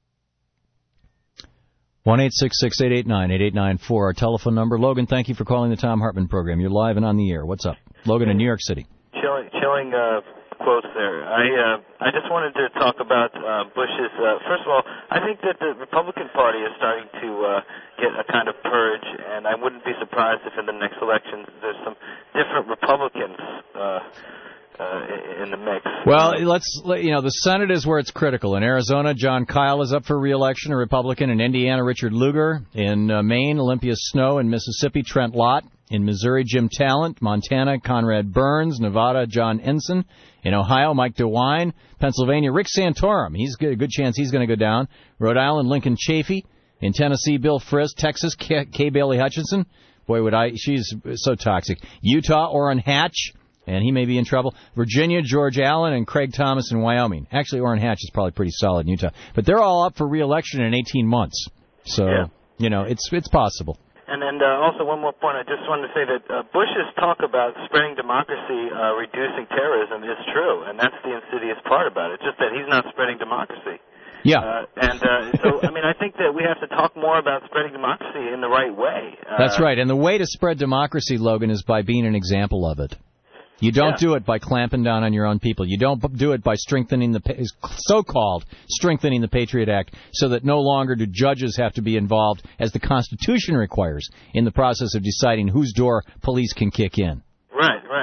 one eight six six, eight eight nine, eight eight nine four, our telephone number. Logan, thank you for calling the Tom Hartman program. You're live and on the air. What's up? Logan in New York City. Chilling, chilling uh, quotes there. I uh, I just wanted to talk about uh, Bush's. Uh, first of all, I think that the Republican Party is starting to uh, get a kind of purge, and I wouldn't be surprised if in the next election there's some different Republicans Uh, Uh, in the mix. Well, let's, you know, the Senate is where it's critical. In Arizona, John Kyle is up for re-election, a Republican. In Indiana, Richard Lugar. In uh, Maine, Olympia Snowe. In Mississippi, Trent Lott. In Missouri, Jim Talent. Montana, Conrad Burns. Nevada, John Ensign. In Ohio, Mike DeWine. Pennsylvania, Rick Santorum. He's got a good chance he's going to go down. Rhode Island, Lincoln Chafee. In Tennessee, Bill Frist. Texas, Kay, Kay Bailey Hutchinson. Boy, would I, she's so toxic. Utah, Orrin Hatch. And he may be in trouble. Virginia, George Allen, and Craig Thomas in Wyoming. Actually, Orrin Hatch is probably pretty solid in Utah. But they're all up for re-election in eighteen months. So, yeah. you know, it's it's possible. And then uh, also one more point. I just wanted to say that uh, Bush's talk about spreading democracy, uh, reducing terrorism is true. And that's the insidious part about it. Just that he's not spreading democracy. Yeah. Uh, and uh, so, I mean, I think that we have to talk more about spreading democracy in the right way. Uh, That's right. And the way to spread democracy, Logan, is by being an example of it. You don't yeah. do it by clamping down on your own people. You don't do it by strengthening the so-called strengthening the Patriot Act so that no longer do judges have to be involved, as the Constitution requires, in the process of deciding whose door police can kick in. Right, right.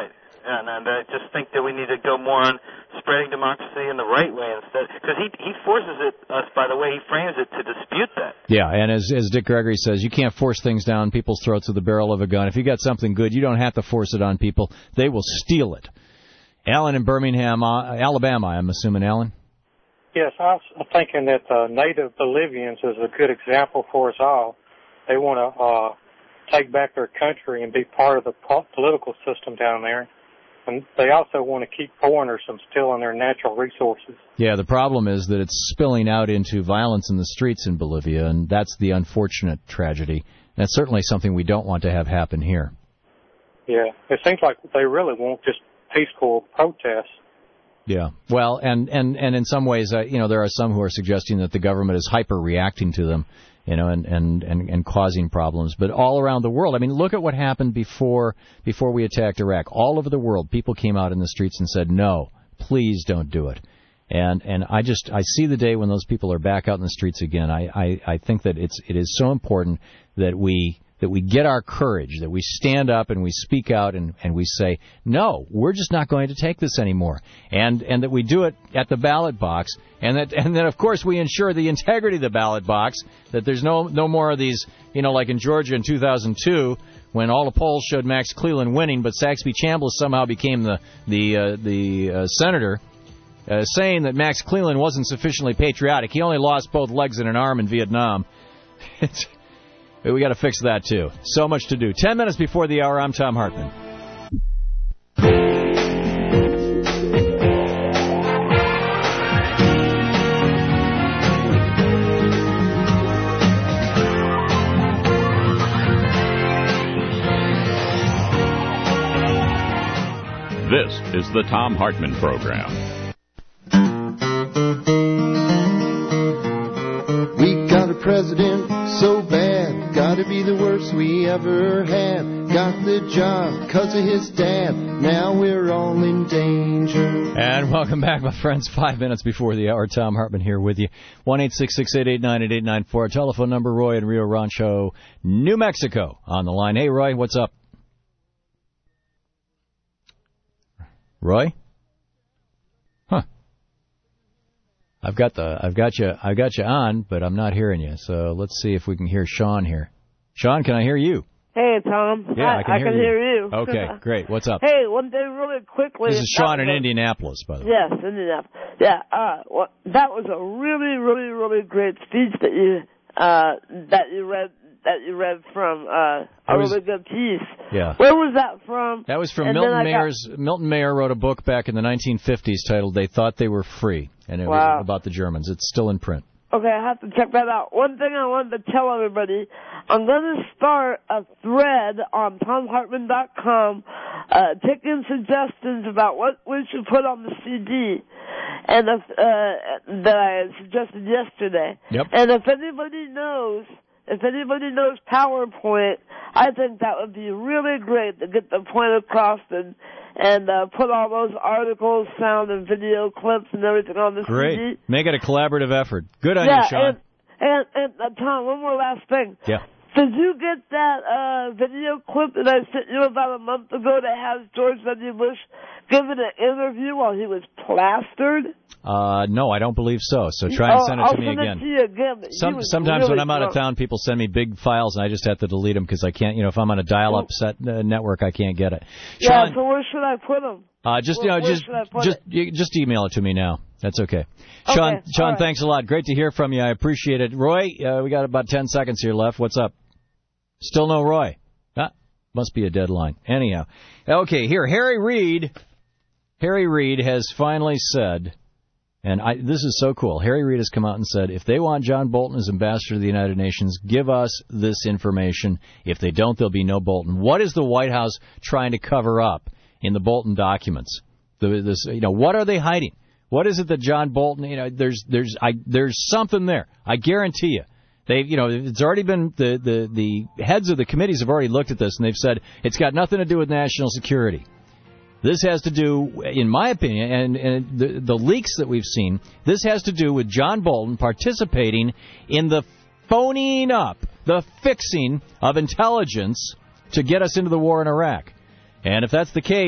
and, and I just think that we need to go more on spreading democracy in the right way instead, because he he forces it us by the way he frames it to dispute that. Yeah, and as as Dick Gregory says, you can't force things down people's throats with the barrel of a gun. If you got something good, you don't have to force it on people. They will steal it. Alan in Birmingham, uh, Alabama, I'm assuming, Alan? Yes, I was thinking that uh, native Bolivians is a good example for us all. They want to uh, take back their country and be part of the po- political system down there. And they also want to keep foreigners from stealing their natural resources. Yeah, the problem is that it's spilling out into violence in the streets in Bolivia, and that's the unfortunate tragedy. That's certainly something we don't want to have happen here. Yeah, it seems like they really want just peaceful protests. Yeah, well, and, and, and in some ways, uh, you know, there are some who are suggesting that the government is hyper-reacting to them, you know, and, and, and, and causing problems. But all around the world, I mean, look at what happened before before we attacked Iraq. All over the world, people came out in the streets and said, no, please don't do it. And and I just, I see the day when those people are back out in the streets again. I, I, I think that it's it is so important that we... that we get our courage, that we stand up and we speak out and, and we say, no, we're just not going to take this anymore. And and that we do it at the ballot box. And that, and then, of course, we ensure the integrity of the ballot box, that there's no no more of these, you know, like in Georgia in two thousand two, when all the polls showed Max Cleland winning, but Saxby Chambliss somehow became the, the, uh, the uh, senator, uh, saying that Max Cleland wasn't sufficiently patriotic. He only lost both legs and an arm in Vietnam. It's... We got to fix that, too. So much to do. Ten minutes before the hour, I'm Tom Hartman. This is the Tom Hartman Program. We got a president so bad, gotta be the worst we ever had. Got the job 'cause of his dad, now we're all in danger. And welcome back, my friends. Five minutes before the hour, Tom Hartman here with you. one eight six six, eight eight nine, eight eight nine four. Telephone number, Roy in Rio Rancho, New Mexico. On the line. Hey, Roy, what's up? Roy? Huh. I've got the I've got you I've got you on, but I'm not hearing you. So let's see if we can hear Sean here. Sean, can I hear you? Hey, Tom. Yeah, I, I can, I hear, can you. hear you. Okay, great. What's up? Hey, one thing really quickly. This is Sean in Indianapolis, by the way. Yes, Indianapolis. Yeah, uh, well, that was a really, really, really great speech that you uh, that you read that you read from uh, a was, really good piece. Yeah. Where was that from? That was from and Milton Mayer's. Got... Milton Mayer wrote a book back in the nineteen fifties titled "They Thought They Were Free," and it wow. was about the Germans. It's still in print. Okay, I have to check that out. One thing I wanted to tell everybody, I'm going to start a thread on tom hartman dot com uh, taking suggestions about what we should put on the C D and if, uh, that I suggested yesterday. Yep. And if anybody knows, if anybody knows PowerPoint, I think that would be really great to get the point across and and uh, put all those articles, sound and video clips and everything on the Great. C D. Make it a collaborative effort. Good on yeah, you, Sean. And, and, and uh, Tom, one more last thing. Yeah. Did you get that uh, video clip that I sent you about a month ago that has George W. Bush giving an interview while he was plastered? Uh, no, I don't believe so. So try and oh, send it I'll to me send again. It to you again. Some, was sometimes really when I'm out drunk. of town, people send me big files, and I just have to delete them because I can't. You know, if I'm on a dial-up set uh, network, I can't get it. Yeah. Sean, so where should I put them? Uh, just where, you know, where just should I put just it? you, just email it to me now. That's okay. Sean, Okay, Sean, right. thanks a lot. Great to hear from you. I appreciate it. Roy, uh, we got about ten seconds here left. What's up? Still no Roy. Ah, must be a deadline. Anyhow, okay. Here, Harry Reid. Harry Reid has finally said, and I, this is so cool. Harry Reid has come out and said, if they want John Bolton as ambassador to the United Nations, give us this information. If they don't, there'll be no Bolton. What is the White House trying to cover up in the Bolton documents? The, this, you know, what are they hiding? What is it that John Bolton? You know, there's there's I, there's something there. I guarantee you. They, you know, it's already been the, the the heads of the committees have already looked at this and they've said it's got nothing to do with national security. This has to do, in my opinion, and, and the, the leaks that we've seen, this has to do with John Bolton participating in the phoning up, the fixing of intelligence to get us into the war in Iraq. And if that's the case,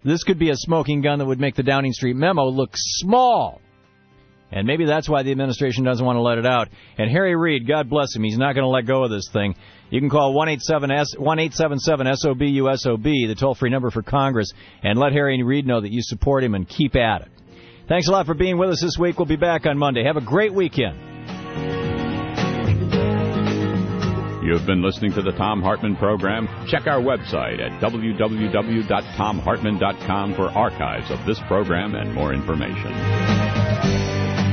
this could be a smoking gun that would make the Downing Street memo look small. And maybe that's why the administration doesn't want to let it out. And Harry Reid, God bless him, he's not going to let go of this thing. You can call one eight seven seven S O B U S O B, the toll-free number for Congress, and let Harry Reid know that you support him and keep at it. Thanks a lot for being with us this week. We'll be back on Monday. Have a great weekend. You've been listening to the Thom Hartmann Program. Check our website at w w w dot tom hartmann dot com for archives of this program and more information.